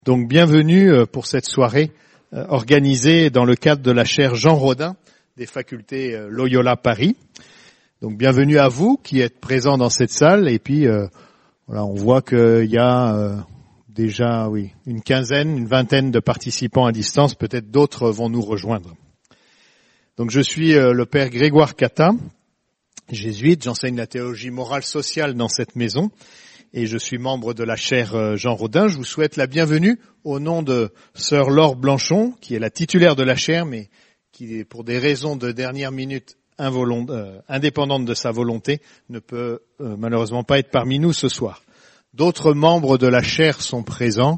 Donc bienvenue pour cette soirée organisée dans le cadre de la chaire Jean Rodin des facultés Loyola Paris. Donc bienvenue à vous qui êtes présents dans cette salle et puis voilà, on voit qu'il y a déjà une quinzaine, une vingtaine de participants à distance, peut-être d'autres vont nous rejoindre. Donc je suis le père Grégoire Cata, jésuite, j'enseigne la théologie morale sociale dans cette maison. Et je suis membre de la chaire Jean Rodin. Je vous souhaite la bienvenue au nom de sœur Laure Blanchon, qui est la titulaire de la chaire, mais qui, pour des raisons de dernière minute indépendantes de sa volonté, ne peut malheureusement pas être parmi nous ce soir. D'autres membres de la chaire sont présents.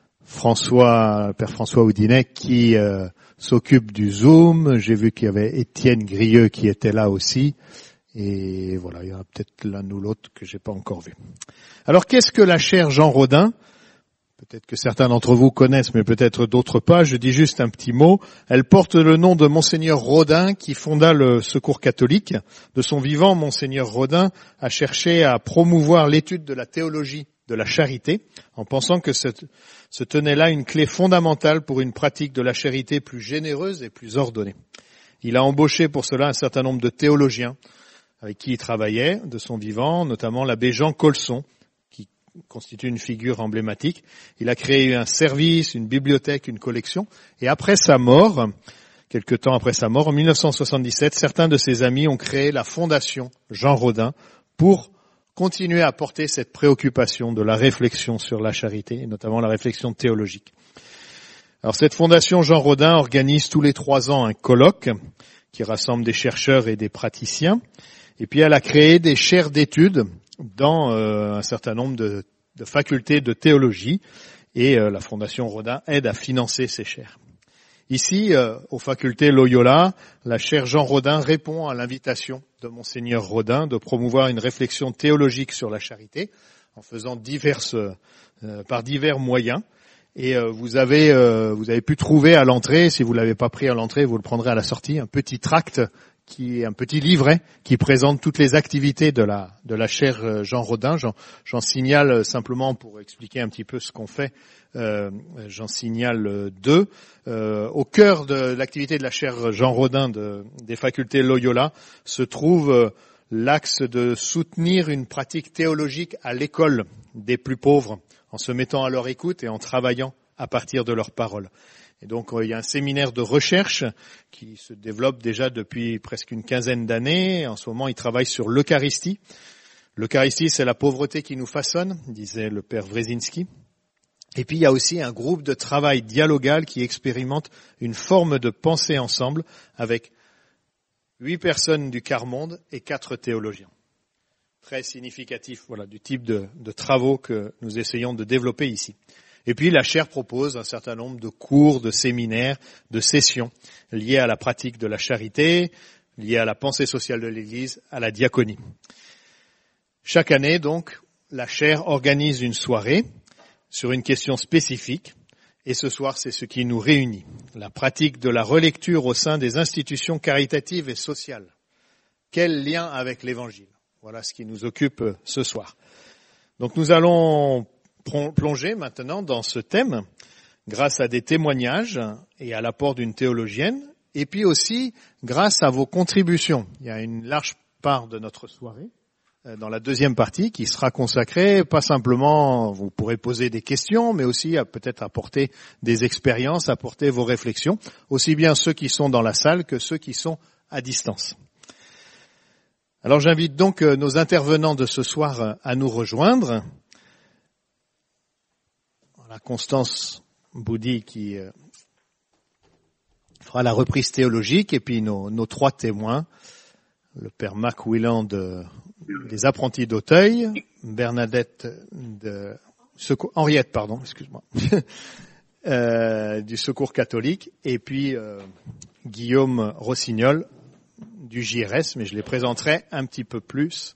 Père François Houdinet qui s'occupe du Zoom. J'ai vu qu'il y avait Étienne Grieux qui était là aussi. Et voilà, il y en a peut-être l'un ou l'autre que j'ai pas encore vu. Alors, qu'est-ce que la chaire Jean Rodin ? Peut-être que certains d'entre vous connaissent, mais peut-être d'autres pas. Je dis juste un petit mot. Elle porte le nom de Monseigneur Rodin, qui fonda le Secours catholique. De son vivant, Monseigneur Rodin a cherché à promouvoir l'étude de la théologie de la charité, en pensant que se tenait là une clé fondamentale pour une pratique de la charité plus généreuse et plus ordonnée. Il a embauché pour cela un certain nombre de théologiens, avec qui il travaillait de son vivant, notamment l'abbé Jean Colson, qui constitue une figure emblématique. Il a créé un service, une bibliothèque, une collection. Et après sa mort, quelque temps après sa mort, en 1977, certains de ses amis ont créé la fondation Jean Rodin pour continuer à porter cette préoccupation de la réflexion sur la charité, et notamment la réflexion théologique. Alors cette fondation Jean Rodin organise tous les 3 ans un colloque qui rassemble des chercheurs et des praticiens. Et puis elle a créé des chaires d'études dans un certain nombre de facultés de théologie et la Fondation Rodin aide à financer ces chaires. Ici, aux facultés Loyola, la chaire Jean Rodin répond à l'invitation de Monseigneur Rodin de promouvoir une réflexion théologique sur la charité en faisant par divers moyens. Et vous avez pu trouver à l'entrée, si vous l'avez pas pris à l'entrée, vous le prendrez à la sortie, un petit tract un petit livret qui présente toutes les activités de la chaire Jean Rodin. J'en signale simplement pour expliquer un petit peu ce qu'on fait. J'en signale 2. Au cœur de l'activité de la chaire Jean Rodin des facultés Loyola se trouve l'axe de soutenir une pratique théologique à l'école des plus pauvres, en se mettant à leur écoute et en travaillant à partir de leurs paroles. Et donc, il y a un séminaire de recherche qui se développe déjà depuis presque une quinzaine d'années. En ce moment, il travaille sur l'Eucharistie. L'Eucharistie, c'est la pauvreté qui nous façonne, disait le père Wresinski. Et puis, il y a aussi un groupe de travail dialogal qui expérimente une forme de pensée ensemble avec 8 personnes du quart-monde et 4 théologiens. Très significatif, voilà, du type de travaux que nous essayons de développer ici. Et puis la chaire propose un certain nombre de cours, de séminaires, de sessions liés à la pratique de la charité, liés à la pensée sociale de l'Église, à la diaconie. Chaque année, donc, la chaire organise une soirée sur une question spécifique. Et ce soir, c'est ce qui nous réunit. La pratique de la relecture au sein des institutions caritatives et sociales. Quel lien avec l'Évangile ? Voilà ce qui nous occupe ce soir. Donc nous allons plonger maintenant dans ce thème grâce à des témoignages et à l'apport d'une théologienne et puis aussi grâce à vos contributions. Il y a une large part de notre soirée dans la deuxième partie qui sera consacrée pas simplement, vous pourrez poser des questions, mais aussi à peut-être apporter des expériences, apporter vos réflexions, aussi bien ceux qui sont dans la salle que ceux qui sont à distance. Alors j'invite donc nos intervenants de ce soir à nous rejoindre. Voilà, Constance Boudy qui fera la reprise théologique et puis nos 3 témoins, le père Marc Whelan des apprentis d'Auteuil, Henriette, du Secours catholique et puis Guillaume Rossignol du JRS, mais je les présenterai un petit peu plus.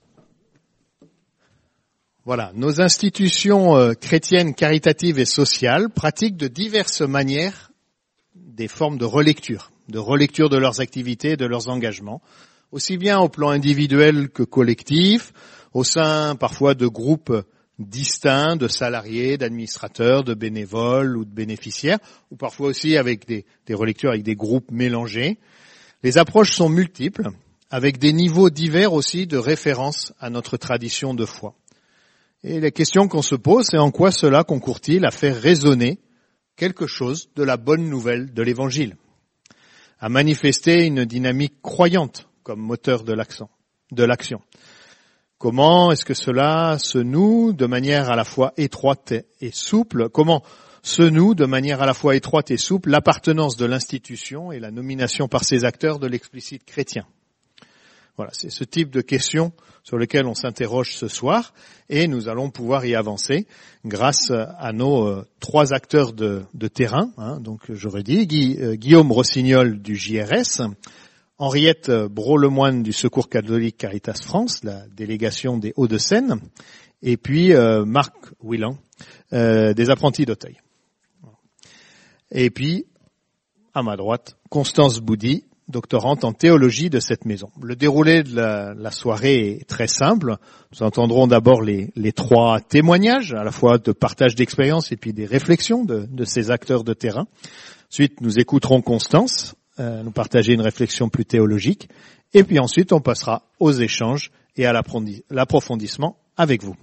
Voilà, nos institutions chrétiennes, caritatives et sociales pratiquent de diverses manières des formes de relecture de leurs activités, de leurs engagements, aussi bien au plan individuel que collectif, au sein parfois de groupes distincts de salariés, d'administrateurs, de bénévoles ou de bénéficiaires, ou parfois aussi avec des relectures avec des groupes mélangés. Les approches sont multiples, avec des niveaux divers aussi de référence à notre tradition de foi. Et la question qu'on se pose, c'est en quoi cela concourt-il à faire résonner quelque chose de la bonne nouvelle de l'Évangile, à manifester une dynamique croyante comme moteur de l'action. Comment est-ce que cela se noue de manière à la fois étroite et souple? Comment se noue de manière à la fois étroite et souple l'appartenance de l'institution et la nomination par ses acteurs de l'explicite chrétien? Voilà, c'est ce type de questions sur lesquelles on s'interroge ce soir et nous allons pouvoir y avancer grâce à nos trois acteurs de terrain. Donc j'aurais dit Guillaume Rossignol du JRS, Henriette Brault-Lemoine du Secours catholique Caritas France, la délégation des Hauts-de-Seine, et puis Marc Willan des Apprentis d'Auteuil. Et puis, à ma droite, Constance Boudy, doctorante en théologie de cette maison. Le déroulé de la soirée est très simple. Nous entendrons d'abord les trois témoignages, à la fois de partage d'expérience et puis des réflexions de ces acteurs de terrain. Ensuite, nous écouterons Constance nous partager une réflexion plus théologique. Et puis ensuite, on passera aux échanges et à l'approfondissement avec vous.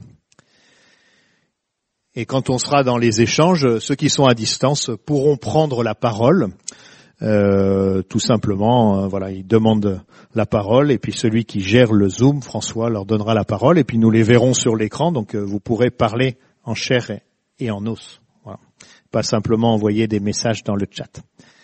Et quand on sera dans les échanges, ceux qui sont à distance pourront prendre la parole. Tout simplement, voilà, ils demandent la parole et puis celui qui gère le Zoom, François, leur donnera la parole et puis nous les verrons sur l'écran, donc vous pourrez parler en chair et en os. Voilà. Pas simplement envoyer des messages dans le chat.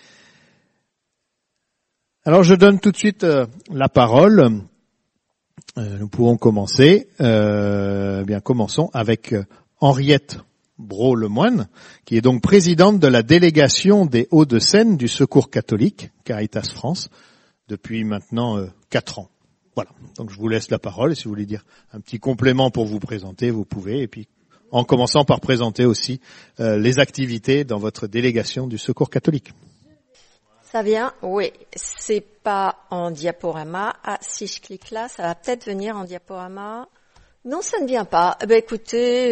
Alors je donne tout de suite la parole. Nous pouvons commencer. Commençons avec Henriette Brault-Lemoine, qui est donc présidente de la délégation des Hauts-de-Seine du Secours catholique, Caritas France, depuis maintenant 4 ans. Voilà, donc je vous laisse la parole, et si vous voulez dire un petit complément pour vous présenter, vous pouvez, et puis en commençant par présenter aussi les activités dans votre délégation du Secours catholique. Ça vient? Oui, c'est pas en diaporama. Ah, si je clique là, ça va peut-être venir en diaporama. Non, ça ne vient pas. Écoutez,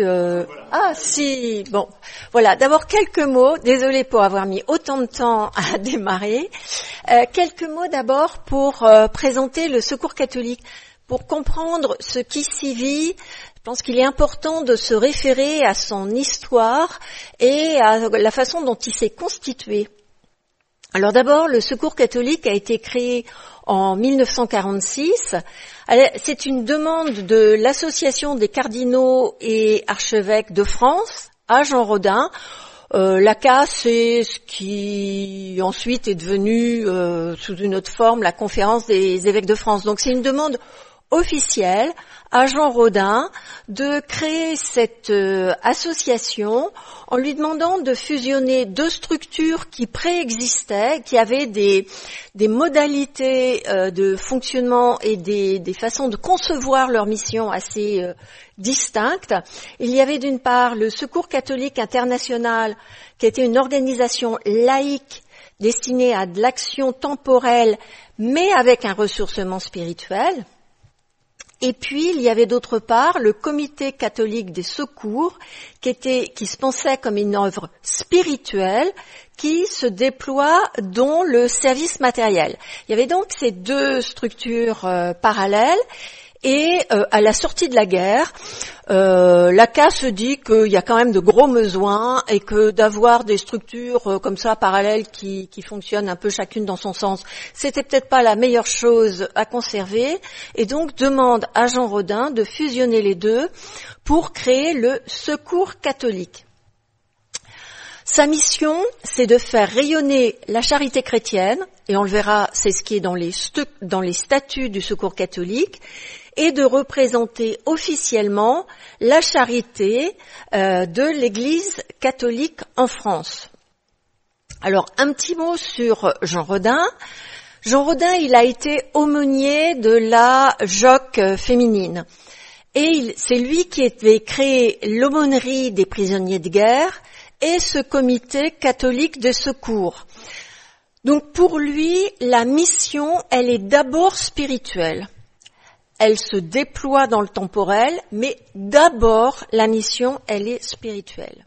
si, bon, voilà. D'abord quelques mots. Désolée pour avoir mis autant de temps à démarrer. Quelques mots d'abord pour présenter le Secours catholique, pour comprendre ce qui s'y vit. Je pense qu'il est important de se référer à son histoire et à la façon dont il s'est constitué. Alors d'abord, le Secours catholique a été créé en 1946. C'est une demande de l'Association des cardinaux et archevêques de France à Jean Rodin. L'ACA, c'est ce qui ensuite est devenu, sous une autre forme, la Conférence des évêques de France. Donc c'est une demande officielle à Jean Rodin de créer cette association en lui demandant de fusionner 2 structures qui préexistaient, qui avaient des modalités de fonctionnement et des façons de concevoir leur mission assez distinctes. Il y avait d'une part le Secours catholique international, qui était une organisation laïque destinée à de l'action temporelle, mais avec un ressourcement spirituel. Et puis, il y avait d'autre part le Comité catholique des secours, qui se pensait comme une œuvre spirituelle, qui se déploie dans le service matériel. Il y avait donc ces 2 structures parallèles. Et à la sortie de la guerre, l'ACA se dit qu'il y a quand même de gros besoins et que d'avoir des structures comme ça parallèles qui fonctionnent un peu chacune dans son sens, c'était peut-être pas la meilleure chose à conserver, et donc demande à Jean Rodin de fusionner les 2 pour créer le Secours catholique. Sa mission, c'est de faire rayonner la charité chrétienne, et on le verra, c'est ce qui est dans les statuts du Secours catholique, et de représenter officiellement la charité de l'Église catholique en France. Alors, un petit mot sur Jean Rodin. Jean Rodin, il a été aumônier de la JOC féminine. Et c'est lui qui avait créé l'aumônerie des prisonniers de guerre et ce comité catholique de secours. Donc pour lui, la mission, elle est d'abord spirituelle. elle se déploie dans le temporel, mais d'abord, la mission, elle est spirituelle.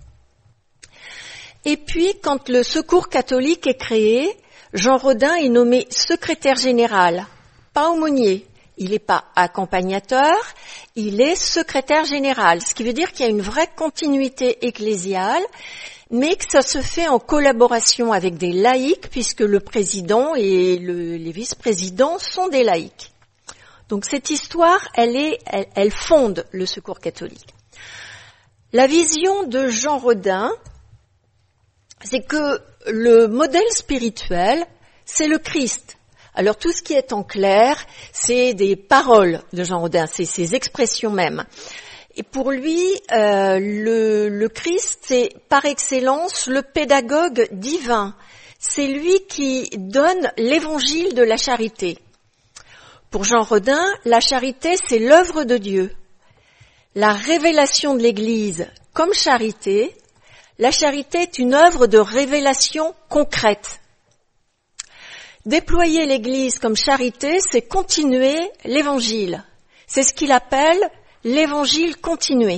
Et puis, quand le Secours catholique est créé, Jean Rodin est nommé secrétaire général, pas aumônier. Il n'est pas accompagnateur, il est secrétaire général, ce qui veut dire qu'il y a une vraie continuité ecclésiale, mais que ça se fait en collaboration avec des laïcs, puisque le président et les vice-présidents sont des laïcs. Donc cette histoire, elle fonde le Secours catholique. La vision de Jean Rodin, c'est que le modèle spirituel, c'est le Christ. Alors tout ce qui est en clair, c'est des paroles de Jean Rodin, c'est ses expressions mêmes. Et pour lui, le Christ, c'est par excellence le pédagogue divin. C'est lui qui donne l'évangile de la charité. Pour Jean Rodin, la charité, c'est l'œuvre de Dieu. La révélation de l'Église comme charité, la charité est une œuvre de révélation concrète. Déployer l'Église comme charité, c'est continuer l'Évangile. C'est ce qu'il appelle l'Évangile continué.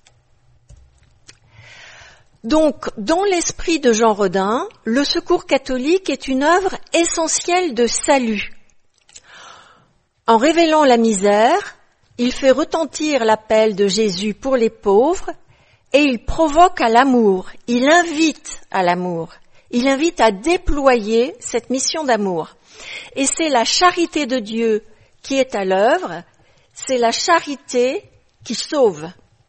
Donc, dans l'esprit de Jean Rodin, le Secours catholique est une œuvre essentielle de salut. En révélant la misère, il fait retentir l'appel de Jésus pour les pauvres et il provoque à l'amour, il invite à l'amour. Il invite à déployer cette mission d'amour. Et c'est la charité de Dieu qui est à l'œuvre, c'est la charité qui sauve.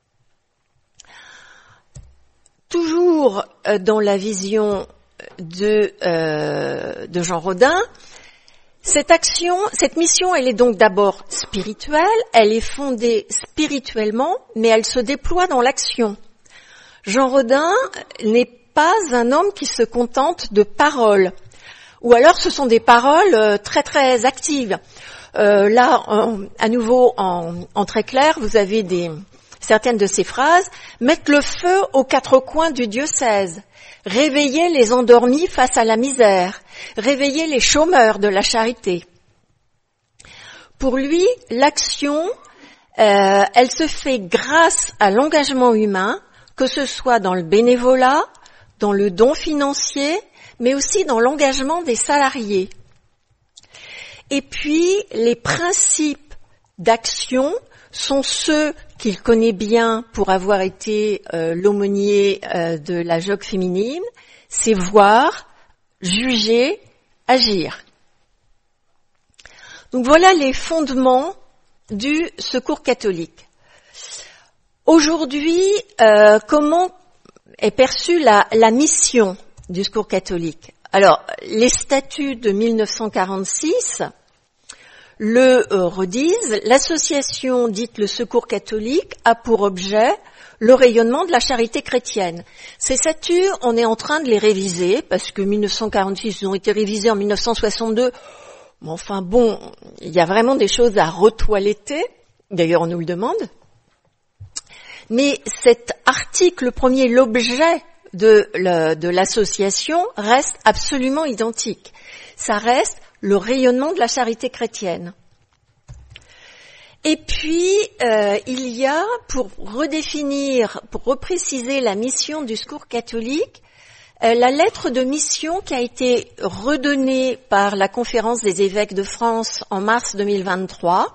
Toujours dans la vision de Jean Rodin, cette mission, elle est donc d'abord spirituelle, elle est fondée spirituellement, mais elle se déploie dans l'action. Jean Rodin n'est pas un homme qui se contente de paroles. Ou alors ce sont des paroles très très actives. Là, à nouveau, en très clair, vous avez certaines de ces phrases. Mettre le feu aux quatre coins du diocèse. Réveiller les endormis face à la misère. Réveiller les chômeurs de la charité. Pour lui, l'action, elle se fait grâce à l'engagement humain, que ce soit dans le bénévolat, dans le don financier, mais aussi dans l'engagement des salariés. Et puis, les principes d'action sont ceux qu'il connaît bien pour avoir été l'aumônier de la Joque féminine, c'est voir, juger, agir. Donc voilà les fondements du Secours catholique. Aujourd'hui, comment est perçue la mission du Secours catholique? Alors, les statuts de 1946 le redisent. L'association dite le Secours catholique a pour objet le rayonnement de la charité chrétienne. Ces statuts, on est en train de les réviser, parce que 1946, ils ont été révisés en 1962. Mais enfin bon, il y a vraiment des choses à retoiletter. D'ailleurs, on nous le demande. Mais cet article premier, l'objet de l'association, reste absolument identique. Ça reste le rayonnement de la charité chrétienne. Et puis, il y a, pour repréciser la mission du Secours catholique, la lettre de mission qui a été redonnée par la Conférence des évêques de France en mars 2023,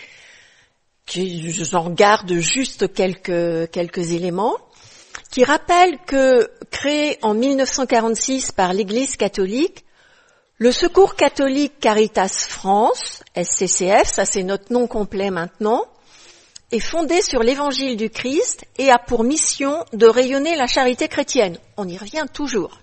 j'en garde juste quelques éléments, qui rappelle que, créé en 1946 par l'Église catholique, le Secours catholique Caritas France, SCCF, ça c'est notre nom complet maintenant, est fondé sur l'évangile du Christ et a pour mission de rayonner la charité chrétienne. On y revient toujours.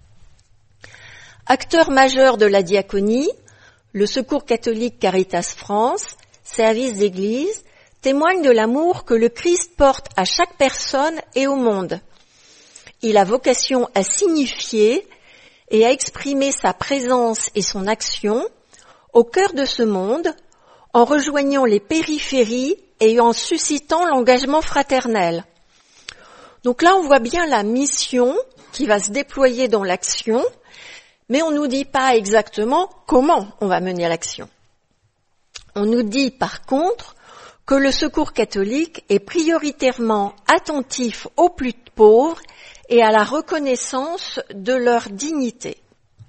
Acteur majeur de la diaconie, le Secours catholique Caritas France, service d'église, témoigne de l'amour que le Christ porte à chaque personne et au monde. Il a vocation à signifier et à exprimer sa présence et son action au cœur de ce monde, en rejoignant les périphéries et en suscitant l'engagement fraternel. Donc là, on voit bien la mission qui va se déployer dans l'action, mais on ne nous dit pas exactement comment on va mener l'action. On nous dit par contre que le Secours catholique est prioritairement attentif aux plus pauvres et à la reconnaissance de leur dignité.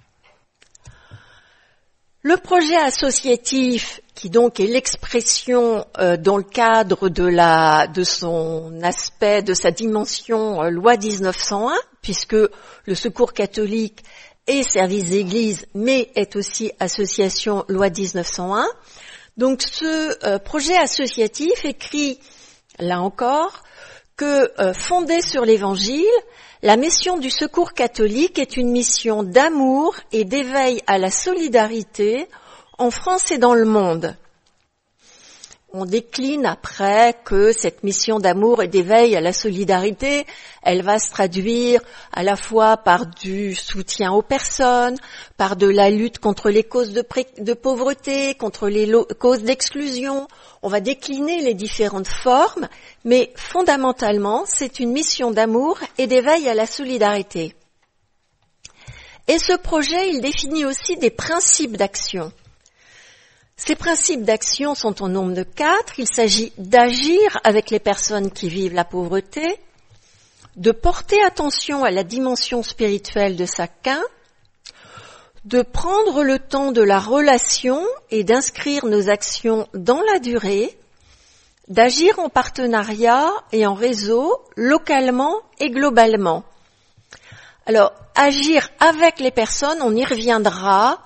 Le projet associatif, qui donc est l'expression dans le cadre de son aspect, de sa dimension loi 1901, puisque le Secours catholique est service d'église, mais est aussi association loi 1901. Donc ce projet associatif écrit, là encore, que fondé sur l'Évangile, la mission du Secours catholique est une mission d'amour et d'éveil à la solidarité en France et dans le monde. On décline après que cette mission d'amour et d'éveil à la solidarité, elle va se traduire à la fois par du soutien aux personnes, par de la lutte contre les causes de pauvreté, contre les causes d'exclusion. On va décliner les différentes formes, mais fondamentalement, c'est une mission d'amour et d'éveil à la solidarité. Et ce projet, il définit aussi des principes d'action. Ces principes d'action sont au nombre de 4. Il s'agit d'agir avec les personnes qui vivent la pauvreté, de porter attention à la dimension spirituelle de chacun, de prendre le temps de la relation et d'inscrire nos actions dans la durée, d'agir en partenariat et en réseau, localement et globalement. Alors, agir avec les personnes, on y reviendra,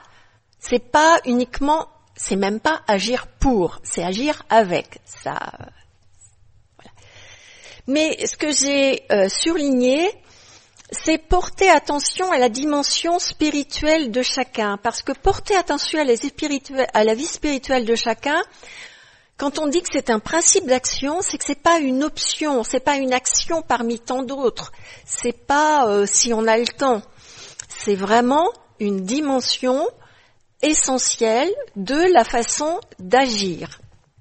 c'est même pas agir pour, c'est agir avec. Ça, voilà. Mais ce que j'ai surligné, c'est porter attention à la dimension spirituelle de chacun. Parce que porter attention à la vie spirituelle de chacun, quand on dit que c'est un principe d'action, c'est que c'est pas une option, c'est pas une action parmi tant d'autres. C'est pas si on a le temps. C'est vraiment une dimension essentielle de la façon d'agir.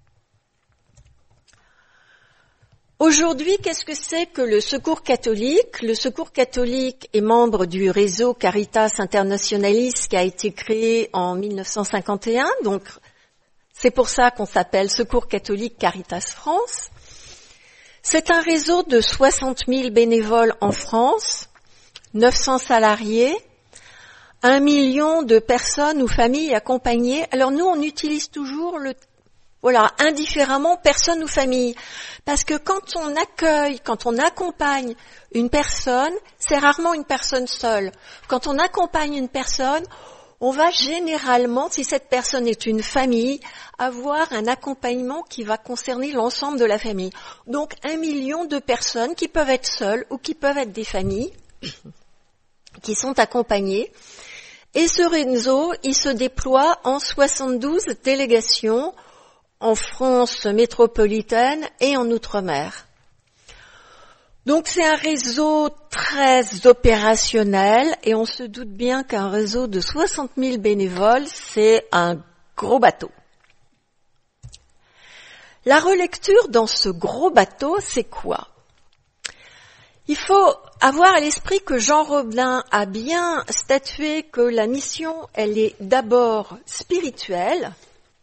Aujourd'hui, qu'est-ce que c'est que le Secours catholique ? Le Secours catholique est membre du réseau Caritas Internationalis qui a été créé en 1951, donc c'est pour ça qu'on s'appelle Secours catholique Caritas France. C'est un réseau de 60 000 bénévoles en France, 900 salariés, 1 million de personnes ou familles accompagnées. Alors nous, on utilise toujours indifféremment personne ou famille. Parce que quand on accompagne une personne, c'est rarement une personne seule. Quand on accompagne une personne, on va généralement, si cette personne est une famille, avoir un accompagnement qui va concerner l'ensemble de la famille. Donc 1 million de personnes qui peuvent être seules ou qui peuvent être des familles qui sont accompagnées. Et ce réseau, il se déploie en 72 délégations en France métropolitaine et en Outre-mer. Donc c'est un réseau très opérationnel et on se doute bien qu'un réseau de 60 000 bénévoles, c'est un gros bateau. La relecture dans ce gros bateau, c'est quoi ? Il faut avoir à l'esprit que Jean Robin a bien statué que la mission, elle est d'abord spirituelle,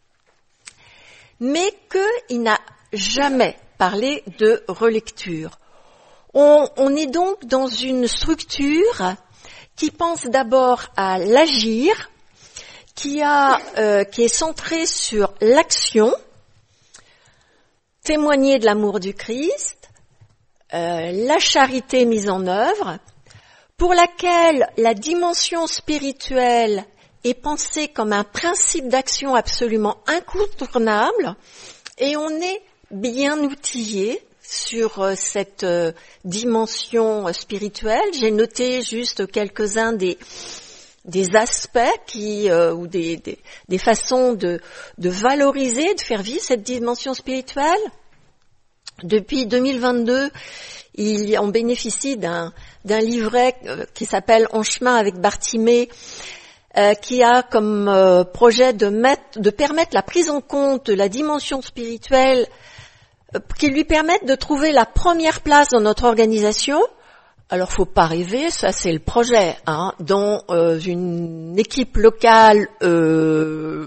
mais qu'il n'a jamais parlé de relecture. On est donc dans une structure qui pense d'abord à l'agir, qui est centrée sur l'action, témoigner de l'amour du Christ, la charité mise en œuvre, pour laquelle la dimension spirituelle est pensée comme un principe d'action absolument incontournable, et on est bien outillé sur cette dimension spirituelle. J'ai noté juste quelques-uns des aspects ou des façons de valoriser, de faire vivre cette dimension spirituelle. Depuis 2022, on bénéficie d'un livret qui s'appelle En chemin avec Bartimée, qui a comme projet de permettre la prise en compte de la dimension spirituelle, qui lui permette de trouver la première place dans notre organisation. Alors, faut pas rêver, ça c'est le projet, dans une équipe locale de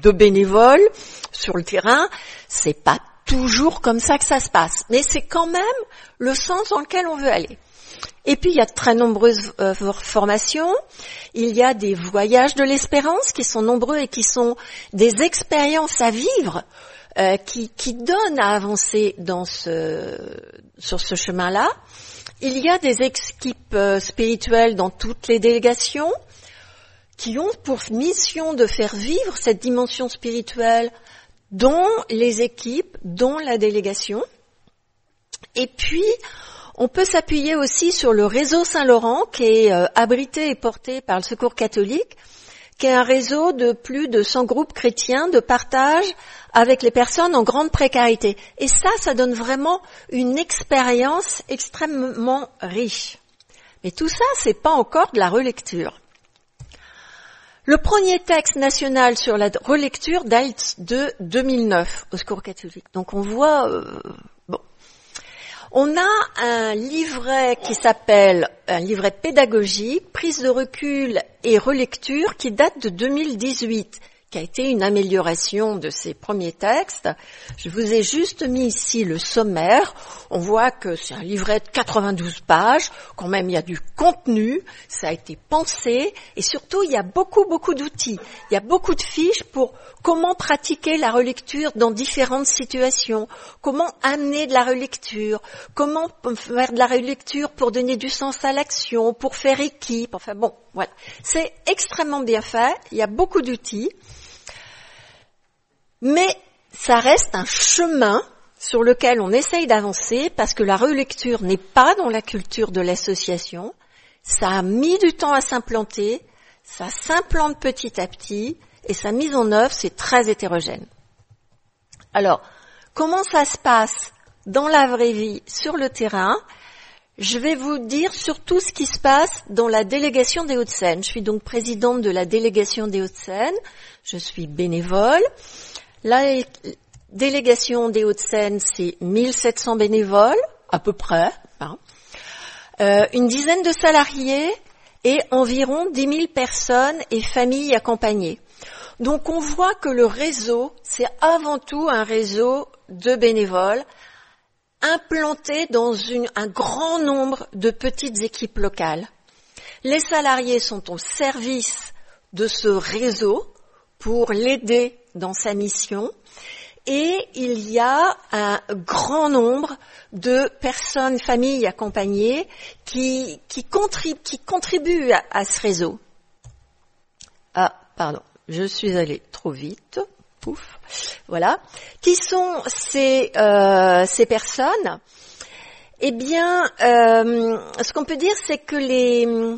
de bénévoles sur le terrain. C'est pas toujours comme ça que ça se passe, mais c'est quand même le sens dans lequel on veut aller. Et puis il y a de très nombreuses formations, il y a des voyages de l'espérance qui sont nombreux et qui sont des expériences à vivre qui donnent à avancer sur ce chemin-là. Il y a des équipes spirituelles dans toutes les délégations qui ont pour mission de faire vivre cette dimension spirituelle dans les équipes, dans la délégation. Et puis, on peut s'appuyer aussi sur le réseau Saint-Laurent qui est abrité et porté par le Secours catholique, qui est un réseau de plus de 100 groupes chrétiens de partage avec les personnes en grande précarité. Et ça donne vraiment une expérience extrêmement riche. Mais tout ça, c'est pas encore de la relecture. Le premier texte national sur la relecture date de 2009 au Secours catholique. Donc on voit... On a un livret qui s'appelle un livret pédagogique, prise de recul et relecture qui date de 2018, qui a été une amélioration de ces premiers textes. Je vous ai juste mis ici le sommaire. On voit que c'est un livret de 92 pages, quand même il y a du contenu, ça a été pensé et surtout il y a beaucoup d'outils. Il y a beaucoup de fiches pour comment pratiquer la relecture dans différentes situations, comment amener de la relecture, comment faire de la relecture pour donner du sens à l'action, pour faire équipe, enfin bon, voilà. C'est extrêmement bien fait, il y a beaucoup d'outils, mais ça reste un chemin sur lequel on essaye d'avancer parce que la relecture n'est pas dans la culture de l'association, ça a mis du temps à s'implanter, ça s'implante petit à petit, et sa mise en œuvre, c'est très hétérogène. Alors, comment ça se passe dans la vraie vie, sur le terrain? Je vais vous dire surtout ce qui se passe dans la délégation des Hauts-de-Seine. Je suis donc présidente de la délégation des Hauts-de-Seine. Je suis bénévole. La délégation des Hauts-de-Seine, c'est 1700 bénévoles, à peu près, hein. Une dizaine de salariés et environ 10 000 personnes et familles accompagnées. Donc on voit que le réseau, c'est avant tout un réseau de bénévoles implantés dans un grand nombre de petites équipes locales. Les salariés sont au service de ce réseau pour l'aider dans sa mission et il y a un grand nombre de personnes, familles accompagnées qui contribuent à ce réseau. Ah, pardon. Je suis allée trop vite, pouf, voilà. Qui sont ces personnes? Eh bien, ce qu'on peut dire, c'est que les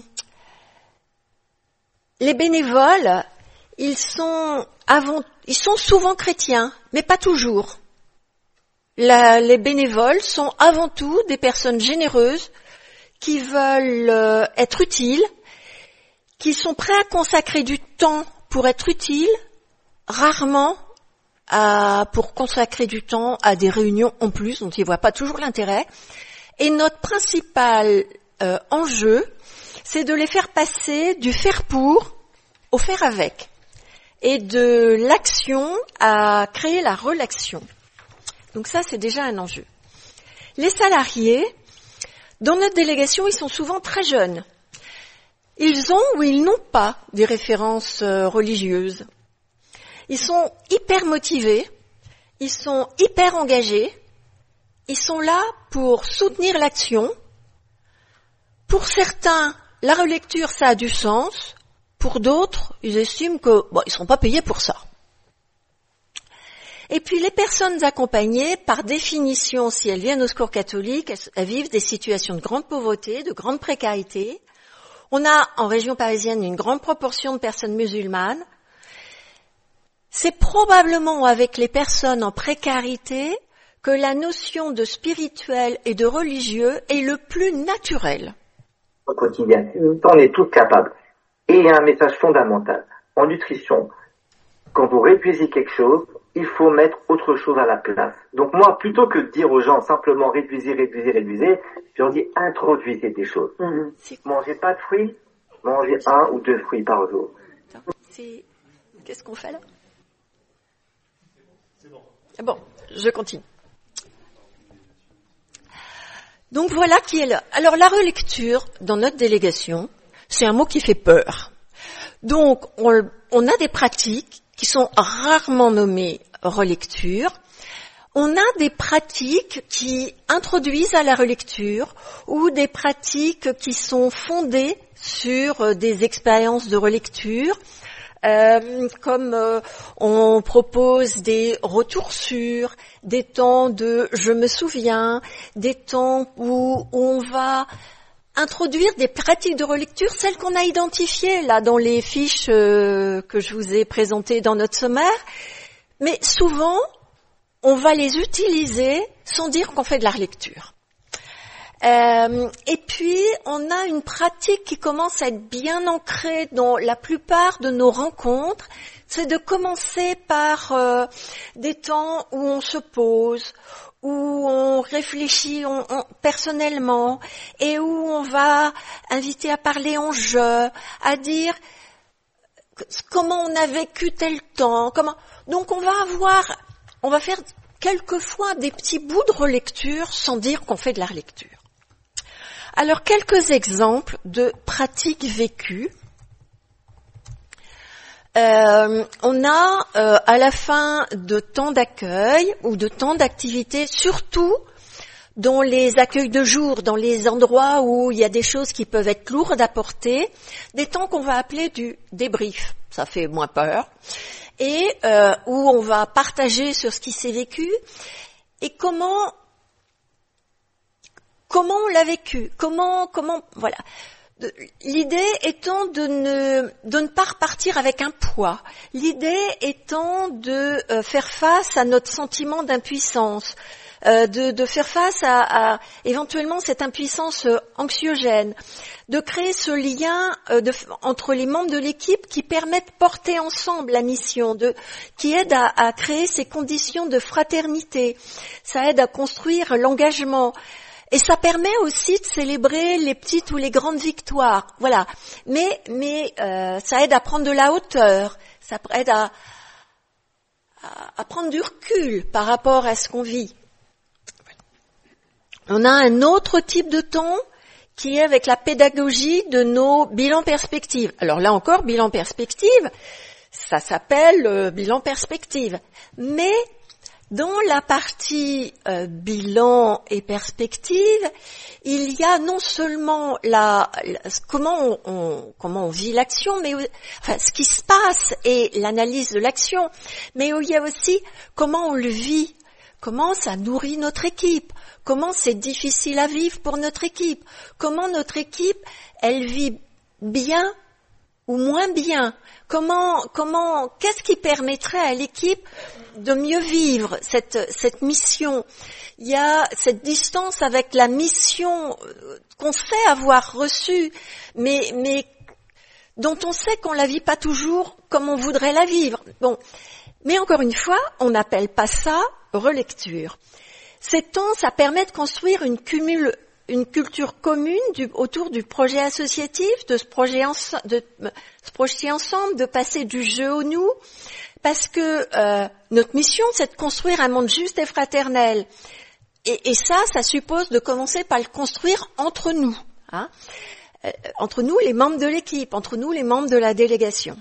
bénévoles, ils sont souvent chrétiens, mais pas toujours. Les bénévoles sont avant tout des personnes généreuses qui veulent être utiles, qui sont prêts à consacrer du temps pour être utiles, rarement pour consacrer du temps à des réunions en plus dont ils ne voient pas toujours l'intérêt. Et notre principal enjeu, c'est de les faire passer du faire pour au faire avec, et de l'action à créer la relation. Donc ça, c'est déjà un enjeu. Les salariés, dans notre délégation, ils sont souvent très jeunes. Ils ont ou ils n'ont pas des références religieuses. Ils sont hyper motivés, ils sont hyper engagés, ils sont là pour soutenir l'action. Pour certains, la relecture, ça a du sens. Pour d'autres, ils estiment que ils sont pas payés pour ça. Et puis les personnes accompagnées, par définition, si elles viennent au Secours catholique, elles vivent des situations de grande pauvreté, de grande précarité. On a en région parisienne une grande proportion de personnes musulmanes. C'est probablement avec les personnes en précarité que la notion de spirituel et de religieux est le plus naturel. Au quotidien, on est tous capables. Et il y a un message fondamental. En nutrition, quand vous réduisez quelque chose, il faut mettre autre chose à la place. Donc moi, plutôt que de dire aux gens simplement réduisez, je leur dis introduisez des choses. Mangez pas de fruits, mangez 1 ou 2 fruits par jour. Qu'est-ce qu'on fait là? Bon, je continue. Donc voilà qui est là. Alors la relecture, dans notre délégation, c'est un mot qui fait peur. Donc on a des pratiques qui sont rarement nommées relecture. On a des pratiques qui introduisent à la relecture ou des pratiques qui sont fondées sur des expériences de relecture. Comme on propose des retours sûrs, des temps de je me souviens, des temps où on va introduire des pratiques de relecture, celles qu'on a identifiées là dans les fiches que je vous ai présentées dans notre sommaire, mais souvent on va les utiliser sans dire qu'on fait de la relecture. Et puis, on a une pratique qui commence à être bien ancrée dans la plupart de nos rencontres, c'est de commencer par des temps où on se pose, où on réfléchit personnellement et où on va inviter à parler en jeu, à dire comment on a vécu tel temps, Donc on va faire quelquefois des petits bouts de relecture sans dire qu'on fait de la relecture. Alors, quelques exemples de pratiques vécues. On a, à la fin de temps d'accueil ou de temps d'activité, surtout dans les accueils de jour, dans les endroits où il y a des choses qui peuvent être lourdes à porter, des temps qu'on va appeler du débrief. Ça fait moins peur. Et où on va partager sur ce qui s'est vécu et comment on l'a vécu, voilà. L'idée étant de ne pas repartir avec un poids. L'idée étant de faire face à notre sentiment d'impuissance, de faire face à éventuellement cette impuissance anxiogène, de créer ce lien entre les membres de l'équipe qui permet de porter ensemble la mission, qui aide à créer ces conditions de fraternité. Ça aide à construire l'engagement. Et ça permet aussi de célébrer les petites ou les grandes victoires, voilà. Mais ça aide à prendre de la hauteur, ça aide à prendre du recul par rapport à ce qu'on vit. On a un autre type de temps qui est avec la pédagogie de nos bilans perspectives. Alors là encore, bilan perspective, ça s'appelle bilan perspective, mais dans la partie bilan et perspective, il y a non seulement comment on vit l'action, mais ce qui se passe et l'analyse de l'action, mais il y a aussi comment on le vit, comment ça nourrit notre équipe, comment c'est difficile à vivre pour notre équipe, comment notre équipe elle vit bien ou moins bien. Qu'est-ce qui permettrait à l'équipe de mieux vivre cette mission? Il y a cette distance avec la mission qu'on sait avoir reçue, mais dont on sait qu'on la vit pas toujours comme on voudrait la vivre. Bon. Mais encore une fois, on n'appelle pas ça relecture. Ces temps, ça permet de construire une culture commune autour du projet associatif, de se projeter ensemble, de passer du jeu au nous, parce que notre mission, c'est de construire un monde juste et fraternel. Et ça suppose de commencer par le construire entre nous, hein, entre nous, les membres de l'équipe, entre nous, les membres de la délégation.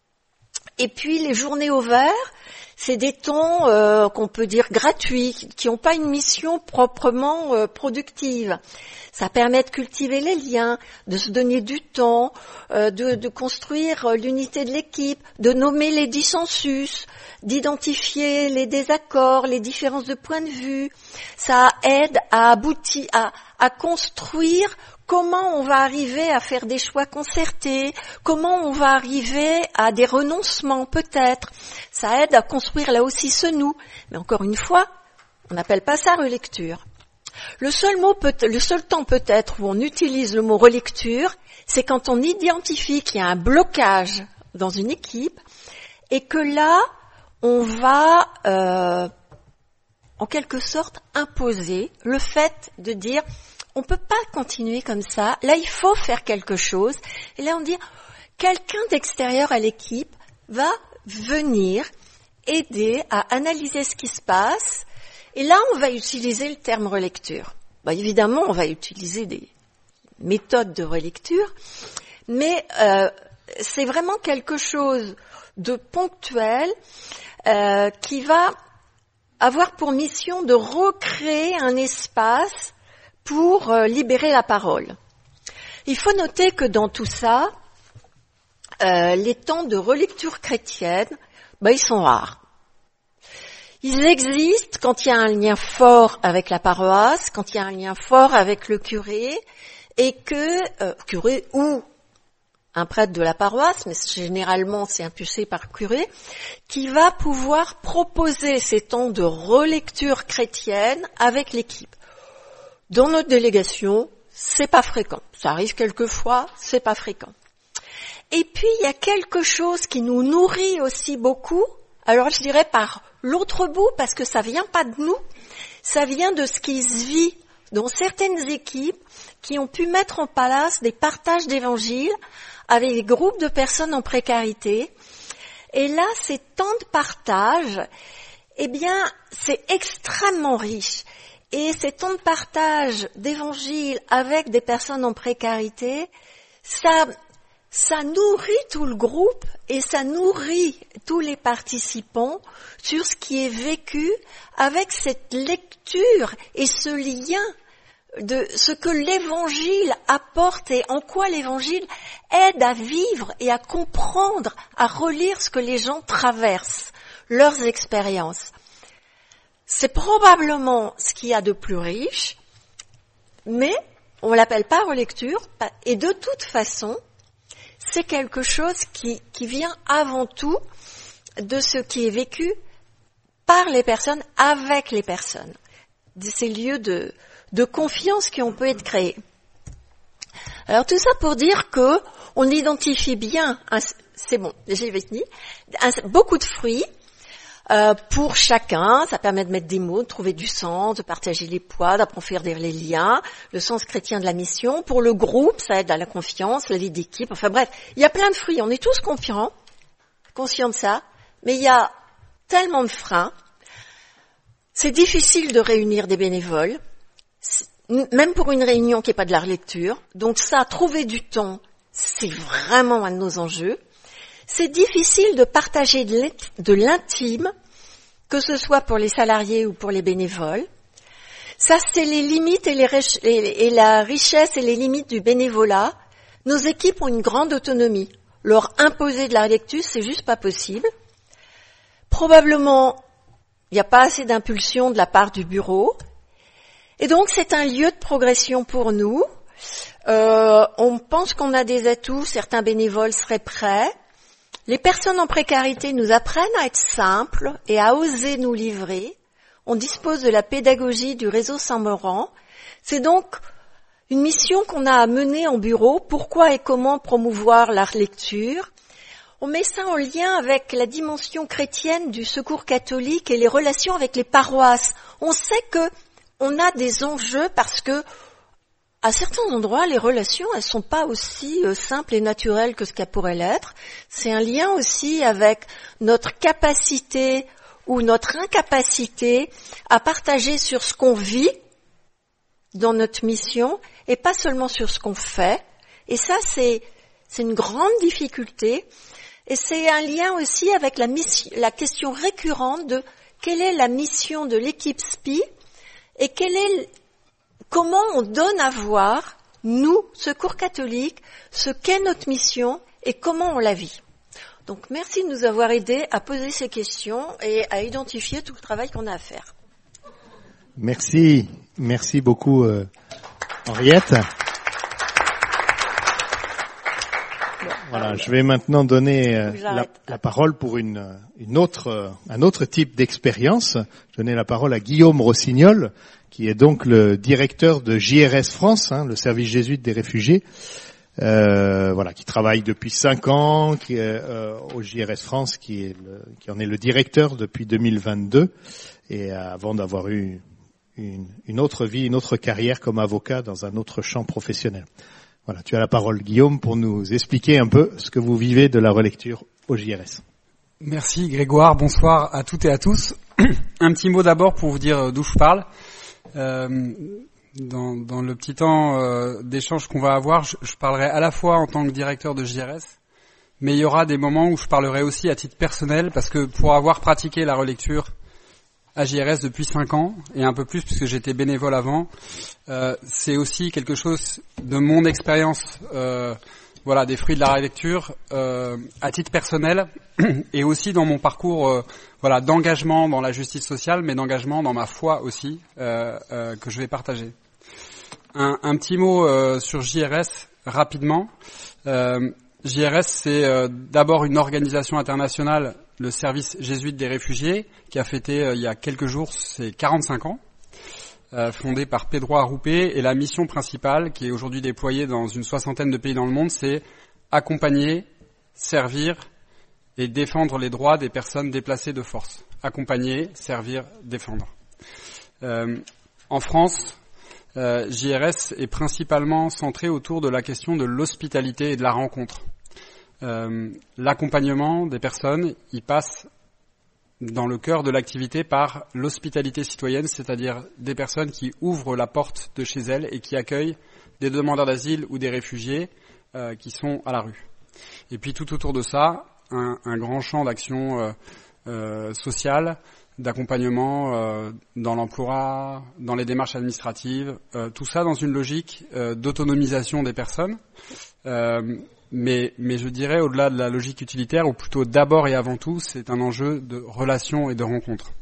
Et puis les journées au vert, c'est des temps qu'on peut dire gratuits, qui n'ont pas une mission proprement productive. Ça permet de cultiver les liens, de se donner du temps, de construire l'unité de l'équipe, de nommer les dissensus, d'identifier les désaccords, les différences de point de vue. Ça aide à aboutir, à construire comment on va arriver à faire des choix concertés, comment on va arriver à des renoncements peut-être. Ça aide à construire là aussi ce nous. Mais encore une fois, on n'appelle pas ça relecture. Le seul temps peut-être où on utilise le mot relecture, c'est quand on identifie qu'il y a un blocage dans une équipe et que là, on va en quelque sorte imposer le fait de dire on peut pas continuer comme ça, là il faut faire quelque chose. Et là on dit quelqu'un d'extérieur à l'équipe va venir aider à analyser ce qui se passe. Et là, on va utiliser le terme relecture. Évidemment, on va utiliser des méthodes de relecture, mais c'est vraiment quelque chose de ponctuel qui va avoir pour mission de recréer un espace pour libérer la parole. Il faut noter que dans tout ça, les temps de relecture chrétienne, ils sont rares. Ils existent quand il y a un lien fort avec la paroisse, quand il y a un lien fort avec le curé, et que curé ou un prêtre de la paroisse, mais généralement c'est impulsé par le curé, qui va pouvoir proposer ces temps de relecture chrétienne avec l'équipe. Dans notre délégation, c'est pas fréquent. Ça arrive quelquefois, c'est pas fréquent. Et puis il y a quelque chose qui nous nourrit aussi beaucoup. Alors je dirais par l'autre bout, parce que ça vient pas de nous, ça vient de ce qui se vit dans certaines équipes qui ont pu mettre en place des partages d'évangiles avec des groupes de personnes en précarité. Et là, ces temps de partage, c'est extrêmement riche. Et ces temps de partage d'évangiles avec des personnes en précarité, ça nourrit tout le groupe et ça nourrit tous les participants sur ce qui est vécu avec cette lecture et ce lien de ce que l'évangile apporte et en quoi l'évangile aide à vivre et à comprendre, à relire ce que les gens traversent, leurs expériences. C'est probablement ce qu'il y a de plus riche, mais on l'appelle pas relecture, et de toute façon, c'est quelque chose qui vient avant tout de ce qui est vécu par les personnes, avec les personnes. De ces lieux de confiance qui ont pu être créés. Alors tout ça pour dire que on identifie bien, c'est bon, j'ai fini, beaucoup de fruits pour chacun. Ça permet de mettre des mots, de trouver du sens, de partager les poids, d'approfondir les liens, le sens chrétien de la mission. Pour le groupe, ça aide à la confiance, la vie d'équipe. Enfin bref, il y a plein de fruits. On est tous conscients de ça, mais il y a tellement de freins. C'est difficile de réunir des bénévoles, même pour une réunion qui n'est pas de la relecture. Donc ça, trouver du temps, c'est vraiment un de nos enjeux. C'est difficile de partager de l'intime, que ce soit pour les salariés ou pour les bénévoles. Ça, c'est les limites et la richesse et les limites du bénévolat. Nos équipes ont une grande autonomie. Leur imposer de la relecture, c'est juste pas possible. Probablement, il n'y a pas assez d'impulsion de la part du bureau. Et donc, c'est un lieu de progression pour nous. On pense qu'on a des atouts, certains bénévoles seraient prêts. Les personnes en précarité nous apprennent à être simples et à oser nous livrer. On dispose de la pédagogie du réseau Saint-Maurent. C'est donc une mission qu'on a à mener en bureau. Pourquoi et comment promouvoir la lecture ? On met ça en lien avec la dimension chrétienne du secours catholique et les relations avec les paroisses. On sait que on a des enjeux parce que à certains endroits, les relations, elles sont pas aussi simples et naturelles que ce qu'elles pourraient l'être. C'est un lien aussi avec notre capacité ou notre incapacité à partager sur ce qu'on vit dans notre mission et pas seulement sur ce qu'on fait. Et ça, c'est une grande difficulté. Et c'est un lien aussi avec la question récurrente de quelle est la mission de l'équipe SPI et comment on donne à voir, nous, Secours catholique, ce qu'est notre mission et comment on la vit. Donc merci de nous avoir aidés à poser ces questions et à identifier tout le travail qu'on a à faire. Merci beaucoup Henriette. Voilà, je vais maintenant donner la parole pour un autre type d'expérience. Je donner la parole à Guillaume Rossignol, qui est donc le directeur de JRS France, le service jésuite des réfugiés, qui travaille depuis 5 ans, qui est au JRS France, qui en est le directeur depuis 2022, et avant d'avoir eu une autre vie, une autre carrière comme avocat dans un autre champ professionnel. Voilà, tu as la parole, Guillaume, pour nous expliquer un peu ce que vous vivez de la relecture au JRS. Merci Grégoire, bonsoir à toutes et à tous. Un petit mot d'abord pour vous dire d'où je parle. Dans le petit temps d'échange qu'on va avoir, je parlerai à la fois en tant que directeur de JRS, mais il y aura des moments où je parlerai aussi à titre personnel, parce que pour avoir pratiqué la relecture à JRS depuis 5 ans, et un peu plus puisque j'étais bénévole avant, c'est aussi quelque chose de mon expérience, des fruits de la relecture, à titre personnel, et aussi dans mon parcours d'engagement dans la justice sociale, mais d'engagement dans ma foi aussi, que je vais partager. Un petit mot sur JRS rapidement. JRS, c'est d'abord une organisation internationale, le service jésuite des réfugiés, qui a fêté il y a quelques jours ses 45 ans, fondé par Pedro Arrupe, et la mission principale, qui est aujourd'hui déployée dans une 60aine de pays dans le monde, c'est accompagner, servir et défendre les droits des personnes déplacées de force. Accompagner, servir, défendre. En France, JRS est principalement centré autour de la question de l'hospitalité et de la rencontre. L'accompagnement des personnes, il passe dans le cœur de l'activité par l'hospitalité citoyenne, c'est-à-dire des personnes qui ouvrent la porte de chez elles et qui accueillent des demandeurs d'asile ou des réfugiés qui sont à la rue. Et puis tout autour de ça, un grand champ d'action sociale, d'accompagnement dans l'emploi, dans les démarches administratives, tout ça dans une logique d'autonomisation des personnes, mais je dirais au-delà de la logique utilitaire, ou plutôt d'abord et avant tout, c'est un enjeu de relation et de rencontre.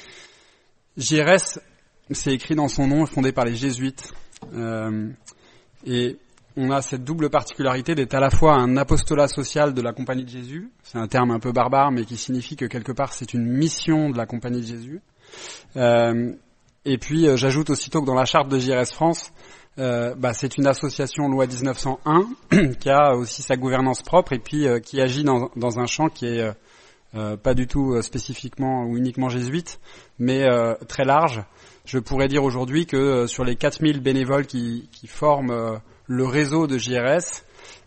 JRS, c'est écrit dans son nom, fondé par les jésuites, et on a cette double particularité d'être à la fois un apostolat social de la Compagnie de Jésus, c'est un terme un peu barbare, mais qui signifie que quelque part c'est une mission de la Compagnie de Jésus. Et puis j'ajoute aussitôt que dans la charte de JRS France, c'est une association loi 1901 qui a aussi sa gouvernance propre et puis qui agit dans un champ qui est pas du tout spécifiquement ou uniquement jésuite, mais très large. Je pourrais dire aujourd'hui que sur les 4000 bénévoles qui forment le réseau de JRS,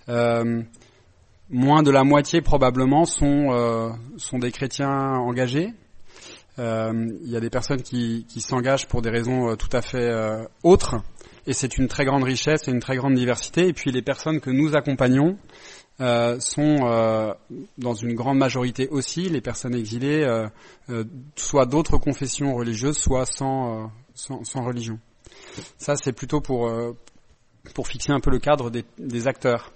moins de la moitié probablement sont des chrétiens engagés. Il y a des personnes qui s'engagent pour des raisons tout à fait autres, et c'est une très grande richesse et une très grande diversité. Et puis les personnes que nous accompagnons sont dans une grande majorité aussi les personnes exilées, soit d'autres confessions religieuses, soit sans religion. Ça c'est plutôt pour fixer un peu le cadre des acteurs.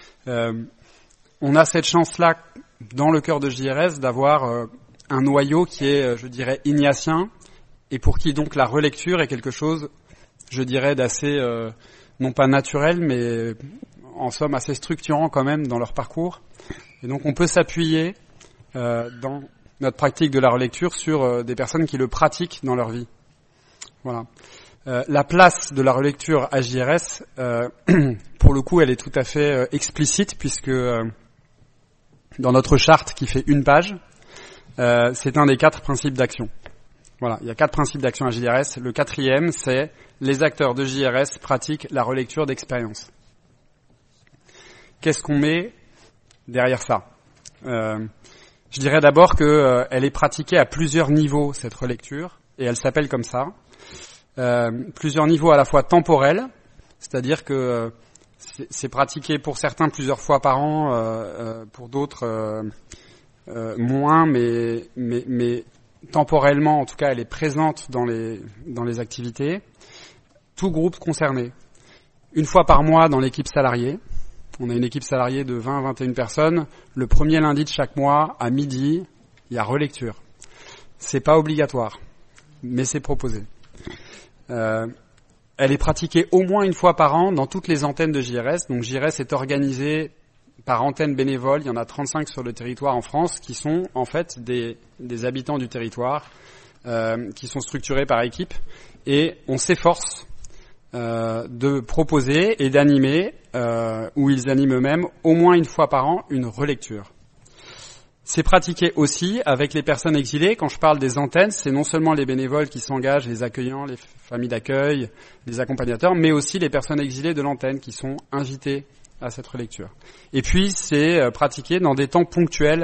On a cette chance-là, dans le cœur de JRS, d'avoir un noyau qui est, je dirais, ignatien, et pour qui donc la relecture est quelque chose, je dirais, d'assez, non pas naturel, mais en somme assez structurant quand même dans leur parcours. Et donc on peut s'appuyer dans notre pratique de la relecture sur des personnes qui le pratiquent dans leur vie. Voilà. La place de la relecture à JRS, pour le coup, elle est tout à fait explicite, puisque dans notre charte qui fait 1 page, c'est un des 4 principes d'action. Voilà, il y a 4 principes d'action à JRS. Le 4e, c'est les acteurs de JRS pratiquent la relecture d'expérience. Qu'est-ce qu'on met derrière ça ? Je dirais d'abord que elle est pratiquée à plusieurs niveaux, cette relecture, et elle s'appelle comme ça. Plusieurs niveaux à la fois temporels, c'est-à-dire que c'est pratiqué pour certains plusieurs fois par an, pour d'autres moins, mais temporellement, en tout cas, elle est présente dans les activités. Tout groupe concerné. 1 fois par mois dans l'équipe salariée. On a une équipe salariée de 20 à 21 personnes. Le premier lundi de chaque mois, à midi, il y a relecture. C'est pas obligatoire, mais c'est proposé. Elle est pratiquée au moins 1 fois par an dans toutes les antennes de JRS. Donc JRS est organisée par antennes bénévoles. Il y en a 35 sur le territoire en France qui sont en fait des habitants du territoire qui sont structurés par équipe. Et on s'efforce de proposer et d'animer, ou ils animent eux-mêmes, au moins 1 fois par an, une relecture. C'est pratiqué aussi avec les personnes exilées. Quand je parle des antennes, c'est non seulement les bénévoles qui s'engagent, les accueillants, les familles d'accueil, les accompagnateurs, mais aussi les personnes exilées de l'antenne qui sont invitées à cette relecture. Et puis, c'est pratiqué dans des temps ponctuels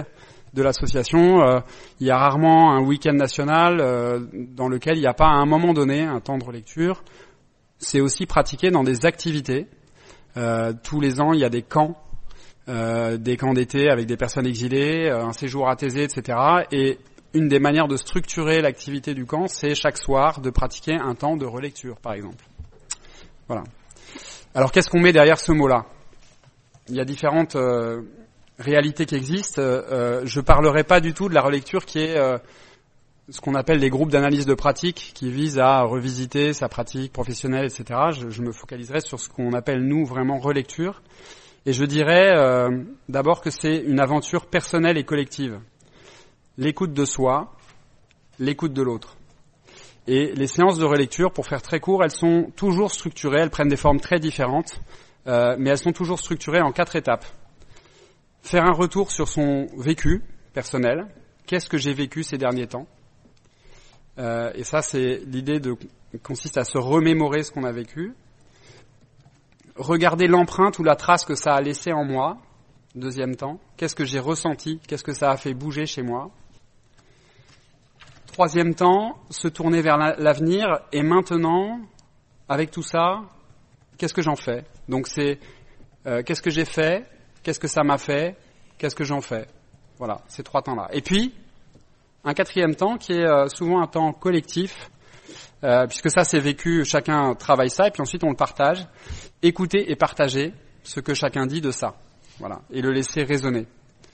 de l'association. Il y a rarement un week-end national dans lequel il n'y a pas à un moment donné un temps de relecture. C'est aussi pratiqué dans des activités. Tous les ans, il y a des camps d'été avec des personnes exilées, un séjour à Thésée, etc. Et une des manières de structurer l'activité du camp, c'est chaque soir de pratiquer un temps de relecture, par exemple. Voilà. Alors, qu'est-ce qu'on met derrière ce mot-là ? Il y a différentes réalités qui existent. Je parlerai pas du tout de la relecture qui est ce qu'on appelle les groupes d'analyse de pratique, qui visent à revisiter sa pratique professionnelle, etc. Je me focaliserai sur ce qu'on appelle, nous, vraiment relecture. Et je dirais d'abord que c'est une aventure personnelle et collective. L'écoute de soi, l'écoute de l'autre. Et les séances de relecture, pour faire très court, elles sont toujours structurées, elles prennent des formes très différentes, mais elles sont toujours structurées en 4 étapes. Faire un retour sur son vécu personnel. Qu'est-ce que j'ai vécu ces derniers temps ? Et ça, c'est l'idée consiste à se remémorer ce qu'on a vécu. Regarder l'empreinte ou la trace que ça a laissé en moi. Deuxième temps, qu'est-ce que j'ai ressenti ? Qu'est-ce que ça a fait bouger chez moi ? Troisième temps, se tourner vers l'avenir. Et maintenant, avec tout ça, qu'est-ce que j'en fais ? Donc c'est qu'est-ce que j'ai fait ? Qu'est-ce que ça m'a fait ? Qu'est-ce que j'en fais ? Voilà, ces 3 temps-là. Et puis, un 4e temps qui est souvent un temps collectif, puisque ça c'est vécu, chacun travaille ça, et puis ensuite on le partage. Écouter et partager ce que chacun dit de ça. Voilà, et le laisser résonner.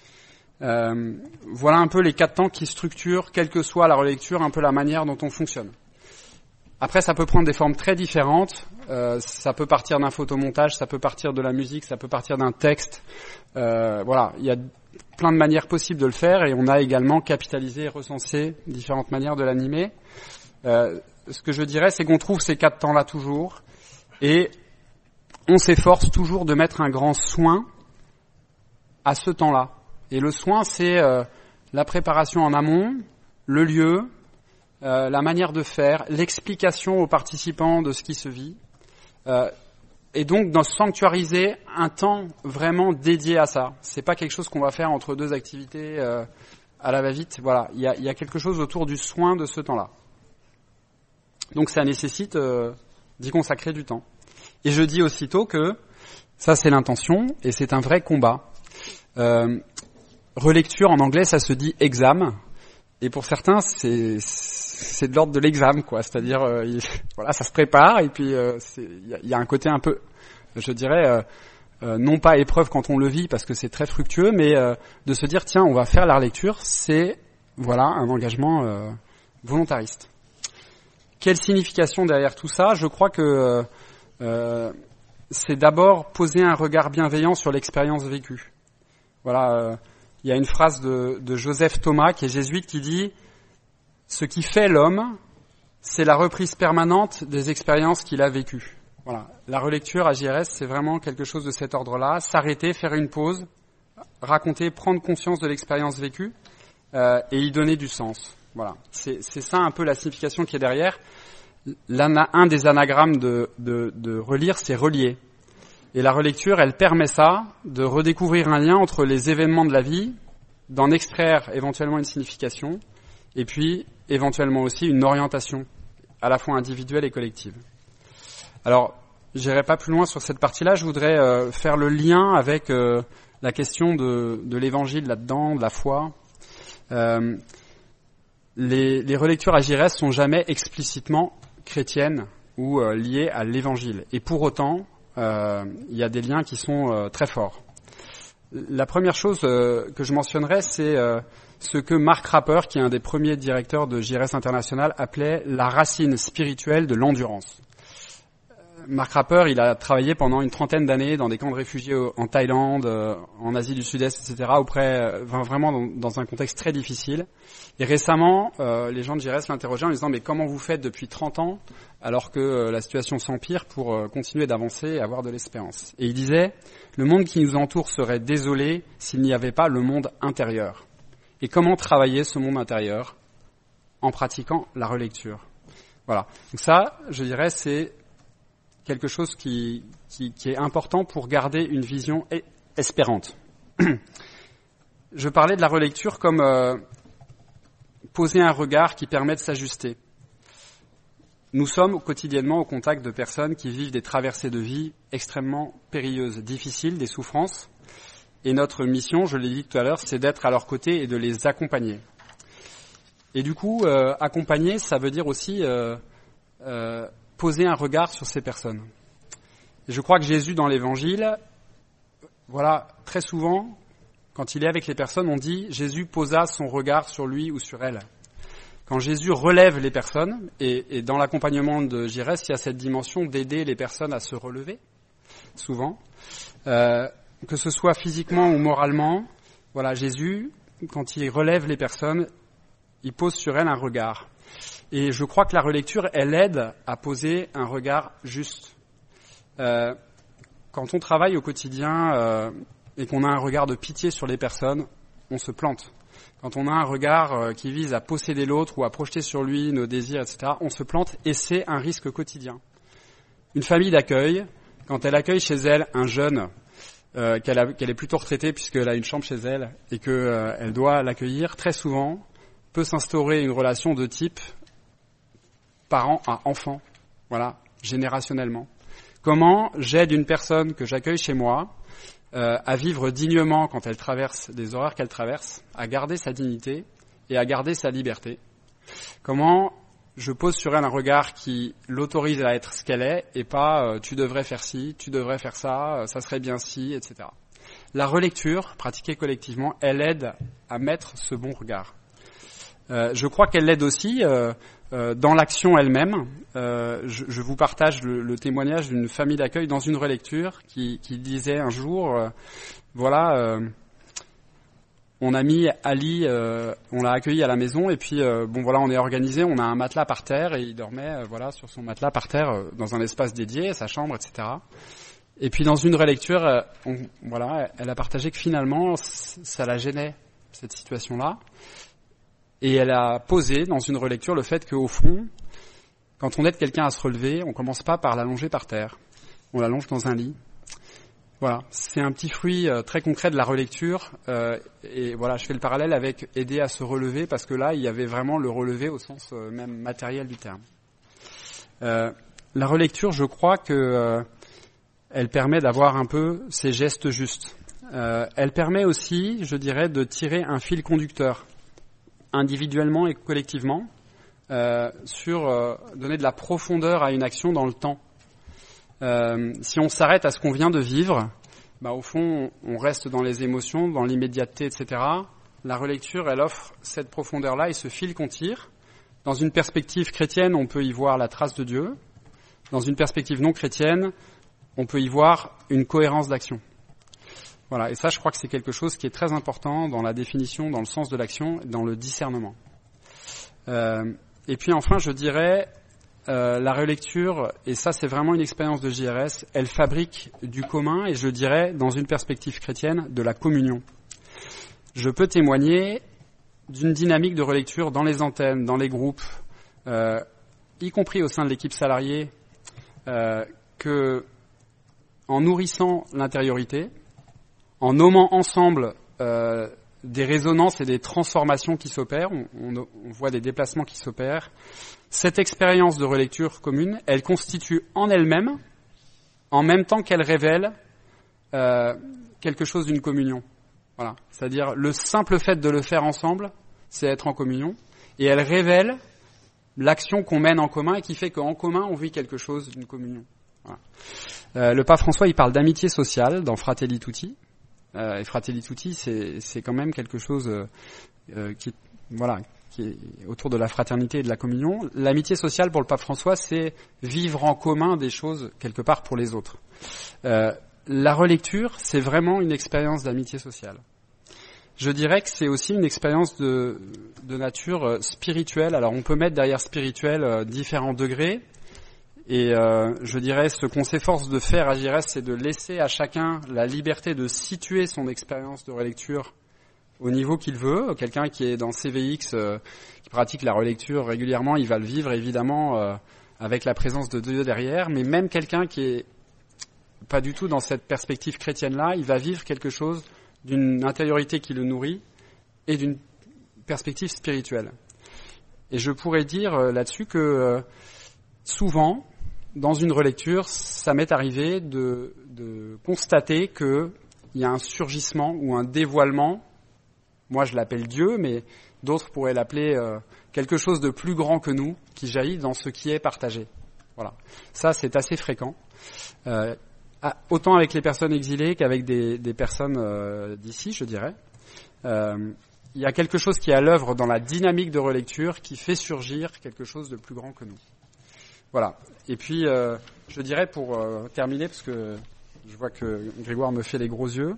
Voilà un peu les 4 temps qui structurent, quelle que soit la relecture, un peu la manière dont on fonctionne. Après, ça peut prendre des formes très différentes. Ça peut partir d'un photomontage, ça peut partir de la musique, ça peut partir d'un texte. Voilà, il y a plein de manières possibles de le faire, et on a également capitalisé et recensé différentes manières de l'animer. Ce que je dirais, c'est qu'on trouve ces 4 temps-là toujours, et on s'efforce toujours de mettre un grand soin à ce temps-là. Et le soin, c'est la préparation en amont, le lieu, la manière de faire, l'explication aux participants de ce qui se vit, et donc de sanctuariser un temps vraiment dédié à ça. C'est pas quelque chose qu'on va faire entre 2 activités à la va-vite. Voilà, il y a quelque chose autour du soin de ce temps-là. Donc ça nécessite d'y consacrer du temps. Et je dis aussitôt que ça c'est l'intention et c'est un vrai combat. Relecture en anglais ça se dit exam, et pour certains c'est de l'ordre de l'examen, quoi. C'est-à-dire voilà, ça se prépare, et puis il y a un côté un peu, je dirais, non pas épreuve quand on le vit parce que c'est très fructueux, mais de se dire tiens, on va faire la relecture, c'est voilà un engagement volontariste. Quelle signification derrière tout ça ? Je crois que c'est d'abord poser un regard bienveillant sur l'expérience vécue. Voilà, il y a une phrase de Joseph Thomas, qui est jésuite, qui dit « Ce qui fait l'homme, c'est la reprise permanente des expériences qu'il a vécues. » Voilà, la relecture à JRS, c'est vraiment quelque chose de cet ordre-là. S'arrêter, faire une pause, raconter, prendre conscience de l'expérience vécue et y donner du sens. Voilà, c'est ça un peu la signification qui est derrière. Un des anagrammes de relire, c'est relier. Et la relecture, elle permet ça, de redécouvrir un lien entre les événements de la vie, d'en extraire éventuellement une signification, et puis éventuellement aussi une orientation, à la fois individuelle et collective. Alors, j'irai pas plus loin sur cette partie-là, je voudrais faire le lien avec la question de l'évangile là-dedans, de la foi. Les relectures à JRS sont jamais explicitement chrétiennes ou liées à l'évangile. Et pour autant, il y a des liens qui sont très forts. La première chose que je mentionnerai, c'est ce que Mark Rapper, qui est un des premiers directeurs de JRS International, appelait la racine spirituelle de l'endurance. Mark Rapper, il a travaillé pendant une 30aine d'années dans des camps de réfugiés en Thaïlande, en Asie du Sud-Est, etc., vraiment dans un contexte très difficile. Et récemment, les gens de JRS l'interrogeaient en lui disant « Mais comment vous faites depuis 30 ans alors que la situation s'empire pour continuer d'avancer et avoir de l'espérance ?» Et il disait « Le monde qui nous entoure serait désolé s'il n'y avait pas le monde intérieur. » Et comment travailler ce monde intérieur ? En pratiquant la relecture. Voilà. Donc ça, je dirais, c'est quelque chose qui est important pour garder une vision espérante. je parlais de la relecture comme poser un regard qui permet de s'ajuster. Nous sommes quotidiennement au contact de personnes qui vivent des traversées de vie extrêmement périlleuses, difficiles, des souffrances. Et notre mission, je l'ai dit tout à l'heure, c'est d'être à leur côté et de les accompagner. Et du coup, accompagner, ça veut dire aussi poser un regard sur ces personnes. Et je crois que Jésus, dans l'Évangile, voilà, très souvent, quand il est avec les personnes, on dit Jésus posa son regard sur lui ou sur elle. Quand Jésus relève les personnes, et dans l'accompagnement de JRS, il y a cette dimension d'aider les personnes à se relever, souvent, que ce soit physiquement ou moralement, voilà, Jésus, quand il relève les personnes, il pose sur elles un regard. Et je crois que la relecture, elle aide à poser un regard juste. Quand on travaille au quotidien et qu'on a un regard de pitié sur les personnes, on se plante. Quand on a un regard qui vise à posséder l'autre ou à projeter sur lui nos désirs, etc., on se plante et c'est un risque quotidien. Une famille d'accueil, quand elle accueille chez elle un jeune qu'elle est plutôt retraitée puisqu'elle a une chambre chez elle et qu'elle doit l'accueillir, très souvent peut s'instaurer une relation de type parent à enfant, voilà, générationnellement. Comment j'aide une personne que j'accueille chez moi à vivre dignement quand elle traverse des horaires qu'elle traverse, à garder sa dignité et à garder sa liberté. Comment je pose sur elle un regard qui l'autorise à être ce qu'elle est et pas tu devrais faire ci, tu devrais faire ça, ça serait bien ci, etc. La relecture, pratiquée collectivement, elle aide à mettre ce bon regard. Je crois qu'elle l'aide aussi dans l'action elle-même. Je vous partage le témoignage d'une famille d'accueil dans une relecture qui disait un jour, on a mis Ali, on l'a accueilli à la maison et puis on est organisé, on a un matelas par terre et il dormait sur son matelas par terre dans un espace dédié, sa chambre, etc. Et puis dans une relecture, elle a partagé que finalement ça la gênait cette situation-là. Et elle a posé dans une relecture le fait qu'au fond, quand on aide quelqu'un à se relever, on commence pas par l'allonger par terre. On l'allonge dans un lit. Voilà, c'est un petit fruit très concret de la relecture. Et voilà, je fais le parallèle avec aider à se relever parce que là, il y avait vraiment le relever au sens même matériel du terme. La relecture, je crois que elle permet d'avoir un peu ces gestes justes. Elle permet aussi, je dirais, de tirer un fil conducteur, individuellement et collectivement, sur donner de la profondeur à une action dans le temps. Si on s'arrête à ce qu'on vient de vivre, au fond, on reste dans les émotions, dans l'immédiateté, etc. La relecture, elle offre cette profondeur-là et ce fil qu'on tire. Dans une perspective chrétienne, on peut y voir la trace de Dieu. Dans une perspective non chrétienne, on peut y voir une cohérence d'action. Voilà, et ça, je crois que c'est quelque chose qui est très important dans la définition, dans le sens de l'action, dans le discernement. Et puis enfin, je dirais, la relecture, et ça c'est vraiment une expérience de JRS, elle fabrique du commun, et je dirais, dans une perspective chrétienne, de la communion. Je peux témoigner d'une dynamique de relecture dans les antennes, dans les groupes, y compris au sein de l'équipe salariée, que en nourrissant l'intériorité, en nommant ensemble des résonances et des transformations qui s'opèrent, on voit des déplacements qui s'opèrent, cette expérience de relecture commune, elle constitue en elle-même, en même temps qu'elle révèle quelque chose d'une communion. Voilà. C'est-à-dire le simple fait de le faire ensemble, c'est être en communion, et elle révèle l'action qu'on mène en commun et qui fait qu'en commun, on vit quelque chose d'une communion. Voilà. Le pape François, il parle d'amitié sociale dans Fratelli Tutti. Et Fratelli Tutti, c'est quand même quelque chose qui est autour de la fraternité et de la communion. L'amitié sociale pour le pape François, c'est vivre en commun des choses quelque part pour les autres. La relecture, c'est vraiment une expérience d'amitié sociale. Je dirais que c'est aussi une expérience de nature spirituelle. Alors on peut mettre derrière spirituel différents degrés. Et je dirais, ce qu'on s'efforce de faire à JRS, c'est de laisser à chacun la liberté de situer son expérience de relecture au niveau qu'il veut. Quelqu'un qui est dans CVX, qui pratique la relecture régulièrement, il va le vivre évidemment avec la présence de Dieu derrière. Mais même quelqu'un qui est pas du tout dans cette perspective chrétienne-là, il va vivre quelque chose d'une intériorité qui le nourrit et d'une perspective spirituelle. Et je pourrais dire là-dessus que souvent, dans une relecture, ça m'est arrivé de constater qu'il y a un surgissement ou un dévoilement. Moi, je l'appelle Dieu, mais d'autres pourraient l'appeler quelque chose de plus grand que nous, qui jaillit dans ce qui est partagé. Voilà. Ça, c'est assez fréquent. Autant avec les personnes exilées qu'avec des personnes d'ici, je dirais. Il y a quelque chose qui est à l'œuvre dans la dynamique de relecture qui fait surgir quelque chose de plus grand que nous. Voilà. Et puis, je dirais pour terminer, parce que je vois que Grégoire me fait les gros yeux,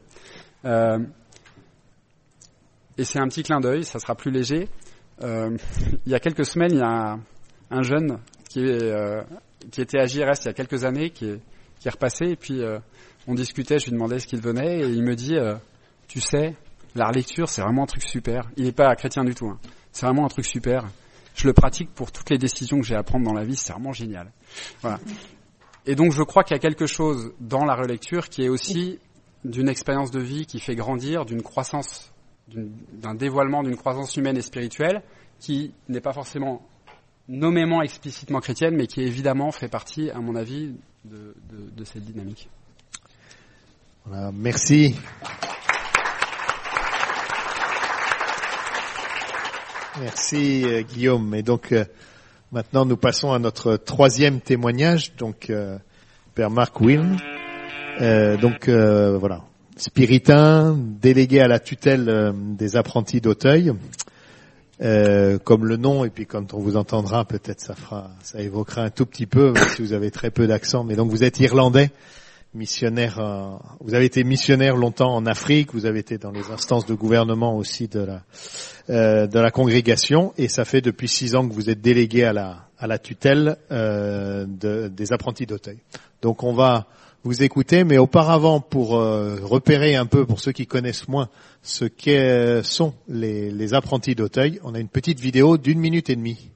et c'est un petit clin d'œil, ça sera plus léger. Il y a quelques semaines, il y a un jeune qui était à JRS il y a quelques années, qui est repassé, et puis on discutait, je lui demandais ce qu'il venait, et il me dit, tu sais, la relecture, c'est vraiment un truc super. Il n'est pas chrétien du tout, hein. C'est vraiment un truc super. Je le pratique pour toutes les décisions que j'ai à prendre dans la vie, c'est vraiment génial. Voilà. Et donc je crois qu'il y a quelque chose dans la relecture qui est aussi d'une expérience de vie qui fait grandir, d'une croissance, d'un dévoilement d'une croissance humaine et spirituelle qui n'est pas forcément nommément explicitement chrétienne, mais qui évidemment fait partie, à mon avis, de cette dynamique. Voilà, merci. Merci Guillaume. Et donc maintenant nous passons à notre troisième témoignage. Donc Père Marc Wilm. Voilà, spiritain, délégué à la tutelle des apprentis d'Auteuil. Comme le nom, et puis quand on vous entendra, peut-être ça évoquera un tout petit peu, même si vous avez très peu d'accent. Mais donc vous êtes irlandais, missionnaire. Vous avez été missionnaire longtemps en Afrique. Vous avez été dans les instances de gouvernement aussi de la congrégation, et ça fait depuis 6 ans que vous êtes délégué à la tutelle des apprentis d'Auteuil. Donc on va vous écouter, mais auparavant, pour repérer un peu, pour ceux qui connaissent moins ce qu'est sont les apprentis d'Auteuil, on a une petite vidéo d'1 minute et demie.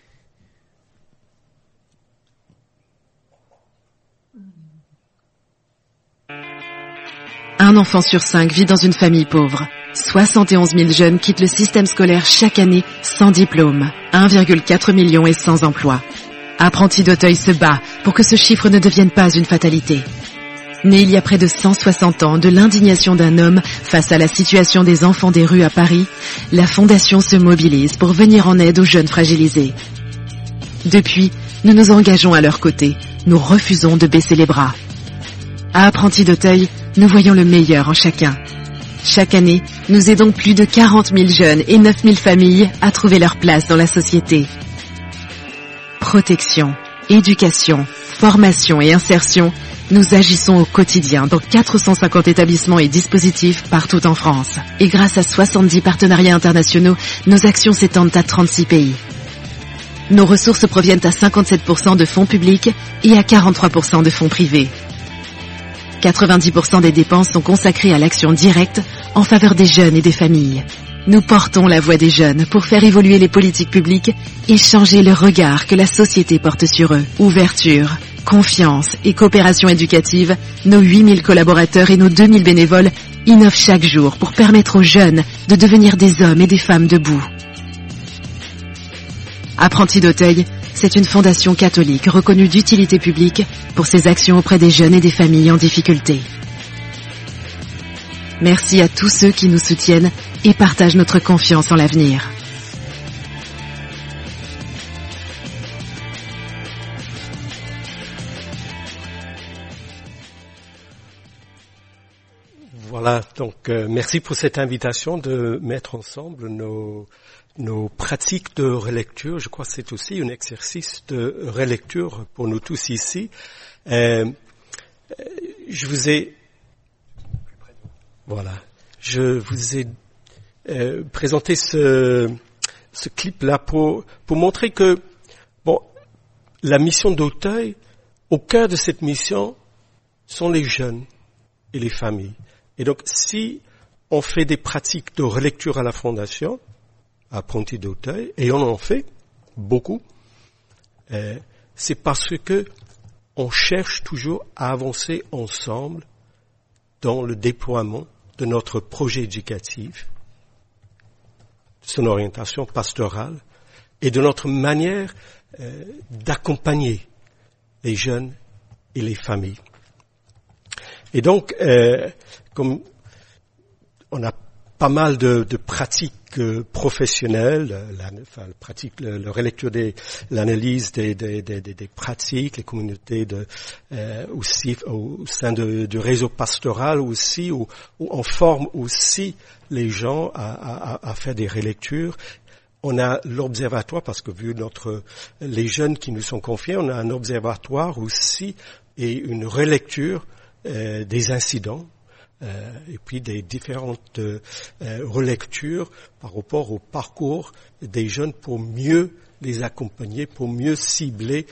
Un enfant sur 5 vit dans une famille pauvre. 71 000 jeunes quittent le système scolaire chaque année sans diplôme. 1,4 million est sans emploi. Apprentis d'Auteuil se bat pour que ce chiffre ne devienne pas une fatalité. Né il y a près de 160 ans de l'indignation d'un homme face à la situation des enfants des rues à Paris, la Fondation se mobilise pour venir en aide aux jeunes fragilisés. Depuis, nous nous engageons à leur côté. Nous refusons de baisser les bras. À Apprentis d'Auteuil, nous voyons le meilleur en chacun. Chaque année, nous aidons plus de 40 000 jeunes et 9 000 familles à trouver leur place dans la société. Protection, éducation, formation et insertion, nous agissons au quotidien dans 450 établissements et dispositifs partout en France. Et grâce à 70 partenariats internationaux, nos actions s'étendent à 36 pays. Nos ressources proviennent à 57% de fonds publics et à 43% de fonds privés. 90% des dépenses sont consacrées à l'action directe en faveur des jeunes et des familles. Nous portons la voix des jeunes pour faire évoluer les politiques publiques et changer le regard que la société porte sur eux. Ouverture, confiance et coopération éducative, nos 8000 collaborateurs et nos 2000 bénévoles innovent chaque jour pour permettre aux jeunes de devenir des hommes et des femmes debout. Apprentis d'Auteuil, c'est une fondation catholique reconnue d'utilité publique pour ses actions auprès des jeunes et des familles en difficulté. Merci à tous ceux qui nous soutiennent et partagent notre confiance en l'avenir. Voilà, donc merci pour cette invitation de mettre ensemble nos pratiques de relecture. Je crois que c'est aussi un exercice de relecture pour nous tous ici. Je vous ai présenté ce clip-là pour montrer que la mission d'Auteuil, au cœur de cette mission, sont les jeunes et les familles. Et donc, si on fait des pratiques de relecture à la Fondation, Apprentis d'Auteuil, et on en fait beaucoup, c'est parce que on cherche toujours à avancer ensemble dans le déploiement de notre projet éducatif, de son orientation pastorale et de notre manière d'accompagner les jeunes et les familles. Et donc, comme on a pas mal de pratiques professionnelles, la relecture l'analyse des pratiques, les communautés aussi au sein du réseau pastoral aussi, où on forme aussi les gens à faire des relectures. On a l'observatoire, parce que vu les jeunes qui nous sont confiés, on a un observatoire aussi et une relecture des incidents. Et puis des différentes relectures par rapport au parcours des jeunes pour mieux les accompagner, pour mieux cibler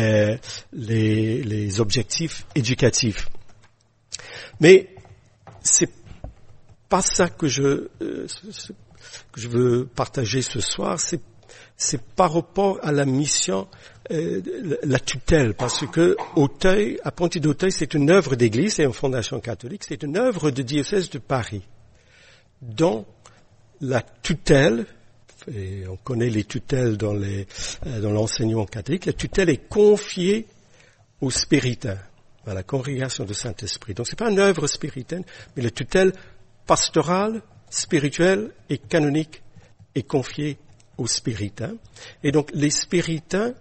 les objectifs éducatifs. Mais c'est pas ça que je veux partager ce soir, c'est par rapport à la mission, la tutelle, parce que Auteuil, Apprenti d'Auteuil, c'est une œuvre d'église, c'est une fondation catholique, c'est une œuvre de diocèse de Paris, dont la tutelle, et on connaît les tutelles dans l'enseignement catholique, la tutelle est confiée aux spiritains, à la congrégation de Saint-Esprit. Donc c'est pas une œuvre spiritaine, mais la tutelle pastorale, spirituelle et canonique est confiée aux spiritains. Et donc les spiritains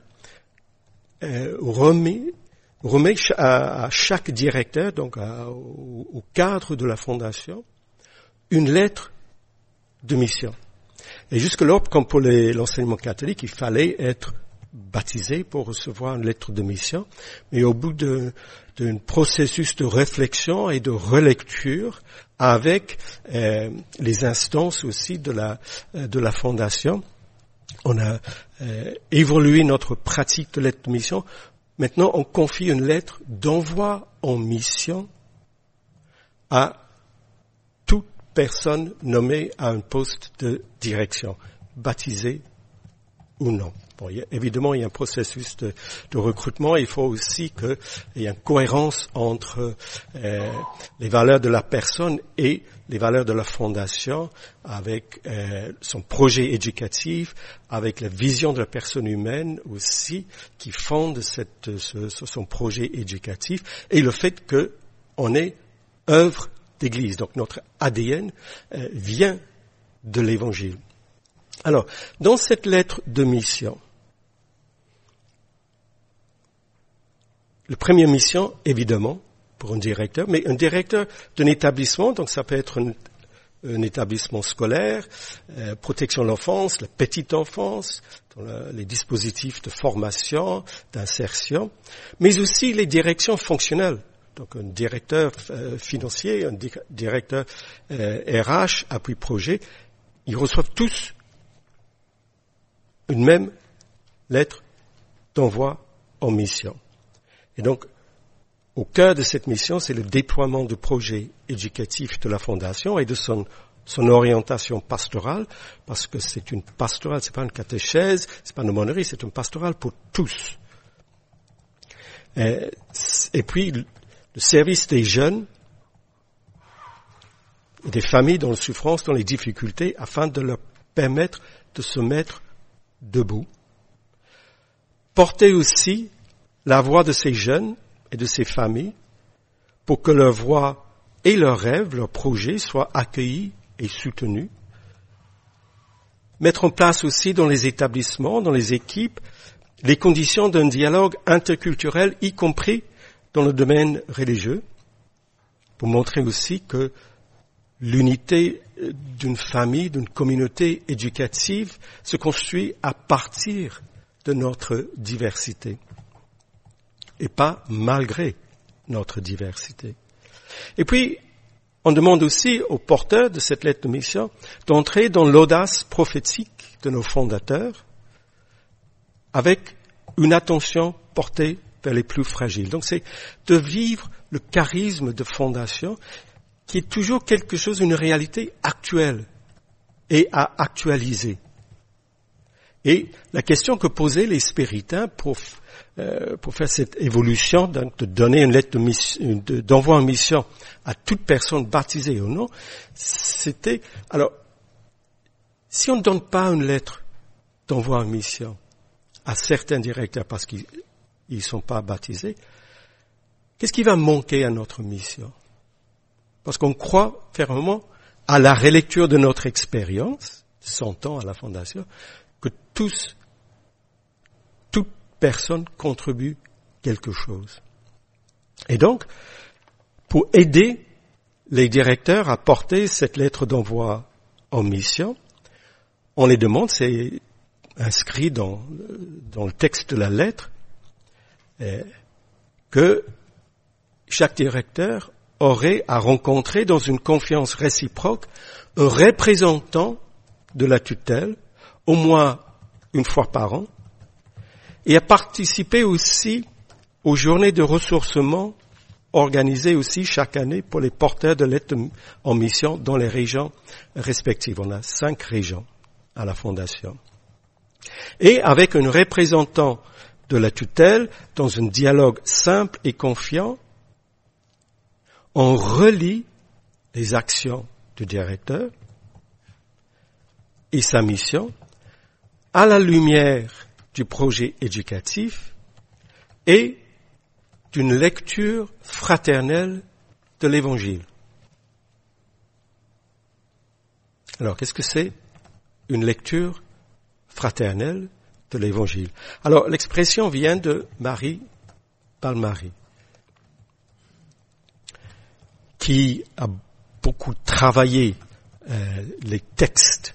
remet à chaque directeur, donc au cadre de la fondation, une lettre de mission. Et jusque-là, comme pour l'enseignement catholique, il fallait être baptisé pour recevoir une lettre de mission. Mais au bout d'un processus de réflexion et de relecture avec les instances aussi de la fondation, on a évolué notre pratique de lettre de mission. Maintenant, on confie une lettre d'envoi en mission à toute personne nommée à un poste de direction, baptisée ou non. Bon, évidemment, il y a un processus de recrutement. Il faut aussi qu'il y ait une cohérence entre les valeurs de la personne et les valeurs de la fondation, avec son projet éducatif, avec la vision de la personne humaine aussi, qui fonde son projet éducatif, et le fait qu'on est œuvre d'église. Donc notre ADN vient de l'Évangile. Alors, dans cette lettre de mission, la première mission, évidemment, pour un directeur, mais un directeur d'un établissement, donc ça peut être un établissement scolaire, protection de l'enfance, la petite enfance, les dispositifs de formation, d'insertion, mais aussi les directions fonctionnelles. Donc un directeur financier, un directeur RH, appui projet, ils reçoivent tous une même lettre d'envoi en mission. Et donc, au cœur de cette mission, c'est le déploiement du projet éducatif de la Fondation et de son orientation pastorale, parce que c'est une pastorale, c'est pas une catéchèse, c'est pas une aumônerie, c'est une pastorale pour tous. Et puis, le service des jeunes et des familles dans la souffrance, dans les difficultés, afin de leur permettre de se mettre debout. Porter aussi la voix de ces jeunes et de ces familles pour que leur voix et leurs rêves, leurs projets soient accueillis et soutenus. Mettre en place aussi dans les établissements, dans les équipes, les conditions d'un dialogue interculturel, y compris dans le domaine religieux, pour montrer aussi que l'unité d'une famille, d'une communauté éducative se construit à partir de notre diversité et pas malgré notre diversité. Et puis, on demande aussi aux porteurs de cette lettre de mission d'entrer dans l'audace prophétique de nos fondateurs avec une attention portée vers les plus fragiles. Donc c'est de vivre le charisme de fondation qui est toujours quelque chose, une réalité actuelle et à actualiser. Et la question que posaient les spiritains pour faire cette évolution, de donner une lettre d'envoi en mission à toute personne baptisée ou non, c'était, alors, si on ne donne pas une lettre d'envoi en mission à certains directeurs parce qu'ils ne sont pas baptisés, qu'est-ce qui va manquer à notre mission? Parce qu'on croit fermement à la relecture de notre expérience, 100 ans à la Fondation, que toute personne contribue quelque chose. Et donc, pour aider les directeurs à porter cette lettre d'envoi en mission, on les demande, c'est inscrit dans le texte de la lettre, que chaque directeur aurait à rencontrer dans une confiance réciproque un représentant de la tutelle, au moins une fois par an, et à participer aussi aux journées de ressourcement organisées aussi chaque année pour les porteurs de lettres en mission dans les régions respectives. On a 5 régions à la Fondation. Et avec un représentant de la tutelle, dans un dialogue simple et confiant, on relie les actions du directeur et sa mission à la lumière du projet éducatif et d'une lecture fraternelle de l'Évangile. Alors, qu'est-ce que c'est une lecture fraternelle de l'Évangile? Alors, l'expression vient de Marie Palmari, qui a beaucoup travaillé les textes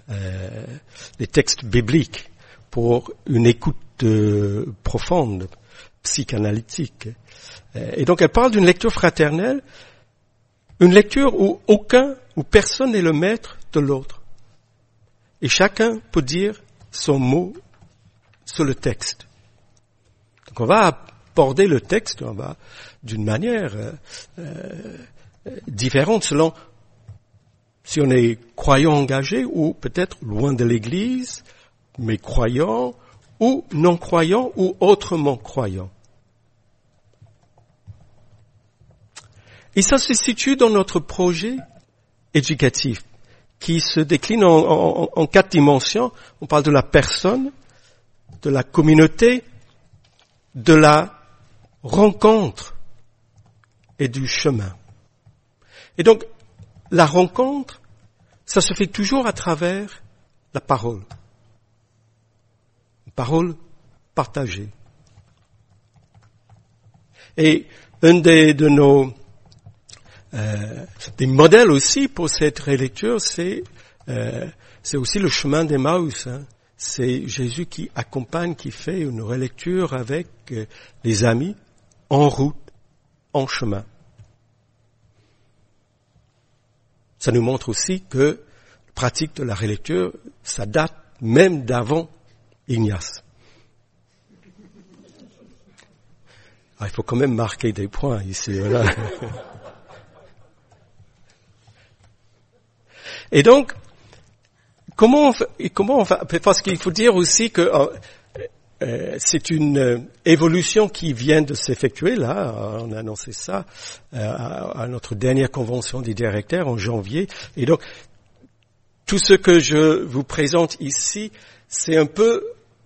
bibliques pour une écoute profonde, psychanalytique. Et donc elle parle d'une lecture fraternelle, une lecture où personne n'est le maître de l'autre. Et chacun peut dire son mot sur le texte. Donc on va aborder le texte d'une manière différente selon si on est croyant engagé ou peut-être loin de l'Église, mais croyant ou non-croyant ou autrement croyant. Et ça se situe dans notre projet éducatif qui se décline en 4 dimensions. On parle de la personne, de la communauté, de la rencontre et du chemin. Et donc, la rencontre, ça se fait toujours à travers la parole. Une parole partagée. Et un des modèles aussi pour cette relecture, c'est aussi le chemin d'Emmaüs. C'est Jésus qui accompagne, qui fait une relecture avec les amis en route, en chemin. Ça nous montre aussi que la pratique de la relecture, ça date même d'avant Ignace. Il faut quand même marquer des points ici. Voilà. Et donc, comment on fait, parce qu'il faut dire aussi que c'est une évolution qui vient de s'effectuer, là, on a annoncé ça à notre dernière convention des directeurs en janvier, et donc tout ce que je vous présente ici, c'est un peu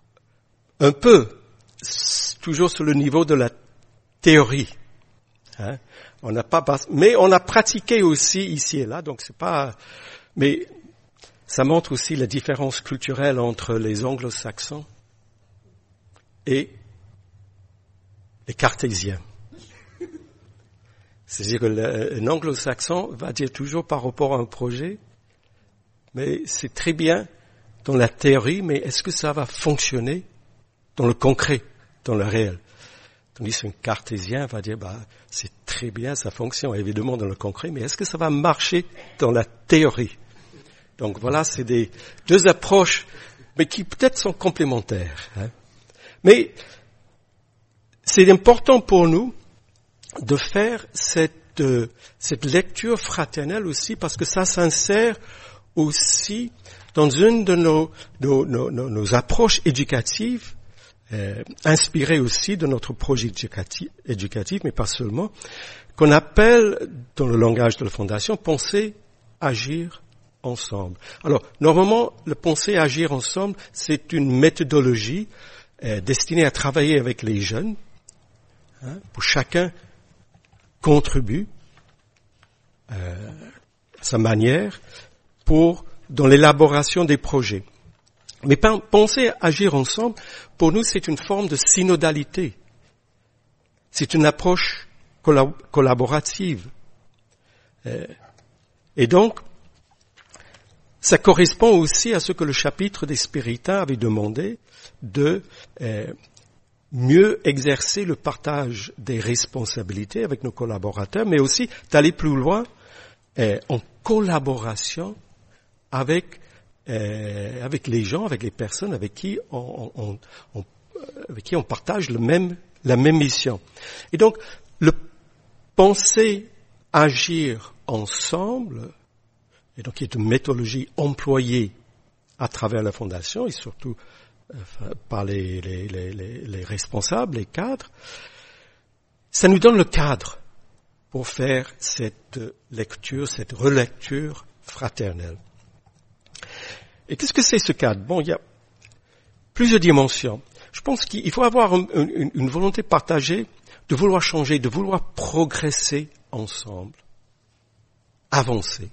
toujours sur le niveau de la théorie. On n'a pas, mais on a pratiqué aussi ici et là, donc c'est pas, mais ça montre aussi la différence culturelle entre les anglo-saxons et les cartésiens. C'est-à-dire que un anglo-saxon va dire toujours par rapport à un projet, mais c'est très bien dans la théorie, mais est-ce que ça va fonctionner dans le concret, dans le réel? Tandis qu'un cartésien va dire, c'est très bien, ça fonctionne évidemment dans le concret, mais est-ce que ça va marcher dans la théorie? Donc voilà, c'est deux approches, mais qui peut-être sont complémentaires. Mais c'est important pour nous de faire cette lecture fraternelle aussi, parce que ça s'insère aussi dans une de nos approches éducatives, inspirées aussi de notre projet éducatif, mais pas seulement, qu'on appelle, dans le langage de la Fondation, penser, agir ensemble. Alors, normalement, le penser, agir ensemble, c'est une méthodologie destinée à travailler avec les jeunes, pour chacun contribue à sa manière dans l'élaboration des projets. Mais penser, agir ensemble, pour nous, c'est une forme de synodalité. C'est une approche collaborative. Et donc, ça correspond aussi à ce que le chapitre des Spiritains avait demandé de mieux exercer le partage des responsabilités avec nos collaborateurs, mais aussi d'aller plus loin en collaboration avec les gens, avec les personnes avec qui on partage la même mission. Et donc, le penser, agir ensemble, et donc qui est une méthodologie employée à travers la Fondation et surtout par les responsables, les cadres, ça nous donne le cadre pour faire cette lecture, cette relecture fraternelle. Et qu'est-ce que c'est ce cadre? Bon, il y a plusieurs dimensions. Je pense qu'il faut avoir une volonté partagée de vouloir changer, de vouloir progresser ensemble, avancer.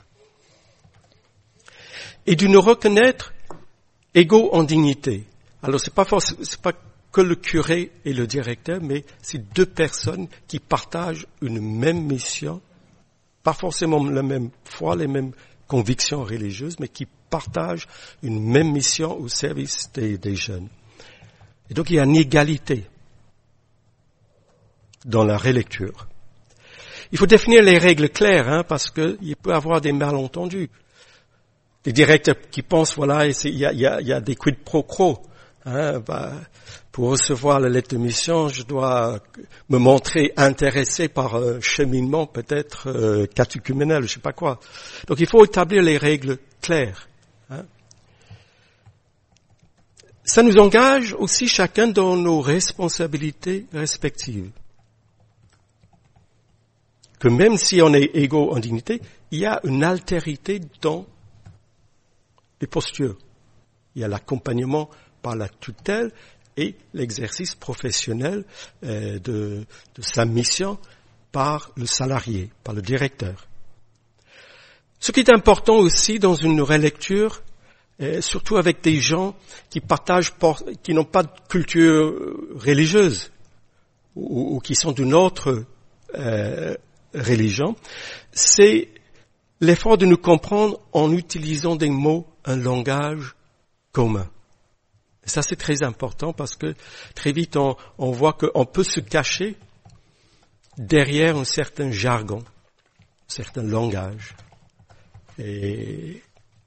Et de nous reconnaître égaux en dignité. Alors c'est pas que le curé et le directeur, mais c'est deux personnes qui partagent une même mission, pas forcément la même foi, les mêmes convictions religieuses, mais qui partagent une même mission au service des jeunes. Et donc il y a une égalité dans la relecture. Il faut définir les règles claires, parce qu'il peut y avoir des malentendus. Des directeurs qui pensent, voilà, il y a des quid pro quo. Pour recevoir la lettre de mission, je dois me montrer intéressé par un cheminement peut-être catéchuménal, je sais pas quoi. Donc il faut établir les règles claires. Ça nous engage aussi chacun dans nos responsabilités respectives. Que même si on est égaux en dignité, il y a une altérité dans les postures. Il y a l'accompagnement par la tutelle et l'exercice professionnel de sa mission par le salarié, par le directeur. Ce qui est important aussi dans une relecture, surtout avec des gens qui n'ont pas de culture religieuse ou qui sont d'une autre religion, c'est l'effort de nous comprendre en utilisant des mots, un langage commun. Et ça, c'est très important parce que très vite, on voit qu'on peut se cacher derrière un certain jargon, un certain langage. Et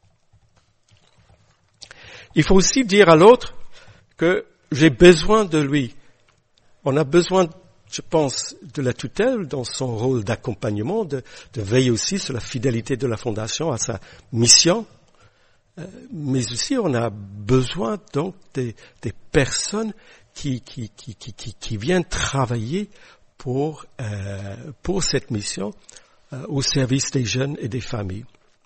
il faut aussi dire à l'autre que j'ai besoin de lui. On a besoin, je pense, de la tutelle dans son rôle d'accompagnement, de veiller aussi sur la fidélité de la Fondation à sa mission. Mais aussi, on a besoin donc des personnes qui viennent travailler pour cette mission au service des jeunes et des familles.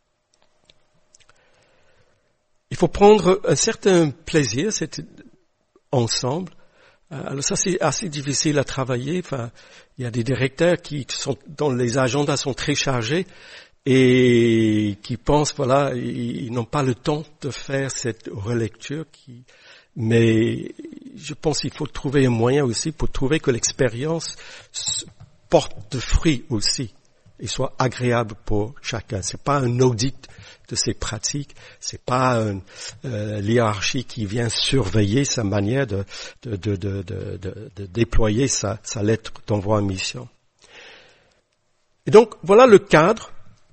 Il faut prendre un certain plaisir, ensemble. Alors ça, c'est assez difficile à travailler. Enfin, il y a des directeurs dont les agendas sont très chargés et qui pensent, voilà, ils n'ont pas le temps de faire cette relecture. Mais je pense qu'il faut trouver un moyen aussi pour trouver que l'expérience porte de fruits aussi et soit agréable pour chacun. C'est pas un audit de ses pratiques, c'est pas une hiérarchie qui vient surveiller sa manière de déployer sa lettre d'envoi en mission. Et donc voilà le cadre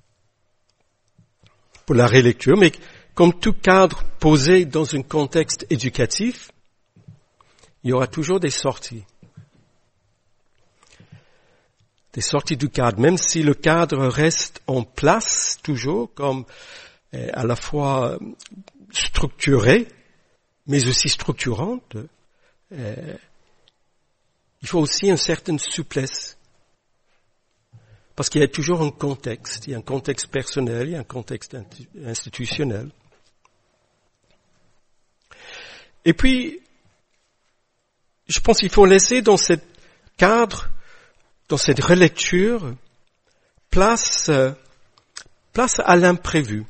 pour la relecture, mais comme tout cadre posé dans un contexte éducatif, il y aura toujours des sorties. Des sorties du cadre, même si le cadre reste en place toujours, comme à la fois structurée, mais aussi structurante, il faut aussi une certaine souplesse. Parce qu'il y a toujours un contexte. Il y a un contexte personnel, il y a un contexte institutionnel. Et puis, je pense qu'il faut laisser dans ce cadre, dans cette relecture, place à l'imprévu.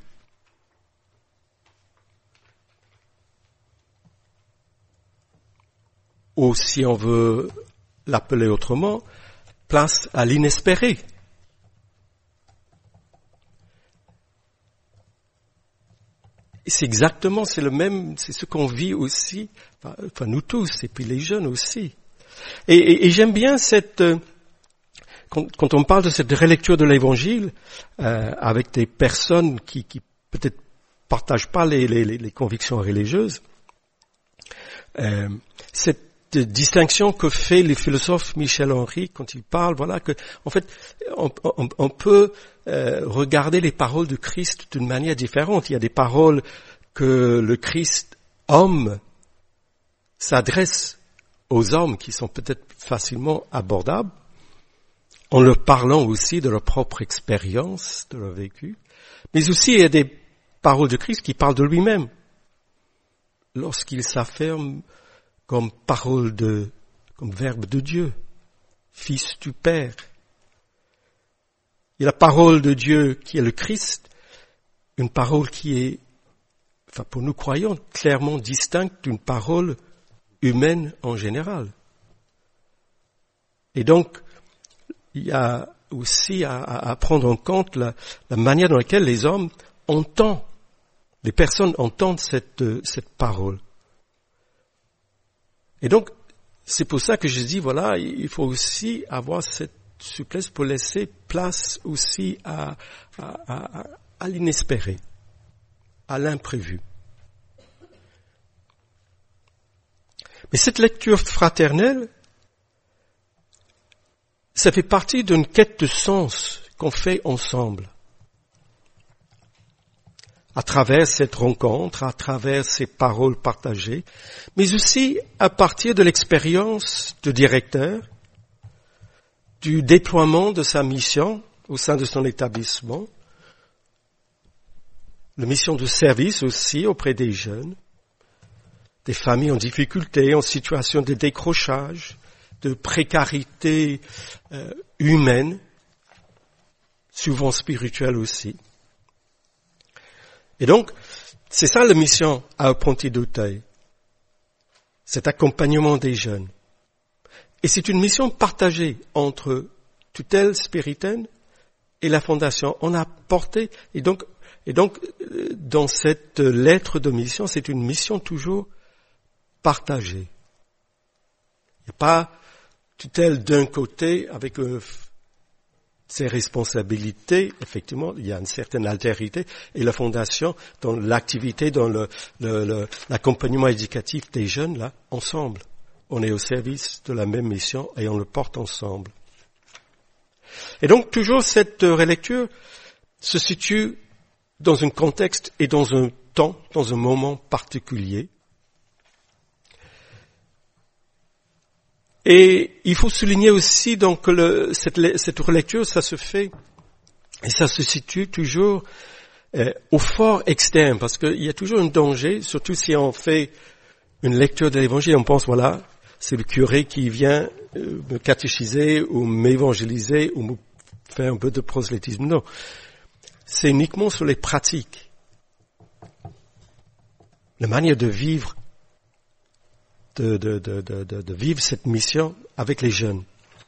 Ou si on veut l'appeler autrement, place à l'inespéré. Et c'est ce qu'on vit aussi, enfin nous tous, et puis les jeunes aussi. Et j'aime bien quand on parle de cette relecture de l'Évangile, avec des personnes qui peut-être partagent pas les convictions religieuses, cette distinction que fait le philosophe Michel Henry quand il parle, voilà, que en fait on peut regarder les paroles du Christ d'une manière différente. Il y a des paroles que le Christ homme s'adresse aux hommes qui sont peut-être facilement abordables, en leur parlant aussi de leur propre expérience, de leur vécu, mais aussi il y a des paroles de Christ qui parlent de lui-même, lorsqu'il s'affirme comme comme verbe de Dieu, fils du Père. Il y a la parole de Dieu qui est le Christ, une parole qui est, enfin pour nous croyants, clairement distincte d'une parole humaine en général. Et donc, il y a aussi à prendre en compte la manière dans laquelle les personnes entendent cette parole. Et donc, c'est pour ça que je dis, voilà, il faut aussi avoir cette souplesse pour laisser place aussi à l'inespéré, à l'imprévu. Mais cette lecture fraternelle, ça fait partie d'une quête de sens qu'on fait ensemble. À travers cette rencontre, à travers ces paroles partagées, mais aussi à partir de l'expérience du directeur, du déploiement de sa mission au sein de son établissement, la mission de service aussi auprès des jeunes, des familles en difficulté, en situation de décrochage, de précarité humaine, souvent spirituelle aussi. Et donc, c'est ça la mission à Apprenti d'Auteuil, cet accompagnement des jeunes. Et c'est une mission partagée entre Tutelle Spiritaine et la Fondation. On a porté, et donc, dans cette lettre de mission, c'est une mission toujours partagée. Il n'y a pas Tutelle d'un côté avec ses responsabilités, effectivement, il y a une certaine altérité, et la Fondation dans l'activité, dans l'accompagnement éducatif des jeunes, là, ensemble. On est au service de la même mission et on le porte ensemble. Et donc, toujours cette relecture se situe dans un contexte et dans un temps, dans un moment particulier. Et il faut souligner aussi donc que cette relecture, ça se fait et ça se situe toujours au fort externe, parce qu'il y a toujours un danger, surtout si on fait une lecture de l'Évangile, on pense voilà, c'est le curé qui vient me catéchiser ou m'évangéliser ou me faire un peu de prosélytisme. Non, c'est uniquement sur les pratiques, la manière de vivre. De vivre cette mission avec les jeunes.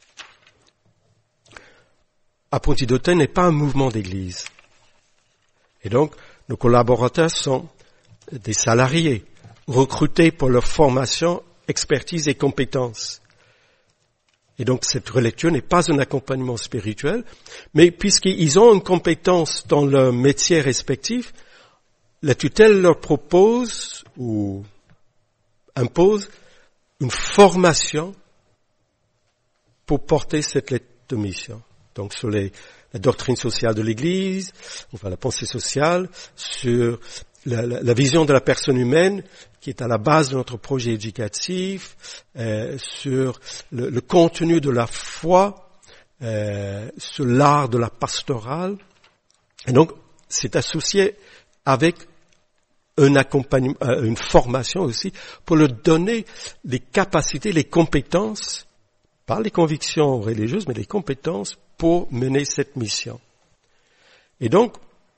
Apprenti d'Auteuil n'est pas un mouvement d'église. Et donc, nos collaborateurs sont des salariés, recrutés pour leur formation, expertise et compétences. Et donc, cette relecture n'est pas un accompagnement spirituel, mais puisqu'ils ont une compétence dans leur métier respectif, la tutelle leur propose ou impose une formation pour porter cette lettre de mission. Donc sur la doctrine sociale de l'Église, enfin la pensée sociale, sur la vision de la personne humaine qui est à la base de notre projet éducatif, sur le contenu de la foi, sur l'art de la pastorale. Et donc, c'est associé avec un accompagnement, une formation aussi, pour leur donner les capacités, les compétences, pas les convictions religieuses, mais les compétences pour mener cette mission. Et donc,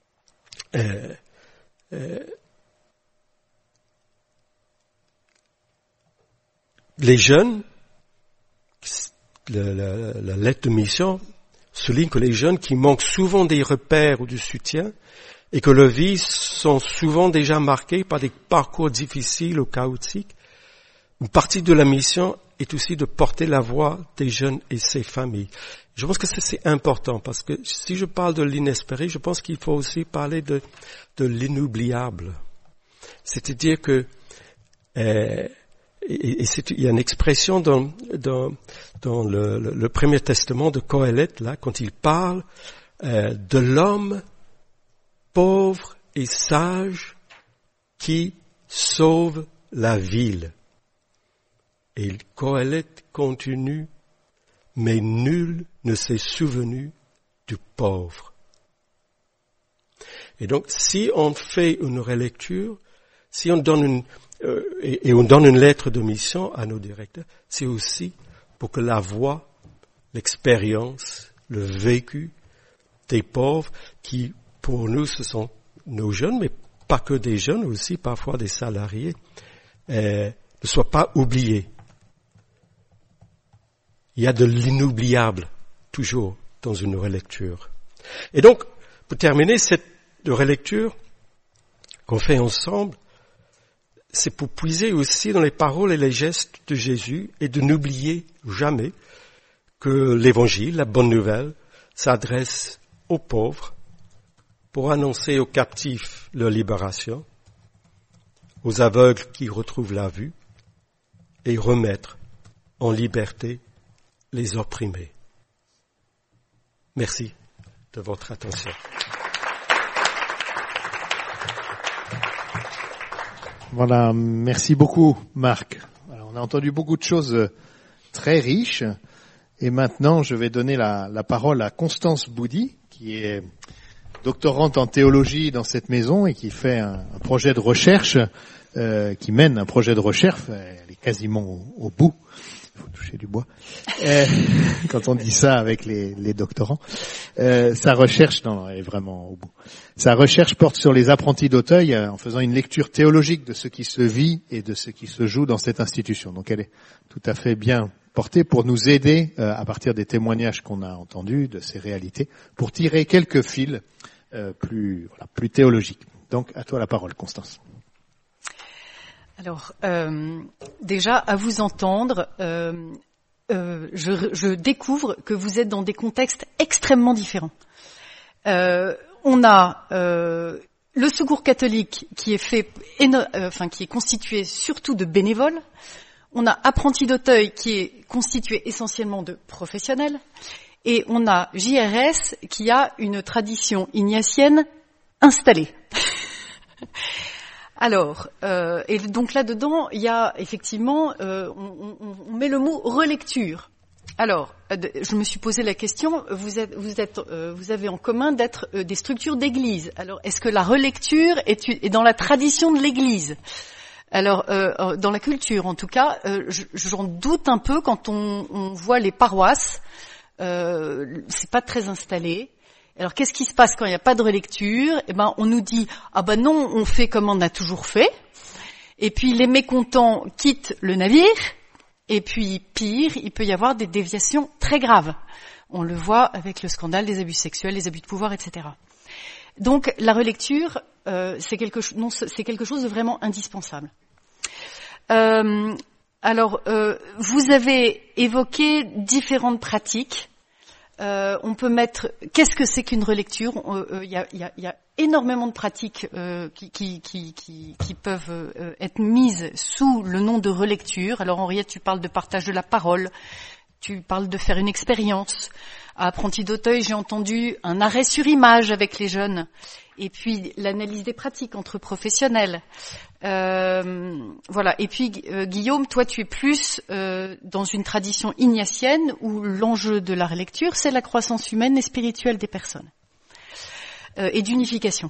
les jeunes, la lettre de mission souligne que les jeunes qui manquent souvent des repères ou du soutien et que leurs vies sont souvent déjà marquées par des parcours difficiles ou chaotiques, une partie de la mission est aussi de porter la voix des jeunes et ses familles. Je pense que c'est important parce que si je parle de l'inespéré, je pense qu'il faut aussi parler de l'inoubliable. C'est-à-dire que il y a une expression dans le Premier Testament de Qoheleth, là, quand il parle de l'homme pauvre et sage qui sauve la ville. Et Qoheleth continue, mais nul ne s'est souvenu du pauvre. Et donc, si on fait une relecture, si on donne et on donne une lettre de mission à nos directeurs, c'est aussi pour que la voix, l'expérience, le vécu des pauvres, qui pour nous ce sont nos jeunes, mais pas que des jeunes, aussi parfois des salariés, ne soient pas oubliés. Il y a de l'inoubliable toujours dans une relecture. Et donc, pour terminer cette relecture qu'on fait ensemble, c'est pour puiser aussi dans les paroles et les gestes de Jésus et de n'oublier jamais que l'Évangile, la bonne nouvelle, s'adresse aux pauvres pour annoncer aux captifs leur libération, aux aveugles qui retrouvent la vue et remettre en liberté les opprimés. Merci de votre attention. Voilà, merci beaucoup Marc. Alors, on a entendu beaucoup de choses très riches et maintenant je vais donner la parole à Constance Boudy qui est doctorante en théologie dans cette maison et qui fait un projet de recherche, qui mène un projet de recherche, elle est quasiment au bout. Il faut toucher du bois. Quand on dit ça avec les doctorants, sa recherche, non, elle est vraiment au bout. Sa recherche porte sur les apprentis d'Auteuil en faisant une lecture théologique de ce qui se vit et de ce qui se joue dans cette institution. Donc elle est tout à fait bien portée pour nous aider à partir des témoignages qu'on a entendus, de ces réalités, pour tirer quelques fils plus théologiques. Donc à toi la parole, Constance. Alors, déjà, à vous entendre, je découvre que vous êtes dans des contextes extrêmement différents. On a le secours catholique qui est qui est constitué surtout de bénévoles. On a Apprentis d'Auteuil qui est constitué essentiellement de professionnels. Et on a JRS qui a une tradition ignatienne installée. Alors, et donc là-dedans, il y a effectivement, on met le mot relecture. Alors, je me suis posé la question, vous avez en commun d'être des structures d'église. Alors, est-ce que la relecture est dans la tradition de l'église ? Alors, dans la culture, en tout cas, j'en doute un peu quand on voit les paroisses. C'est pas très installé. Alors, qu'est-ce qui se passe quand il n'y a pas de relecture ? Eh ben, on nous dit, ah ben non, on fait comme on a toujours fait. Et puis, les mécontents quittent le navire. Et puis, pire, il peut y avoir des déviations très graves. On le voit avec le scandale des abus sexuels, les abus de pouvoir, etc. Donc, la relecture, c'est quelque chose de vraiment indispensable. Alors, vous avez évoqué différentes pratiques. On peut mettre. Qu'est-ce que c'est qu'une relecture ? Il y a énormément de pratiques qui peuvent être mises sous le nom de relecture. Alors Henriette, tu parles de partage de la parole, tu parles de faire une expérience. À Apprenti d'Auteuil, j'ai entendu un arrêt sur image avec les jeunes, et puis l'analyse des pratiques entre professionnels. Voilà. Et puis Guillaume, toi, tu es plus dans une tradition ignatienne où l'enjeu de la relecture, c'est la croissance humaine et spirituelle des personnes et d'unification.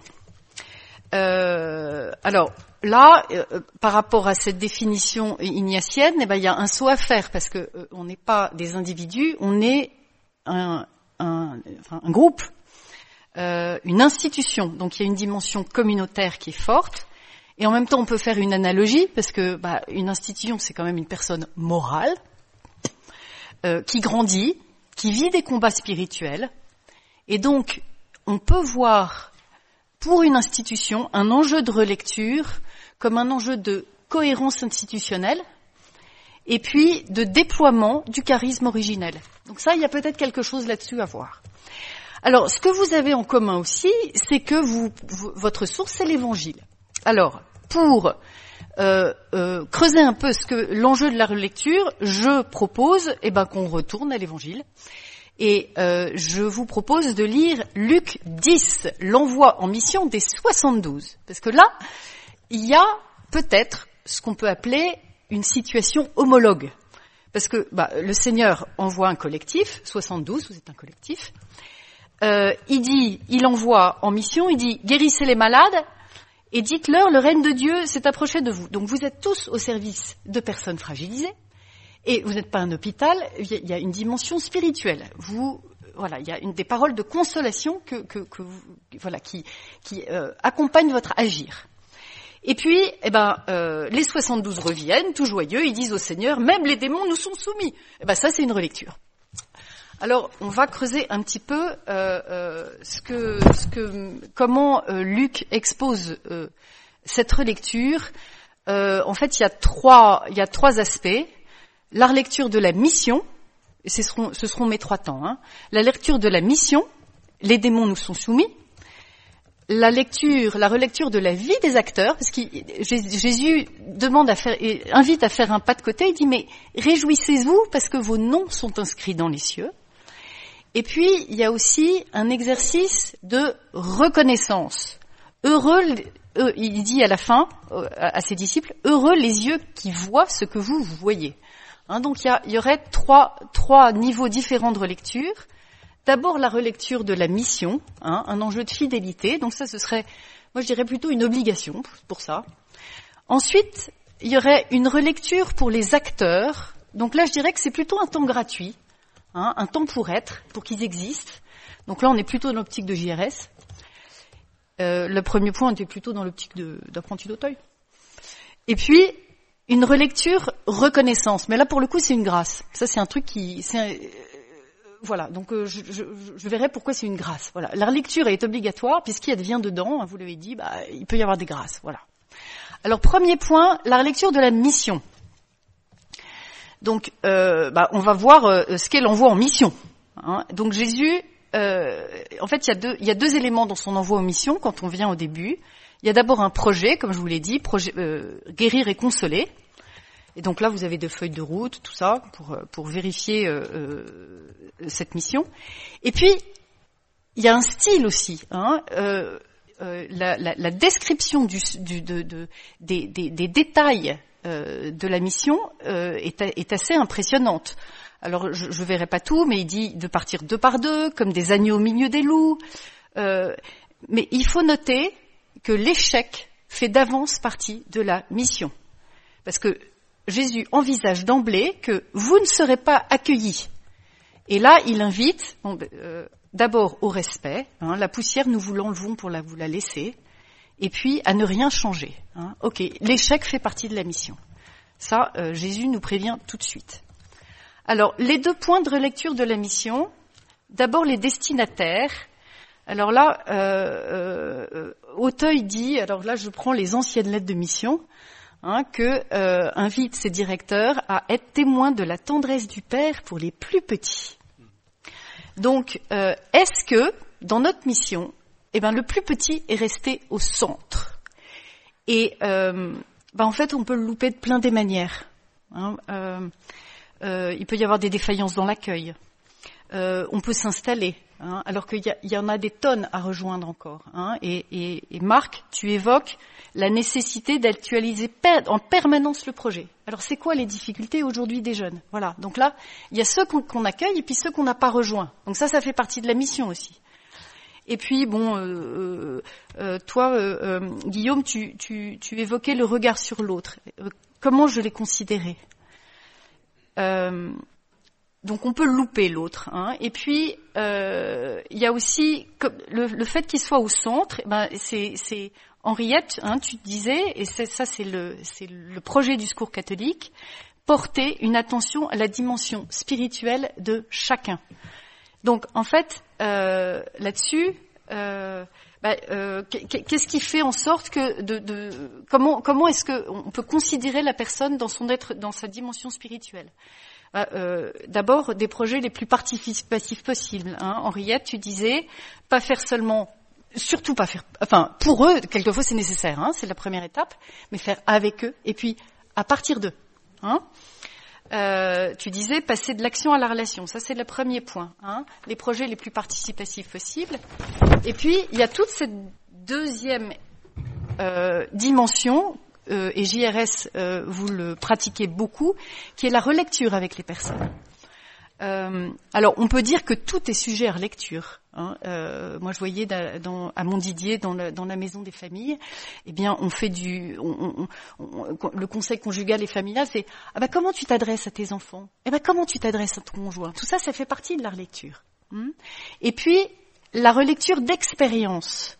Alors là, par rapport à cette définition ignatienne, il y a un saut à faire parce que on n'est pas des individus, on est un groupe, une institution. Donc il y a une dimension communautaire qui est forte. Et en même temps, on peut faire une analogie parce que une institution, c'est quand même une personne morale qui grandit, qui vit des combats spirituels. Et donc, on peut voir pour une institution un enjeu de relecture comme un enjeu de cohérence institutionnelle et puis de déploiement du charisme originel. Donc ça, il y a peut-être quelque chose là-dessus à voir. Alors, ce que vous avez en commun aussi, c'est que votre source, c'est l'Évangile. Alors, pour creuser un peu l'enjeu de la relecture, je propose qu'on retourne à l'Évangile. Et je vous propose de lire Luc 10, l'envoi en mission des 72. Parce que là, il y a peut-être ce qu'on peut appeler une situation homologue. Parce que le Seigneur envoie un collectif, 72, vous êtes un collectif. Il envoie en mission, il dit « Guérissez les malades et dites-leur, le règne de Dieu s'est approché de vous ». Donc vous êtes tous au service de personnes fragilisées. Et vous n'êtes pas un hôpital, il y a une dimension spirituelle. Il y a des paroles de consolation qui accompagnent votre agir. Et puis, les 72 reviennent, tout joyeux, ils disent au Seigneur, même les démons nous sont soumis. Ça, c'est une relecture. Alors, on va creuser un petit peu comment Luc expose cette relecture. En fait, il y a trois aspects. La relecture de la mission, et ce seront mes 3 temps. La lecture de la mission, les démons nous sont soumis. La relecture de la vie des acteurs, parce que Jésus invite à faire un pas de côté. Il dit mais réjouissez-vous parce que vos noms sont inscrits dans les cieux. Et puis il y a aussi un exercice de reconnaissance. Heureux, il dit à la fin à ses disciples, heureux les yeux qui voient ce que vous voyez. Donc il y aurait trois niveaux différents de relecture. D'abord la relecture de la mission, un enjeu de fidélité. Donc ça, ce serait, moi je dirais plutôt une obligation pour ça. Ensuite, il y aurait une relecture pour les acteurs. Donc là, je dirais que c'est plutôt un temps gratuit, un temps pour être, pour qu'ils existent. Donc là, on est plutôt dans l'optique de JRS. Le premier point, on était plutôt dans l'optique d'Apprenti d'Auteuil. Et puis une relecture reconnaissance, mais là pour le coup c'est une grâce. Ça c'est un truc voilà. Donc je verrai pourquoi c'est une grâce. Voilà, la relecture est obligatoire puisqu'il advient dedans. Vous l'avez dit, il peut y avoir des grâces. Voilà. Alors premier point, la relecture de la mission. Donc on va voir ce qu'est l'envoi en mission. Donc Jésus, en fait il y a deux éléments dans son envoi en mission quand on vient au début. Il y a d'abord un projet, comme je vous l'ai dit, guérir et consoler. Et donc là, vous avez des feuilles de route, tout ça, pour vérifier cette mission. Et puis, il y a un style aussi. La description des détails de la mission est assez impressionnante. Alors, je verrai pas tout, mais il dit de partir 2 par 2, comme des agneaux au milieu des loups. Mais il faut noter que l'échec fait d'avance partie de la mission. Parce que Jésus envisage d'emblée que vous ne serez pas accueillis. Et là, il invite d'abord au respect. La poussière, nous vous l'enlevons pour vous la laisser. Et puis, à ne rien changer. Ok, l'échec fait partie de la mission. Ça, Jésus nous prévient tout de suite. Alors, les 2 points de relecture de la mission. D'abord, les destinataires. Alors là, Auteuil dit, alors là je prends les anciennes lettres de mission, que invite ses directeurs à être témoins de la tendresse du Père pour les plus petits. Donc, est-ce que dans notre mission, le plus petit est resté au centre? Et en fait, on peut le louper de plein des manières. Il peut y avoir des défaillances dans l'accueil. on peut s'installer, hein, alors qu'il y en a des tonnes à rejoindre encore. Hein, et Marc, tu évoques la nécessité d'actualiser en permanence le projet. Alors c'est quoi les difficultés aujourd'hui des jeunes? Voilà. Donc là, il y a ceux qu'on accueille et puis ceux qu'on n'a pas rejoints. Donc ça fait partie de la mission aussi. Et puis bon, toi, Guillaume, tu évoquais le regard sur l'autre. Comment je l'ai considéré? Donc on peut louper l'autre. Hein. Et puis il y a aussi le fait qu'il soit au centre. C'est Henriette, hein, tu disais, et c'est le projet du Secours catholique, porter une attention à la dimension spirituelle de chacun. Donc en fait, là-dessus, qu'est-ce qui fait en sorte que comment est-ce que on peut considérer la personne dans sa dimension spirituelle? D'abord, des projets les plus participatifs possibles. Hein. Henriette, tu disais, surtout pas faire. Enfin, pour eux, quelquefois c'est nécessaire. Hein, c'est la première étape, mais faire avec eux et puis à partir d'eux. Hein. Tu disais passer de l'action à la relation. Ça, c'est le premier point. Hein, les projets les plus participatifs possibles. Et puis, il y a toute cette deuxième dimension, et JRS, vous le pratiquez beaucoup, qui est la relecture avec les personnes. Alors, on peut dire que tout est sujet à relecture. Hein. Moi, je voyais à Montdidier, dans la maison des familles, eh bien, on fait le conseil conjugal et familial, c'est comment tu t'adresses à tes enfants? Comment tu t'adresses à ton conjoint? Tout ça, ça fait partie de la relecture. Et puis, la relecture d'expérience.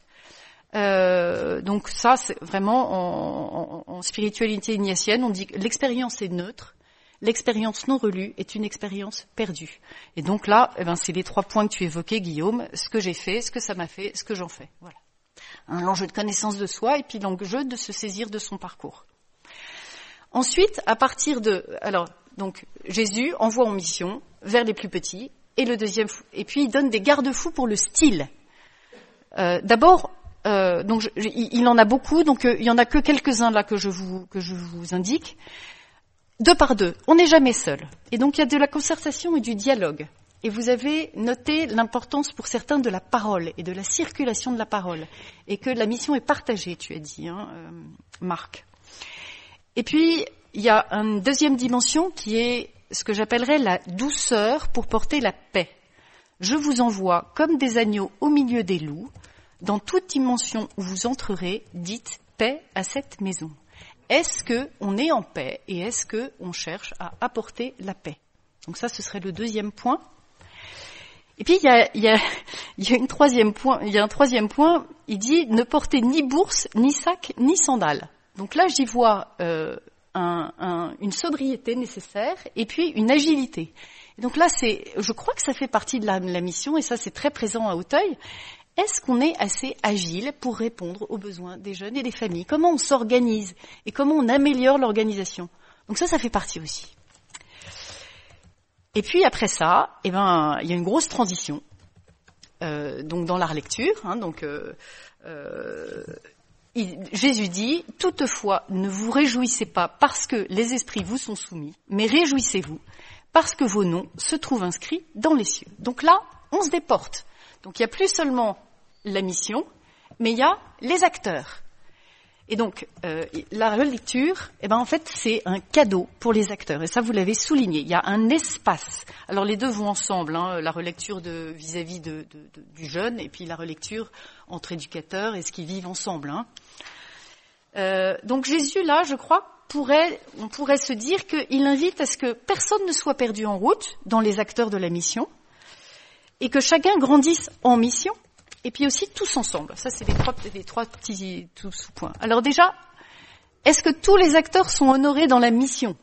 Donc ça, c'est vraiment en spiritualité ignatienne, on dit que l'expérience est neutre. L'expérience non relue est une expérience perdue. Et donc là, c'est les 3 points que tu évoquais, Guillaume, ce que j'ai fait, ce que ça m'a fait, ce que j'en fais. Voilà. L'enjeu de connaissance de soi et puis l'enjeu de se saisir de son parcours. Ensuite, à partir donc Jésus envoie en mission vers les plus petits et et puis il donne des garde-fous pour le style. D'abord, donc il en a beaucoup, donc il y en a que quelques-uns là que je vous indique. 2 par 2, on n'est jamais seul. Et donc il y a de la concertation et du dialogue. Et vous avez noté l'importance pour certains de la parole et de la circulation de la parole. Et que la mission est partagée, tu as dit, hein, Marc. Et puis, il y a une deuxième dimension qui est ce que j'appellerais la douceur pour porter la paix. Je vous envoie comme des agneaux au milieu des loups. Dans toute dimension où vous entrerez, dites paix à cette maison. Est-ce qu'on est en paix et est-ce qu'on cherche à apporter la paix? Donc ça, ce serait le deuxième point. Et puis, il y a un troisième point, il dit ne portez ni bourse, ni sac, ni sandales. Donc là, j'y vois une sobriété nécessaire et puis une agilité. Et donc là, je crois que ça fait partie de la mission et ça, c'est très présent à Auteuil. Est-ce qu'on est assez agile pour répondre aux besoins des jeunes et des familles? Comment on s'organise et comment on améliore l'organisation? Donc ça fait partie aussi. Et puis après ça, il y a une grosse transition. Donc dans la relecture, hein, Jésus dit « Toutefois, ne vous réjouissez pas parce que les esprits vous sont soumis, mais réjouissez-vous parce que vos noms se trouvent inscrits dans les cieux. » Donc là, on se déporte. Donc il n'y a plus seulement la mission, mais il y a les acteurs. Et donc la relecture, en fait, c'est un cadeau pour les acteurs. Et ça, vous l'avez souligné. Il y a un espace. Alors les deux vont ensemble, hein, la relecture vis-à-vis du jeune et puis la relecture entre éducateurs et ce qu'ils vivent ensemble. Hein. Donc Jésus, là, je crois, on pourrait se dire qu'il invite à ce que personne ne soit perdu en route dans les acteurs de la mission et que chacun grandisse en mission. Et puis aussi tous ensemble. Ça, c'est les trois petits sous-points. Alors déjà, est-ce que tous les acteurs sont honorés dans la mission?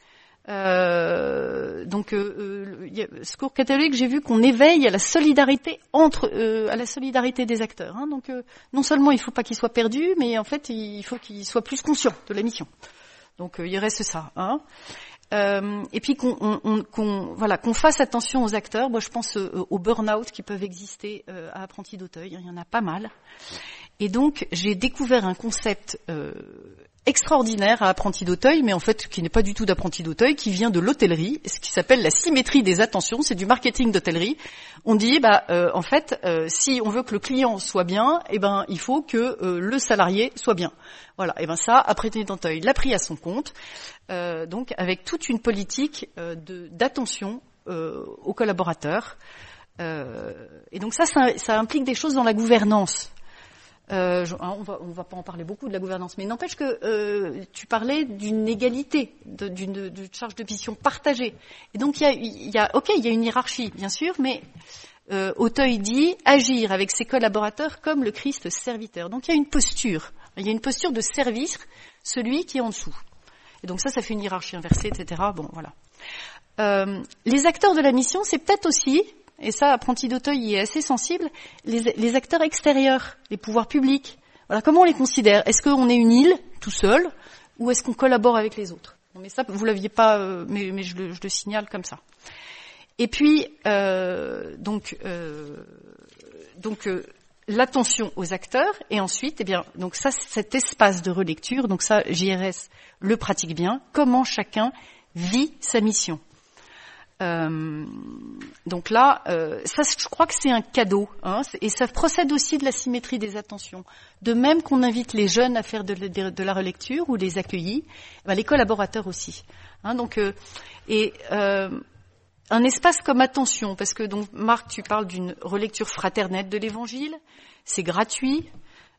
Secours catholique, j'ai vu qu'on éveille à la solidarité à la solidarité des acteurs. Hein. Donc, non seulement il ne faut pas qu'ils soient perdus, mais en fait, il faut qu'ils soient plus conscients de la mission. Donc, il reste ça. Hein. Et puis qu'on fasse attention aux acteurs. Moi, je pense aux burn-out qui peuvent exister à Apprentis d'Auteuil. Il y en a pas mal. Et donc, j'ai découvert un concept extraordinaire à Apprentis d'Auteuil, mais en fait qui n'est pas du tout d'Apprentis d'Auteuil, qui vient de l'hôtellerie, ce qui s'appelle la symétrie des attentions. C'est du marketing d'hôtellerie. On dit, en fait, si on veut que le client soit bien, il faut que le salarié soit bien. Voilà. Et ça, Apprentis d'Auteuil l'a pris à son compte, donc avec toute une politique d'attention aux collaborateurs. Et donc ça implique des choses dans la gouvernance. On va pas en parler beaucoup de la gouvernance, mais il n'empêche que tu parlais d'une égalité, d'une charge de mission partagée. Et donc il y a une hiérarchie, bien sûr, mais Auteuil dit agir avec ses collaborateurs comme le Christ serviteur. Donc il y a une posture de service, celui qui est en dessous. Et donc ça fait une hiérarchie inversée, etc. Bon, voilà. Les acteurs de la mission, c'est peut-être aussi, et ça, Apprentis d'Auteuil y est assez sensible, les acteurs extérieurs, les pouvoirs publics. Voilà, comment on les considère ? Est-ce qu'on est une île, tout seul, ou est-ce qu'on collabore avec les autres ? Bon, mais ça, vous l'aviez pas, mais je le signale comme ça. Et puis, l'attention aux acteurs, et ensuite, donc ça, cet espace de relecture, donc ça, JRS le pratique bien, comment chacun vit sa mission. Donc là, ça, je crois que c'est un cadeau, et ça procède aussi de la symétrie des attentions. De même qu'on invite les jeunes à faire de la relecture ou les accueillis, les collaborateurs aussi. Un espace comme attention, parce que donc Marc, tu parles d'une relecture fraternelle de l'Évangile, c'est gratuit,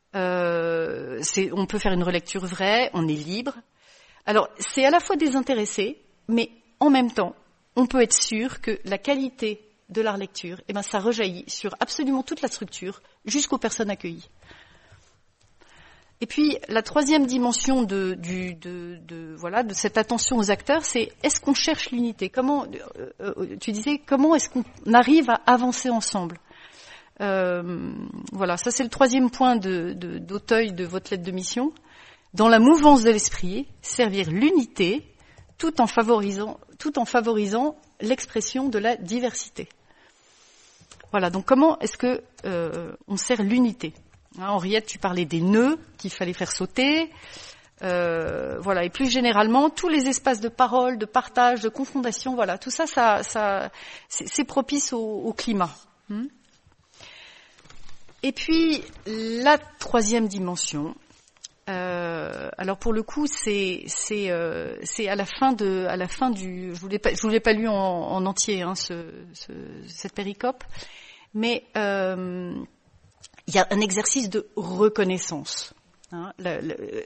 on peut faire une relecture vraie, on est libre. Alors c'est à la fois désintéressé, mais en même temps, on peut être sûr que la qualité de la relecture, ça rejaillit sur absolument toute la structure, jusqu'aux personnes accueillies. Et puis, la troisième dimension de cette attention aux acteurs, c'est est-ce qu'on cherche l'unité ? Tu disais, comment est-ce qu'on arrive à avancer ensemble ? Voilà, ça c'est le troisième point d'Auteuil de votre lettre de mission. Dans la mouvance de l'esprit, servir l'unité tout en favorisant l'expression de la diversité. Voilà, donc comment est-ce que on sert l'unité ? Henriette, tu parlais des nœuds qu'il fallait faire sauter. Voilà, et plus généralement, tous les espaces de parole, de partage, de confrontation, voilà, tout ça c'est propice au climat. Et puis, la troisième dimension, alors pour le coup, c'est à la fin du, je vous l'ai pas lu en entier, cette péricope, mais il y a un exercice de reconnaissance. La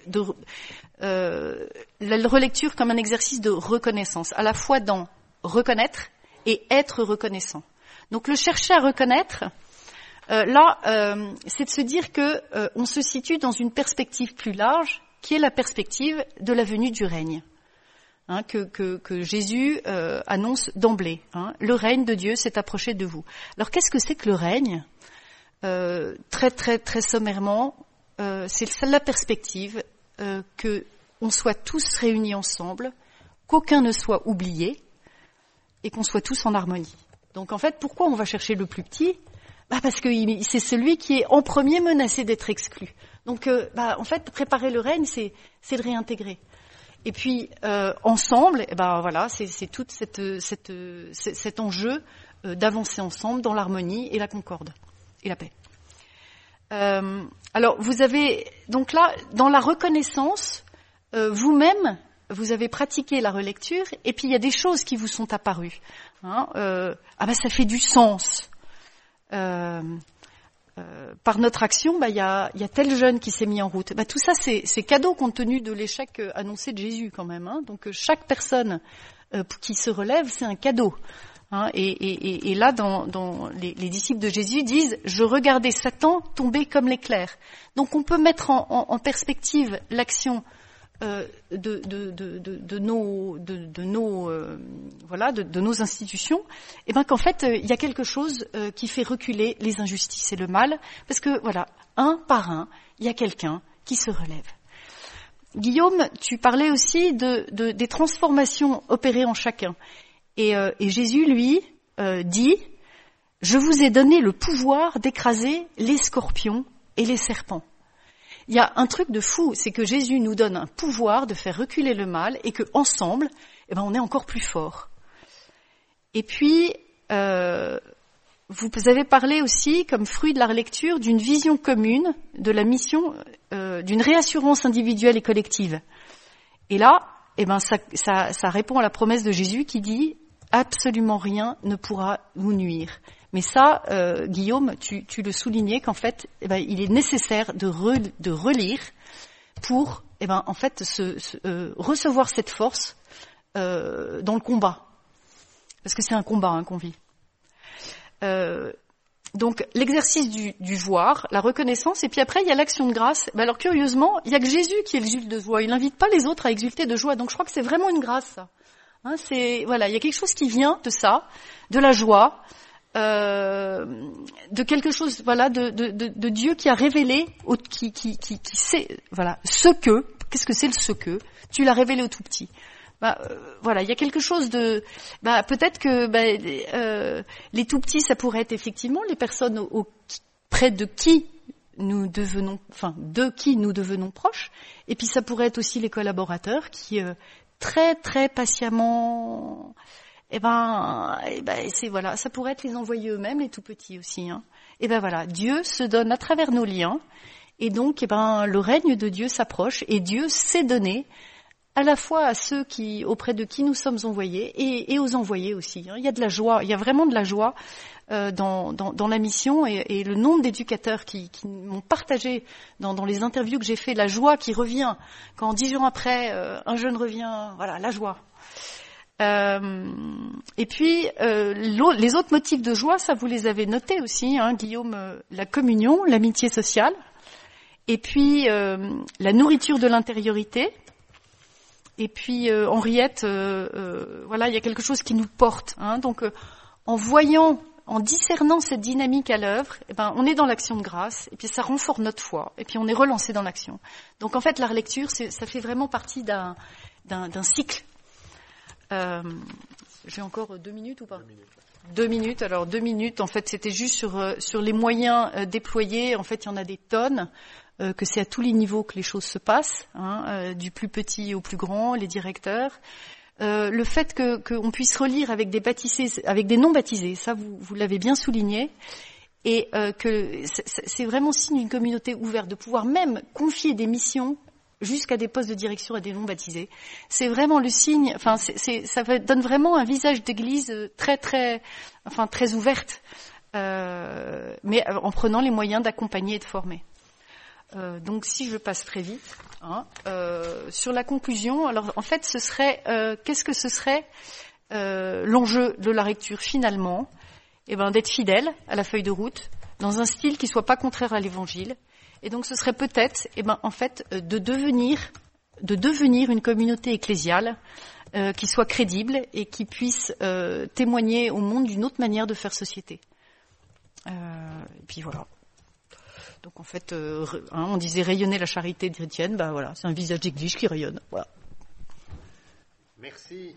relecture comme un exercice de reconnaissance, à la fois dans reconnaître et être reconnaissant. Donc le chercher à reconnaître, c'est de se dire que on se situe dans une perspective plus large, qui est la perspective de la venue du règne, que Jésus annonce d'emblée. Le règne de Dieu s'est approché de vous. Alors qu'est-ce que c'est que le règne ? Très très très sommairement, c'est la perspective que on soit tous réunis ensemble, qu'aucun ne soit oublié et qu'on soit tous en harmonie. Donc en fait, pourquoi on va chercher le plus petit ? Parce que c'est celui qui est en premier menacé d'être exclu. Donc en fait, préparer le règne, c'est le réintégrer. Et puis ensemble, voilà, c'est tout cet enjeu d'avancer ensemble dans l'harmonie et la concorde. Et la paix. Alors, vous avez donc là, dans la reconnaissance, vous-même, vous avez pratiqué la relecture, et puis il y a des choses qui vous sont apparues. Ça fait du sens. Par notre action, il y a tel jeune qui s'est mis en route. Tout ça, c'est cadeau compte tenu de l'échec annoncé de Jésus quand même. Donc chaque personne qui se relève, c'est un cadeau. Et là, dans les disciples de Jésus disent « Je regardais Satan tomber comme l'éclair ». Donc on peut mettre en perspective l'action de nos institutions, et qu'en fait il y a quelque chose qui fait reculer les injustices et le mal, parce que voilà, un par un, il y a quelqu'un qui se relève. Guillaume, tu parlais aussi des transformations opérées en chacun. Et Jésus, lui, dit « Je vous ai donné le pouvoir d'écraser les scorpions et les serpents. » il y a un truc de fou, c'est que Jésus nous donne un pouvoir de faire reculer le mal et que ensemble, on est encore plus fort. Et puis, vous avez parlé aussi, comme fruit de la lecture, d'une vision commune de la mission, d'une réassurance individuelle et collective. Et là, ça répond à la promesse de Jésus qui dit « Absolument rien ne pourra vous nuire ». Mais ça, Guillaume, tu le soulignais qu'en fait, il est nécessaire de relire pour, en fait, recevoir cette force dans le combat, parce que c'est un combat qu'on vit. Donc l'exercice du voir, la reconnaissance, et puis après il y a l'action de grâce. Alors curieusement, il y a que Jésus qui exulte de joie. Il n'invite pas les autres à exulter de joie. Donc je crois que c'est vraiment une grâce, ça. Il y a quelque chose qui vient de ça, de la joie. De quelque chose, de Dieu qui a révélé, qui sait, qu'est-ce que c'est le ce que tu l'as révélé au tout petit. Il y a quelque chose de, peut-être que les tout petits, ça pourrait être effectivement les personnes près de qui nous devenons, proches, et puis ça pourrait être aussi les collaborateurs qui très très patiemment. Ça pourrait être les envoyés eux-mêmes, les tout petits aussi. Dieu se donne à travers nos liens, et donc, le règne de Dieu s'approche, et Dieu s'est donné à la fois à ceux auprès de qui nous sommes envoyés, et aux envoyés aussi. Il y a de la joie, il y a vraiment de la joie dans la mission, et le nombre d'éducateurs qui m'ont partagé dans les interviews que j'ai fait, la joie qui revient quand 10 jours après, un jeune revient, la joie. Et puis les autres motifs de joie, ça vous les avez notés aussi, Guillaume, la communion, l'amitié sociale, et puis la nourriture de l'intériorité, et puis Henriette, il y a quelque chose qui nous porte. Donc en discernant cette dynamique à l'œuvre, on est dans l'action de grâce, et puis ça renforce notre foi, et puis on est relancé dans l'action. Donc en fait, la relecture, ça fait vraiment partie d'un cycle. J'ai encore 2 minutes ou pas? 2 minutes. Alors 2 minutes, en fait, c'était juste sur les moyens déployés. En fait, il y en a des tonnes, que c'est à tous les niveaux que les choses se passent, du plus petit au plus grand, les directeurs. Le fait qu'on puisse relire avec des baptisés, avec des non baptisés, ça vous l'avez bien souligné, et que c'est vraiment signe d'une communauté ouverte, de pouvoir même confier des missions jusqu'à des postes de direction à des non baptisés. C'est vraiment le signe, ça donne vraiment un visage d'église très ouverte, mais en prenant les moyens d'accompagner et de former. Donc si je passe très vite, sur la conclusion, alors en fait ce serait, qu'est-ce que ce serait l'enjeu de la lecture finalement? D'être fidèle à la feuille de route, dans un style qui soit pas contraire à l'évangile. Et donc ce serait peut-être, de devenir une communauté ecclésiale qui soit crédible et qui puisse témoigner au monde d'une autre manière de faire société. Et puis voilà. Donc en fait, on disait rayonner la charité chrétienne, c'est un visage d'église qui rayonne. Voilà. Merci.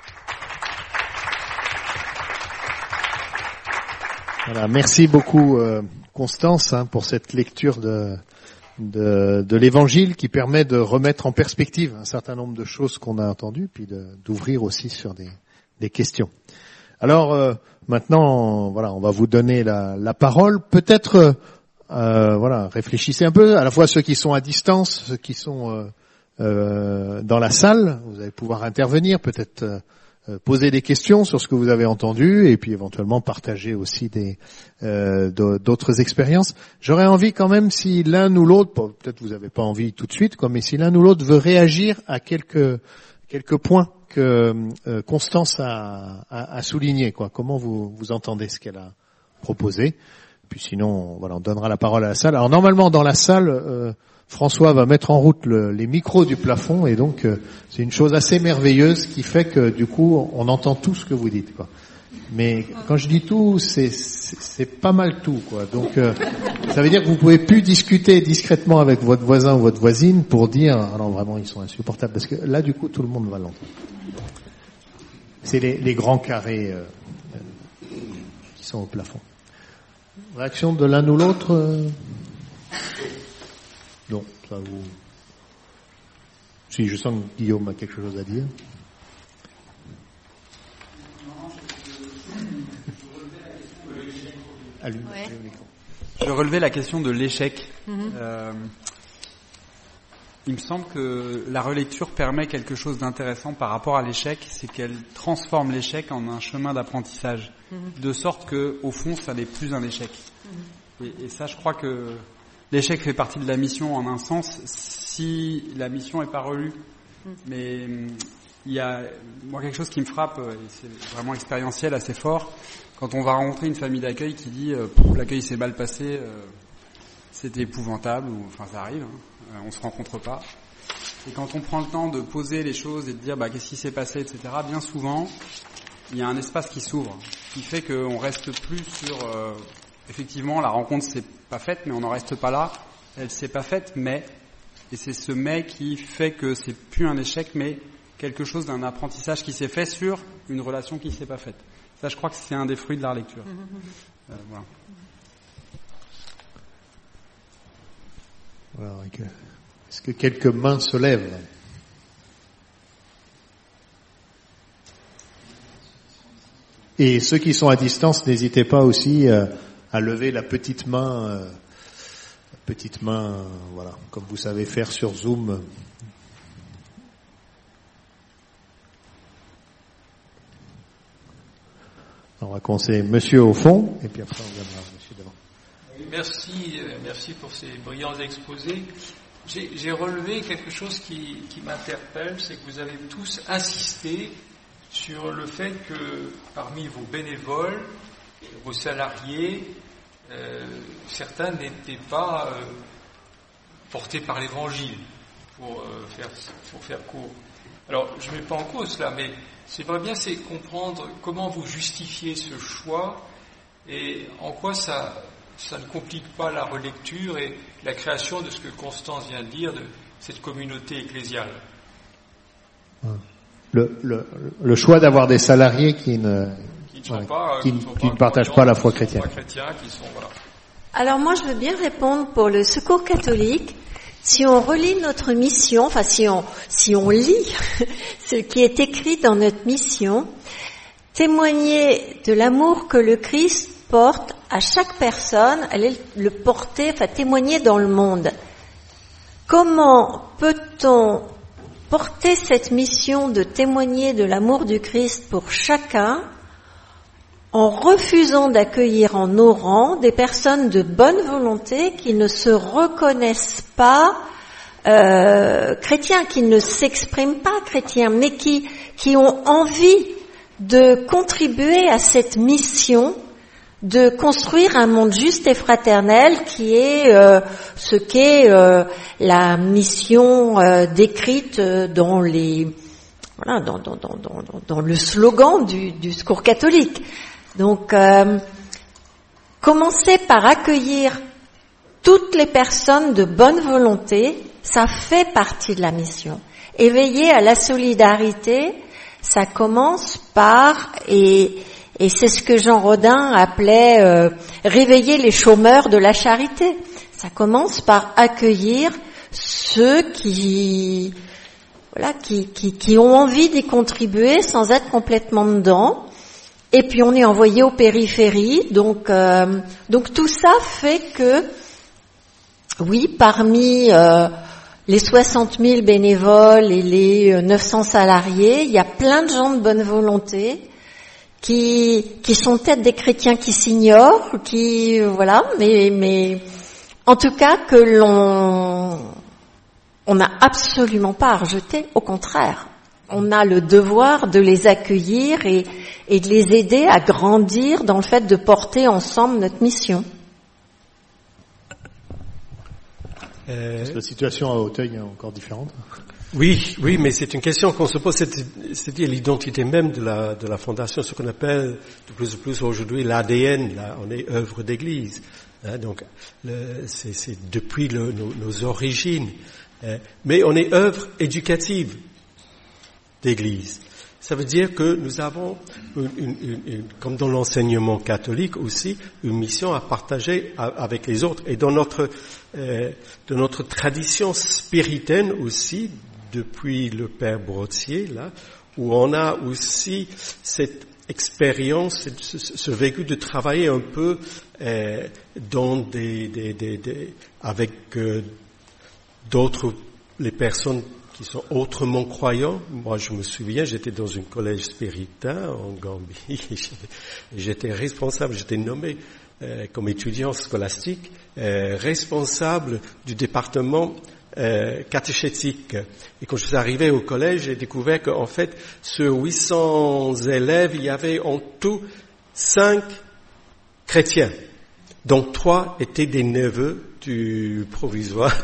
Voilà, merci beaucoup Constance pour cette lecture de l'Évangile qui permet de remettre en perspective un certain nombre de choses qu'on a entendues, puis d'ouvrir aussi sur des questions. Alors maintenant, on va vous donner la parole. Peut-être, réfléchissez un peu, à la fois ceux qui sont à distance, ceux qui sont dans la salle. Vous allez pouvoir intervenir, peut-être poser des questions sur ce que vous avez entendu, et puis éventuellement partager aussi d'autres expériences. J'aurais envie quand même, si l'un ou l'autre, peut-être vous n'avez pas envie tout de suite, mais si l'un ou l'autre veut réagir à quelques points que Constance a soulignés, comment vous entendez ce qu'elle a proposé. Puis sinon, on donnera la parole à la salle. Alors normalement, dans la salle, François va mettre en route les micros du plafond, et donc c'est une chose assez merveilleuse qui fait que du coup on entend tout ce que vous dites, Mais quand je dis tout, c'est pas mal tout, Donc ça veut dire que vous pouvez plus discuter discrètement avec votre voisin ou votre voisine pour dire non, vraiment ils sont insupportables, parce que là du coup tout le monde va l'entendre. C'est les grands carrés qui sont au plafond. Réaction de l'un ou l'autre? Non. Ça vous... Si, je sens que Guillaume a quelque chose à dire. Je relevais la question de l'échec. Il me semble que la relecture permet quelque chose d'intéressant par rapport à l'échec, c'est qu'elle transforme l'échec en un chemin d'apprentissage, de sorte que, au fond, ça n'est plus un échec. Et ça, je crois que l'échec fait partie de la mission en un sens, si la mission n'est pas relue. Mais il y a moi quelque chose qui me frappe, et c'est vraiment expérientiel, assez fort, quand on va rencontrer une famille d'accueil qui dit l'accueil s'est mal passé, c'était épouvantable, ou enfin ça arrive, on se rencontre pas. Et quand on prend le temps de poser les choses et de dire qu'est-ce qui s'est passé, etc., bien souvent, il y a un espace qui s'ouvre, qui fait qu'on reste plus sur effectivement la rencontre s'est pas faite, mais on n'en reste pas là, elle s'est pas faite, mais, et c'est ce mais qui fait que c'est plus un échec, mais quelque chose d'un apprentissage qui s'est fait sur une relation qui s'est pas faite. Ça, je crois que c'est un des fruits de la relecture. Voilà. Voilà, est-ce que quelques mains se lèvent? Et ceux qui sont à distance, n'hésitez pas aussi à lever la petite main, voilà, comme vous savez faire sur Zoom. On va commencer monsieur au fond, et puis après on viendra monsieur devant. Merci pour ces brillants exposés. J'ai relevé quelque chose qui m'interpelle, c'est que vous avez tous insisté sur le fait que parmi vos bénévoles, vos salariés, certains n'étaient pas portés par l'Évangile, pour faire court. Alors, je ne mets pas en cause cela, mais c'est vrai bien, c'est comprendre comment vous justifiez ce choix et en quoi ça ne complique pas la relecture et la création de ce que Constance vient de dire, de cette communauté ecclésiale. Le choix d'avoir des salariés qui ne partagent pas la foi chrétienne. Alors moi, je veux bien répondre pour le Secours catholique. Si on relit notre mission, enfin si on lit ce qui est écrit dans notre mission, témoigner de l'amour que le Christ porte à chaque personne, aller le porter, enfin témoigner dans le monde. Comment peut-on porter cette mission de témoigner de l'amour du Christ pour chacun en refusant d'accueillir en nos rangs des personnes de bonne volonté qui ne se reconnaissent pas chrétiens, qui ne s'expriment pas chrétiens, mais qui ont envie de contribuer à cette mission de construire un monde juste et fraternel qui est ce qu'est la mission décrite dans dans le slogan du Secours catholique. Donc, commencer par accueillir toutes les personnes de bonne volonté, ça fait partie de la mission. Éveiller à la solidarité, ça commence par, et c'est ce que Jean Rodin appelait réveiller les chômeurs de la charité. Ça commence par accueillir ceux qui ont envie d'y contribuer sans être complètement dedans. Et puis on est envoyé aux périphéries, donc tout ça fait que, oui, parmi les 60 000 bénévoles et les 900 salariés, il y a plein de gens de bonne volonté qui sont peut-être des chrétiens qui s'ignorent, mais en tout cas que on n'a absolument pas à rejeter, au contraire. On a le devoir de les accueillir et de les aider à grandir dans le fait de porter ensemble notre mission. La situation à Auteuil est encore différente. Oui, mais c'est une question qu'on se pose, c'est-à-dire l'identité même de la fondation, ce qu'on appelle de plus en plus aujourd'hui l'ADN, là, on est œuvre d'église. Donc, c'est depuis nos origines. Mais on est œuvre éducative d'église. Ça veut dire que nous avons, comme dans l'enseignement catholique aussi, une mission à partager avec les autres. Et dans notre tradition spiritaine aussi, depuis le Père Brottier, là, où on a aussi cette expérience, ce vécu de travailler un peu dans avec d'autres, les personnes qui sont autrement croyants. Moi, je me souviens, j'étais dans un collège spiritain en Gambie. J'étais responsable, j'étais nommé comme étudiant scolastique, responsable du département catéchétique. Et quand je suis arrivé au collège, j'ai découvert qu'en fait, sur 800 élèves, il y avait en tout 5 chrétiens, dont 3 étaient des neveux du proviseur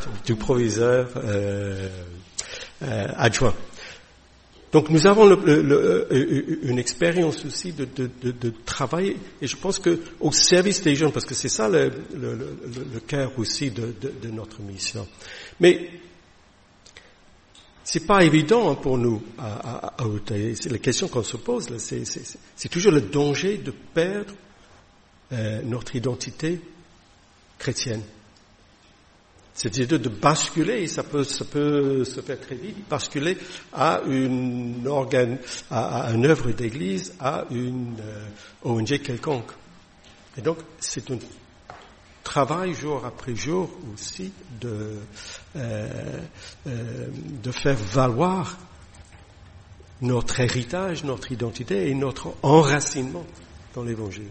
adjoint. Donc nous avons une expérience aussi de travail, et je pense que au service des jeunes, parce que c'est ça le cœur aussi de notre mission. Mais c'est pas évident pour nous à Auteuil. C'est la question qu'on se pose là, c'est toujours le danger de perdre notre identité chrétienne. C'est-à-dire de basculer, ça peut se faire très vite, basculer à une œuvre d'église, à une ONG quelconque. Et donc, c'est un travail jour après jour aussi de faire valoir notre héritage, notre identité et notre enracinement dans l'Évangile.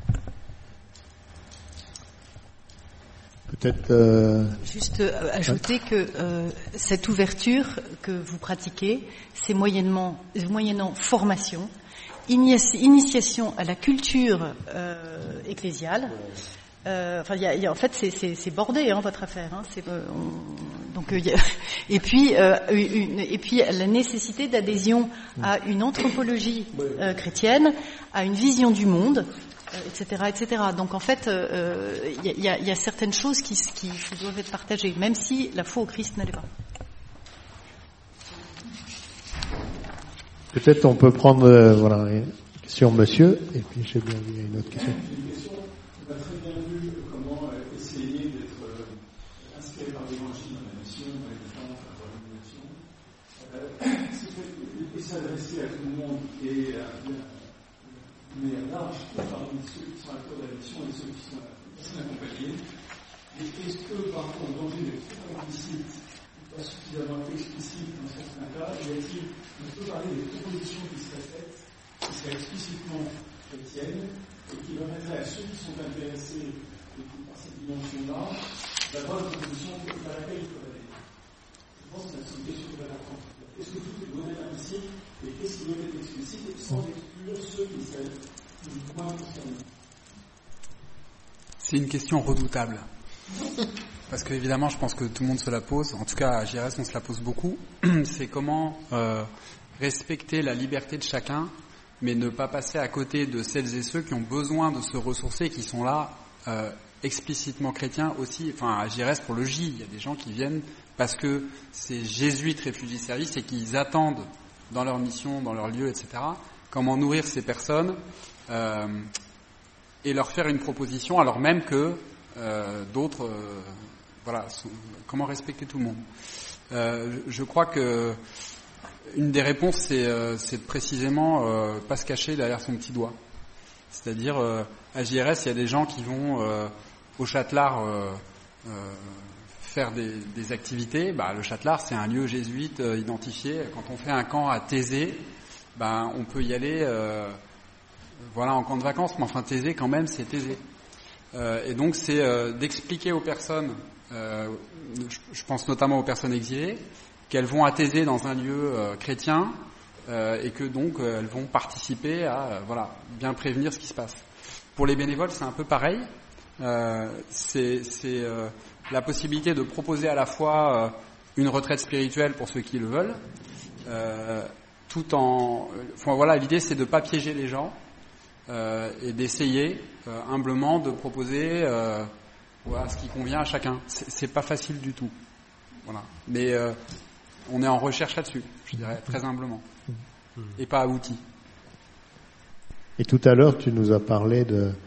Peut-être juste ajouter que cette ouverture que vous pratiquez, c'est moyennant formation, initiation à la culture ecclésiale. En fait, c'est bordé votre affaire. Et puis la nécessité d'adhésion à une anthropologie chrétienne, à une vision du monde. Etc. Donc en fait, il y a certaines choses qui doivent être partagées, même si la foi au Christ n'allait pas. Peut-être on peut prendre une question, monsieur, et puis j'ai bien vu une autre question. Une question. On a très bien vu comment essayer d'être inspiré par l'Évangile dans la mission, dans les différentes organisations, et s'adresser à tout le monde et mais large, parmi ceux qui sont acteurs de la mission et ceux qui sont accompagnés. Est-ce que, par contre, le danger d'être trop implicite, pas suffisamment explicite dans certains cas, on peut parler des propositions qui seraient faites, qui seraient explicitement chrétiennes, et qui permettraient à ceux qui sont intéressés par cette dimension-là, d'avoir une proposition à laquelle il faut aller. Je pense que c'est une question de la France. Est-ce que tout est donné implicite, et qu'est-ce qui doit être explicite, et sans exclure ceux qui seraient moins concernés? C'est une question redoutable. Parce que évidemment, je pense que tout le monde se la pose. En tout cas, à JRS, on se la pose beaucoup. C'est comment respecter la liberté de chacun, mais ne pas passer à côté de celles et ceux qui ont besoin de se ressourcer, qui sont là explicitement chrétiens aussi. Enfin, à JRS, pour le J, il y a des gens qui viennent parce que c'est Jésuites Réfugiés Service et qu'ils attendent dans leur mission, dans leur lieu, etc. Comment nourrir ces personnes et leur faire une proposition alors même que d'autres, comment respecter tout le monde. Je crois que une des réponses, c'est précisément pas se cacher derrière son petit doigt. C'est-à-dire, à JRS, il y a des gens qui vont au Châtelard faire des activités. Le Châtelard, c'est un lieu jésuite identifié. Quand on fait un camp à Thésée, on peut y aller en camp de vacances, mais enfin Thésée quand même, c'est Thésée. Et donc c'est d'expliquer aux personnes, je pense notamment aux personnes exilées, qu'elles vont à Thésée dans un lieu chrétien et que donc elles vont participer à bien prévenir ce qui se passe. Pour les bénévoles, c'est un peu pareil. C'est la possibilité de proposer à la fois une retraite spirituelle pour ceux qui le veulent, tout en... l'idée c'est de pas piéger les gens et d'essayer humblement de proposer ce qui convient à chacun. C'est pas facile du tout. Mais on est en recherche là-dessus, je dirais, très humblement. et pas abouti. Et tout à l'heure, tu nous as parlé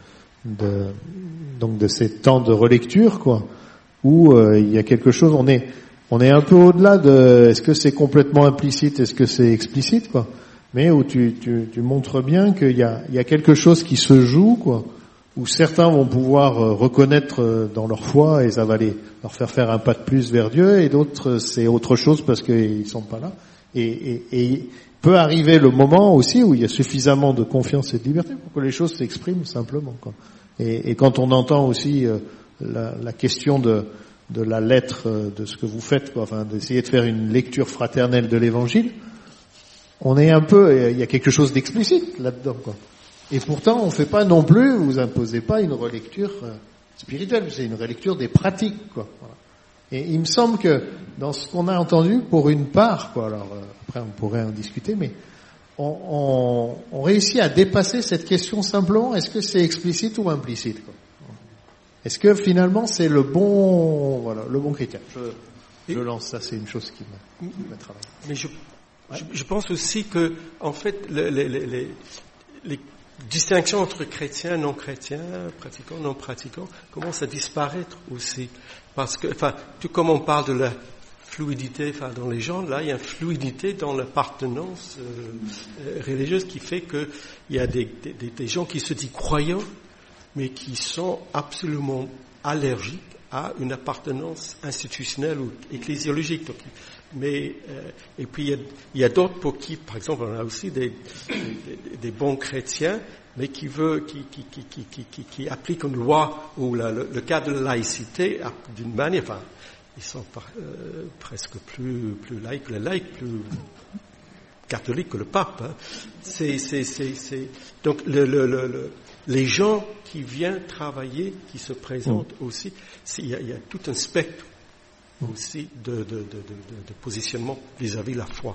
donc de ces temps de relecture, quoi, où il y a quelque chose. On est un peu au-delà de. Est-ce que c'est complètement implicite, est-ce que c'est explicite, quoi. Mais où tu montres bien qu'il y a quelque chose qui se joue, quoi, où certains vont pouvoir reconnaître dans leur foi et ça va leur faire un pas de plus vers Dieu, et d'autres c'est autre chose parce qu'ils sont pas là. Et peut arriver le moment aussi où il y a suffisamment de confiance et de liberté pour que les choses s'expriment simplement, quoi. Et quand on entend aussi la question de la lettre, de ce que vous faites, quoi, enfin d'essayer de faire une lecture fraternelle de l'Évangile, on est un peu, il y a quelque chose d'explicite là-dedans, quoi. Et pourtant, on fait pas non plus, vous imposez pas une relecture spirituelle, c'est une relecture des pratiques, quoi. Voilà. Et il me semble que dans ce qu'on a entendu, pour une part, quoi, alors après on pourrait en discuter, mais on réussit à dépasser cette question simplement, est-ce que c'est explicite ou implicite, quoi. Est-ce que finalement c'est le bon chrétien? Je lance ça, c'est une chose qui m'a travaillé. Mais je pense aussi que, en fait, les distinctions entre chrétiens, non chrétiens, pratiquants, non pratiquants, commencent à disparaître aussi. Parce que, tout comme on parle de la fluidité, dans les gens, là, il y a une fluidité dans l'appartenance religieuse qui fait que il y a des gens qui se disent croyants, mais qui sont absolument allergiques à une appartenance institutionnelle ou ecclésiologique. Donc, mais et puis il y a d'autres pour qui, par exemple, on a aussi des bons chrétiens, mais qui appliquent une loi ou le cas de la laïcité d'une manière. Enfin, ils sont presque plus laïcs que les laïcs, plus catholiques que le pape. Hein. Donc les gens qui viennent travailler, qui se présentent aussi, il y a tout un spectre aussi de positionnement vis-à-vis de la foi.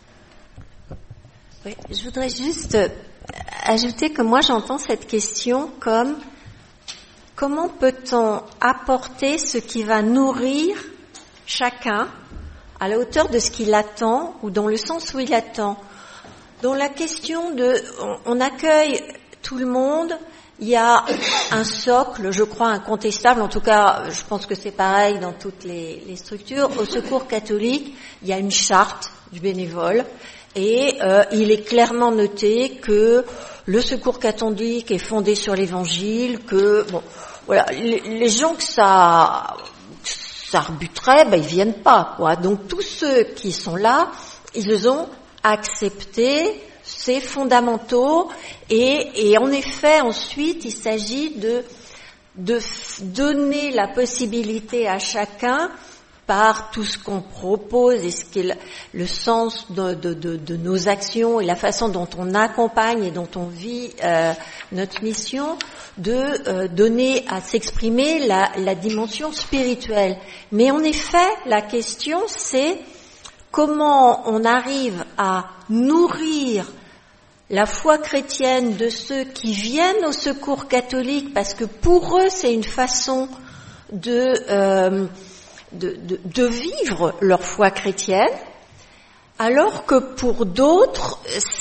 Oui, je voudrais juste ajouter que moi j'entends cette question comme comment peut-on apporter ce qui va nourrir chacun à la hauteur de ce qu'il attend ou dans le sens où il attend. Dans la question on accueille tout le monde, il y a un socle, je crois, incontestable. En tout cas, je pense que c'est pareil dans toutes les structures. Au Secours catholique, il y a une charte du bénévole et il est clairement noté que le Secours catholique est fondé sur l'Évangile, que voilà, les gens que ça rebuterait, ils viennent pas, quoi. Donc tous ceux qui sont là, ils ont accepté ces fondamentaux et en effet ensuite il s'agit de donner la possibilité à chacun par tout ce qu'on propose et ce qui est le sens de nos actions et la façon dont on accompagne et dont on vit notre mission, de donner à s'exprimer la dimension spirituelle. Mais en effet, la question c'est comment on arrive à nourrir la foi chrétienne de ceux qui viennent au Secours catholique, parce que pour eux c'est une façon de vivre leur foi chrétienne, alors que pour d'autres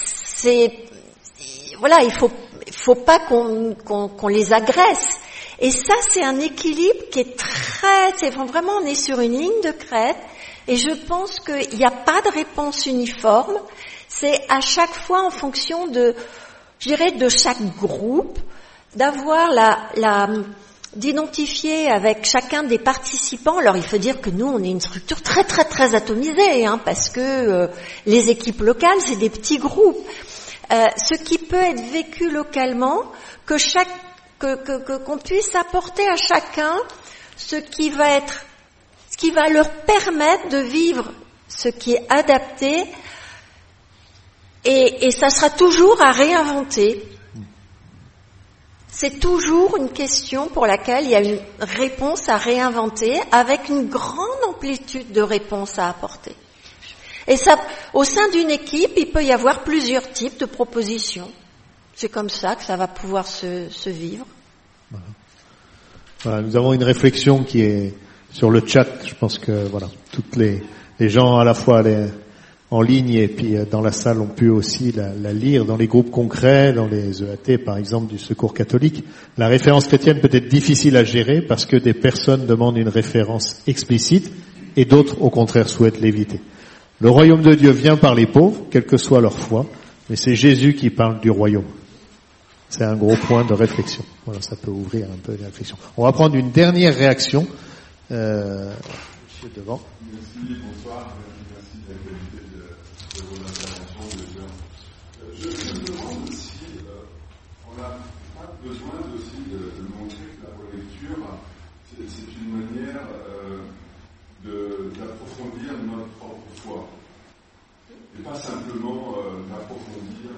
il faut pas qu'on les agresse. Et ça c'est un équilibre qui est vraiment on est sur une ligne de crête. Et je pense qu'il n'y a pas de réponse uniforme. C'est à chaque fois en fonction de chaque groupe, d'avoir d'identifier avec chacun des participants. Alors il faut dire que nous, on est une structure très très très atomisée, hein, parce que les équipes locales, c'est des petits groupes. Ce qui peut être vécu localement, qu'on puisse apporter à chacun ce qui va leur permettre de vivre ce qui est adapté, et ça sera toujours à réinventer. C'est toujours une question pour laquelle il y a une réponse à réinventer, avec une grande amplitude de réponses à apporter. Et ça, au sein d'une équipe, il peut y avoir plusieurs types de propositions. C'est comme ça que ça va pouvoir se vivre. Voilà, nous avons une réflexion qui est sur le chat. Je pense que toutes les gens à la fois en ligne et puis dans la salle ont pu aussi la lire dans les groupes concrets, dans les EAT par exemple du Secours catholique. La référence chrétienne peut être difficile à gérer parce que des personnes demandent une référence explicite et d'autres au contraire souhaitent l'éviter. Le royaume de Dieu vient par les pauvres, quelle que soit leur foi, mais c'est Jésus qui parle du royaume. C'est un gros point de réflexion. Voilà, ça peut ouvrir un peu la réflexion. On va prendre une dernière réaction. Monsieur devant. Merci, bonsoir. Merci de la qualité de vos interventions. Je me demande si on n'a pas besoin aussi de montrer que la relecture, c'est une manière d'approfondir notre propre foi. Et pas simplement d'approfondir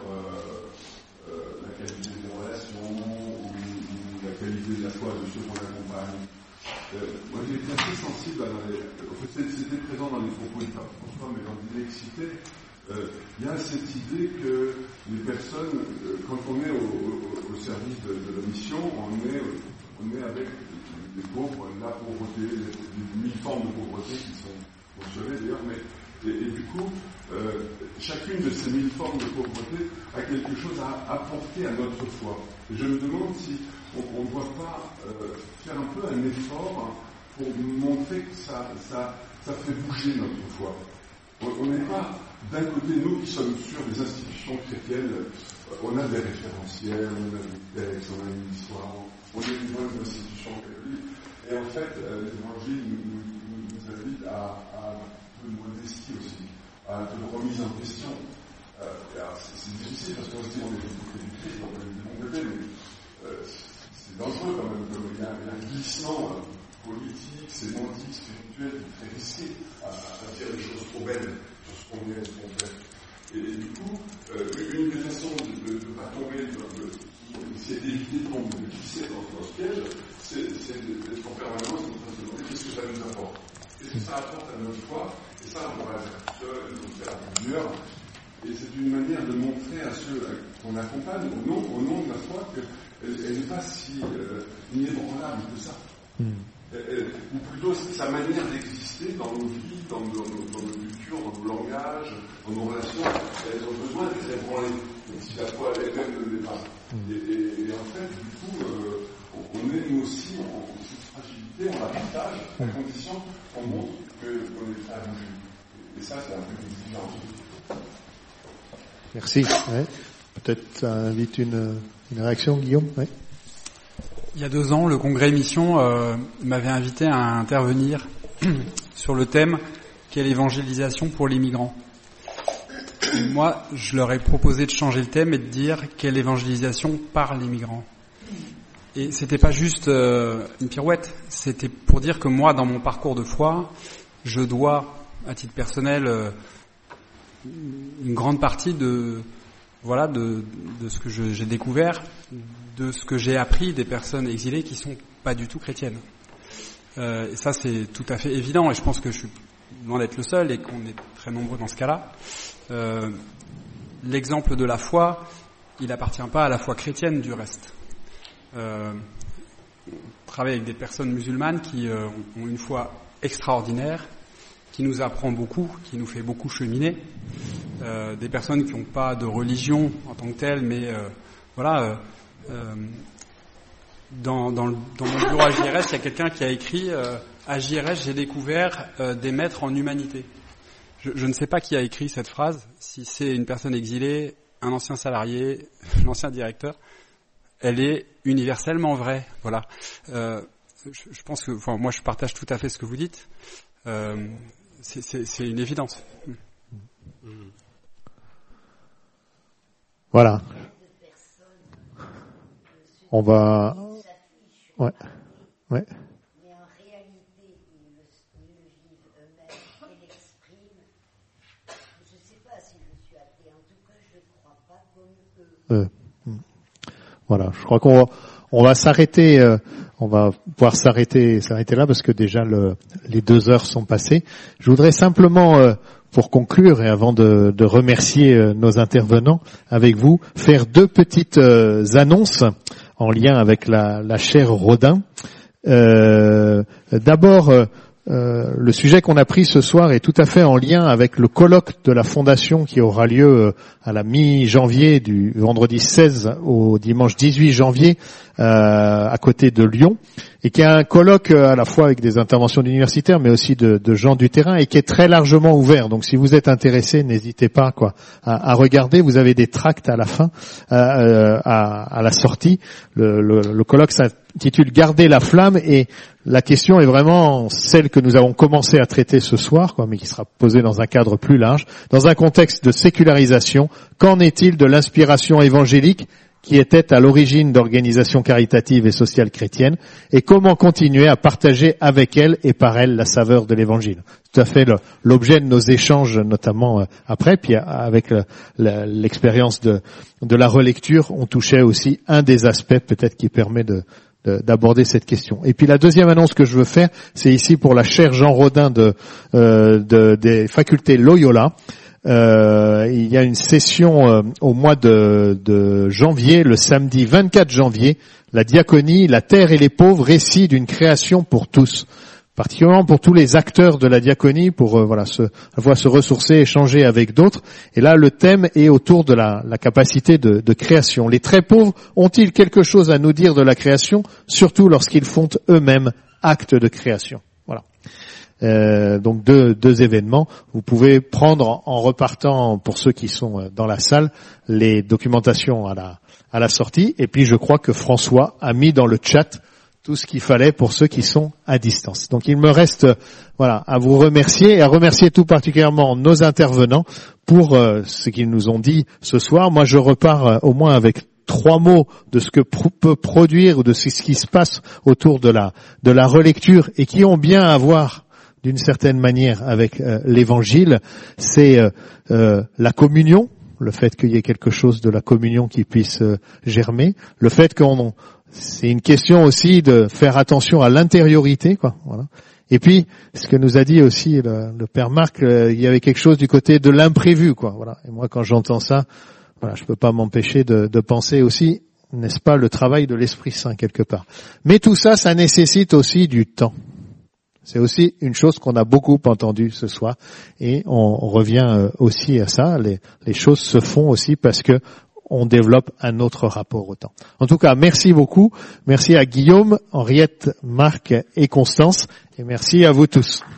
la qualité des relations ou la qualité de la foi de ceux qu'on accompagne. Moi j'ai été assez sensible c'était présent dans les propos de François, mais dans l'idée il y a cette idée que les personnes, quand on est au service de la mission, on est avec des pauvres, la pauvreté, les 1000 formes de pauvreté qui sont mentionnées d'ailleurs, mais et du coup, chacune de ces 1000 formes de pauvreté a quelque chose à apporter à notre foi. Et je me demande si on ne doit pas faire un peu un effort pour montrer que ça fait bouger notre foi. On n'est pas, d'un côté, nous qui sommes sur des institutions chrétiennes, on a des référentiels, on a des textes, on a une histoire, on est une bonne institution catholique. Et en fait, l'Évangile nous invite à un peu de modestie aussi, à un peu de remise en question. C'est difficile parce qu'on se dit on est du côté du Christ, on est du bon côté, mais c'est dangereux quand même. Il y a un glissement politique, sémantique, spirituel très risqué à dire des choses trop belles sur ce qu'on est et ce qu'on fait. Et du coup, une des façons de ne pas tomber, c'est d'éviter de glisser dans ce piège, c'est d'être en permanence en train de se demander qu'est-ce que ça nous apporte. Qu'est-ce que ça apporte à notre foi? Et ça, on va le faire tout seul, on va le faire à plusieurs. Et c'est une manière de montrer à ceux qu'on accompagne, au nom de la foi, qu'elle n'est pas si inébranlable que ça. Ou plutôt sa manière d'exister dans nos vies, dans nos cultures, dans nos langages, dans nos relations, elles ont besoin d'être ébranlées, même si la foi elle-même ne l'est pas. Et en fait, du coup, on est nous aussi en cette fragilité, on la partage, à condition qu'on montre qu'on est prêt à bouger. Et ça, c'est un peu une différence. Merci. Ouais. Peut-être ça invite une réaction, Guillaume. Ouais. Il y a 2 ans, le congrès Mission m'avait invité à intervenir sur le thème « Quelle évangélisation pour les migrants ?» Moi, je leur ai proposé de changer le thème et de dire « Quelle évangélisation par les migrants ?» Et c'était pas juste une pirouette, c'était pour dire que moi, dans mon parcours de foi, je dois, à titre personnel, une grande partie de ce que j'ai découvert, de ce que j'ai appris des personnes exilées qui sont pas du tout chrétiennes. Et ça, c'est tout à fait évident, et je pense que je suis loin d'être le seul, et qu'on est très nombreux dans ce cas-là. L'exemple de la foi, il appartient pas à la foi chrétienne du reste. On travaille avec des personnes musulmanes qui ont une foi extraordinaire, qui nous apprend beaucoup, qui nous fait beaucoup cheminer. Des personnes qui n'ont pas de religion en tant que telle, mais dans mon bureau à JRS, il y a quelqu'un qui a écrit à JRS, j'ai découvert des maîtres en humanité. Je ne sais pas qui a écrit cette phrase, si c'est une personne exilée, un ancien salarié, l'ancien directeur. Elle est universellement vraie. Voilà. Je pense que, moi, je partage tout à fait ce que vous dites. C'est une évidence. Voilà. On va. Ouais. Ouais. Mais en réalité, ils le vivent eux-mêmes et l'expriment. Je ne sais pas si je suis athée. En tout cas, je ne crois pas comme eux. Voilà. Je crois qu'on va s'arrêter. On va pouvoir s'arrêter là parce que déjà les 2 heures sont passées. Je voudrais simplement, pour conclure et avant de remercier nos intervenants avec vous, faire 2 petites annonces en lien avec la chaire Rodin. D'abord, le sujet qu'on a pris ce soir est tout à fait en lien avec le colloque de la Fondation qui aura lieu à la mi-janvier, du vendredi 16 au dimanche 18 janvier, à côté de Lyon, et qui est un colloque à la fois avec des interventions d'universitaires, mais aussi de gens du terrain, et qui est très largement ouvert. Donc si vous êtes intéressé, n'hésitez pas à regarder. Vous avez des tracts à la fin, à la sortie. Le colloque s'intitule « Garder la flamme » et la question est vraiment celle que nous avons commencé à traiter ce soir, mais qui sera posée dans un cadre plus large, dans un contexte de sécularisation. Qu'en est-il de l'inspiration évangélique qui était à l'origine d'organisations caritatives et sociales chrétiennes, et comment continuer à partager avec elles et par elles la saveur de l'Évangile. Tout à fait l'objet de nos échanges, notamment après, puis avec l'expérience de la relecture, on touchait aussi un des aspects peut-être qui permet d'aborder cette question. Et puis la deuxième annonce que je veux faire, c'est ici pour la chaire Jean Rodin des facultés Loyola. Il y a une session au mois de janvier, le samedi 24 janvier, la diaconie, la terre et les pauvres, récit d'une création pour tous, particulièrement pour tous les acteurs de la diaconie, pour se ressourcer, échanger avec d'autres. Et là, le thème est autour de la capacité de création. Les très pauvres ont-ils quelque chose à nous dire de la création, surtout lorsqu'ils font eux-mêmes acte de création? Voilà. Donc deux événements. Vous pouvez prendre en repartant, pour ceux qui sont dans la salle, les documentations à la sortie. Et puis je crois que François a mis dans le chat tout ce qu'il fallait pour ceux qui sont à distance. Donc il me reste à vous remercier et à remercier tout particulièrement nos intervenants pour ce qu'ils nous ont dit ce soir. Moi je repars au moins avec 3 mots de ce que peut produire ou de ce qui se passe autour de la relecture et qui ont bien à voir d'une certaine manière avec l'Évangile. C'est la communion, le fait qu'il y ait quelque chose de la communion qui puisse germer, le fait c'est une question aussi de faire attention à l'intériorité, voilà. Et puis, ce que nous a dit aussi le Père Marc, il y avait quelque chose du côté de l'imprévu, voilà. Et moi, quand j'entends ça, je peux pas m'empêcher de penser aussi, n'est-ce pas, le travail de l'Esprit Saint quelque part. Mais tout ça, ça nécessite aussi du temps. C'est aussi une chose qu'on a beaucoup entendu ce soir, et on revient aussi à ça. Les choses se font aussi parce que on développe un autre rapport au temps. En tout cas, merci beaucoup. Merci à Guillaume, Henriette, Marc et Constance, et merci à vous tous.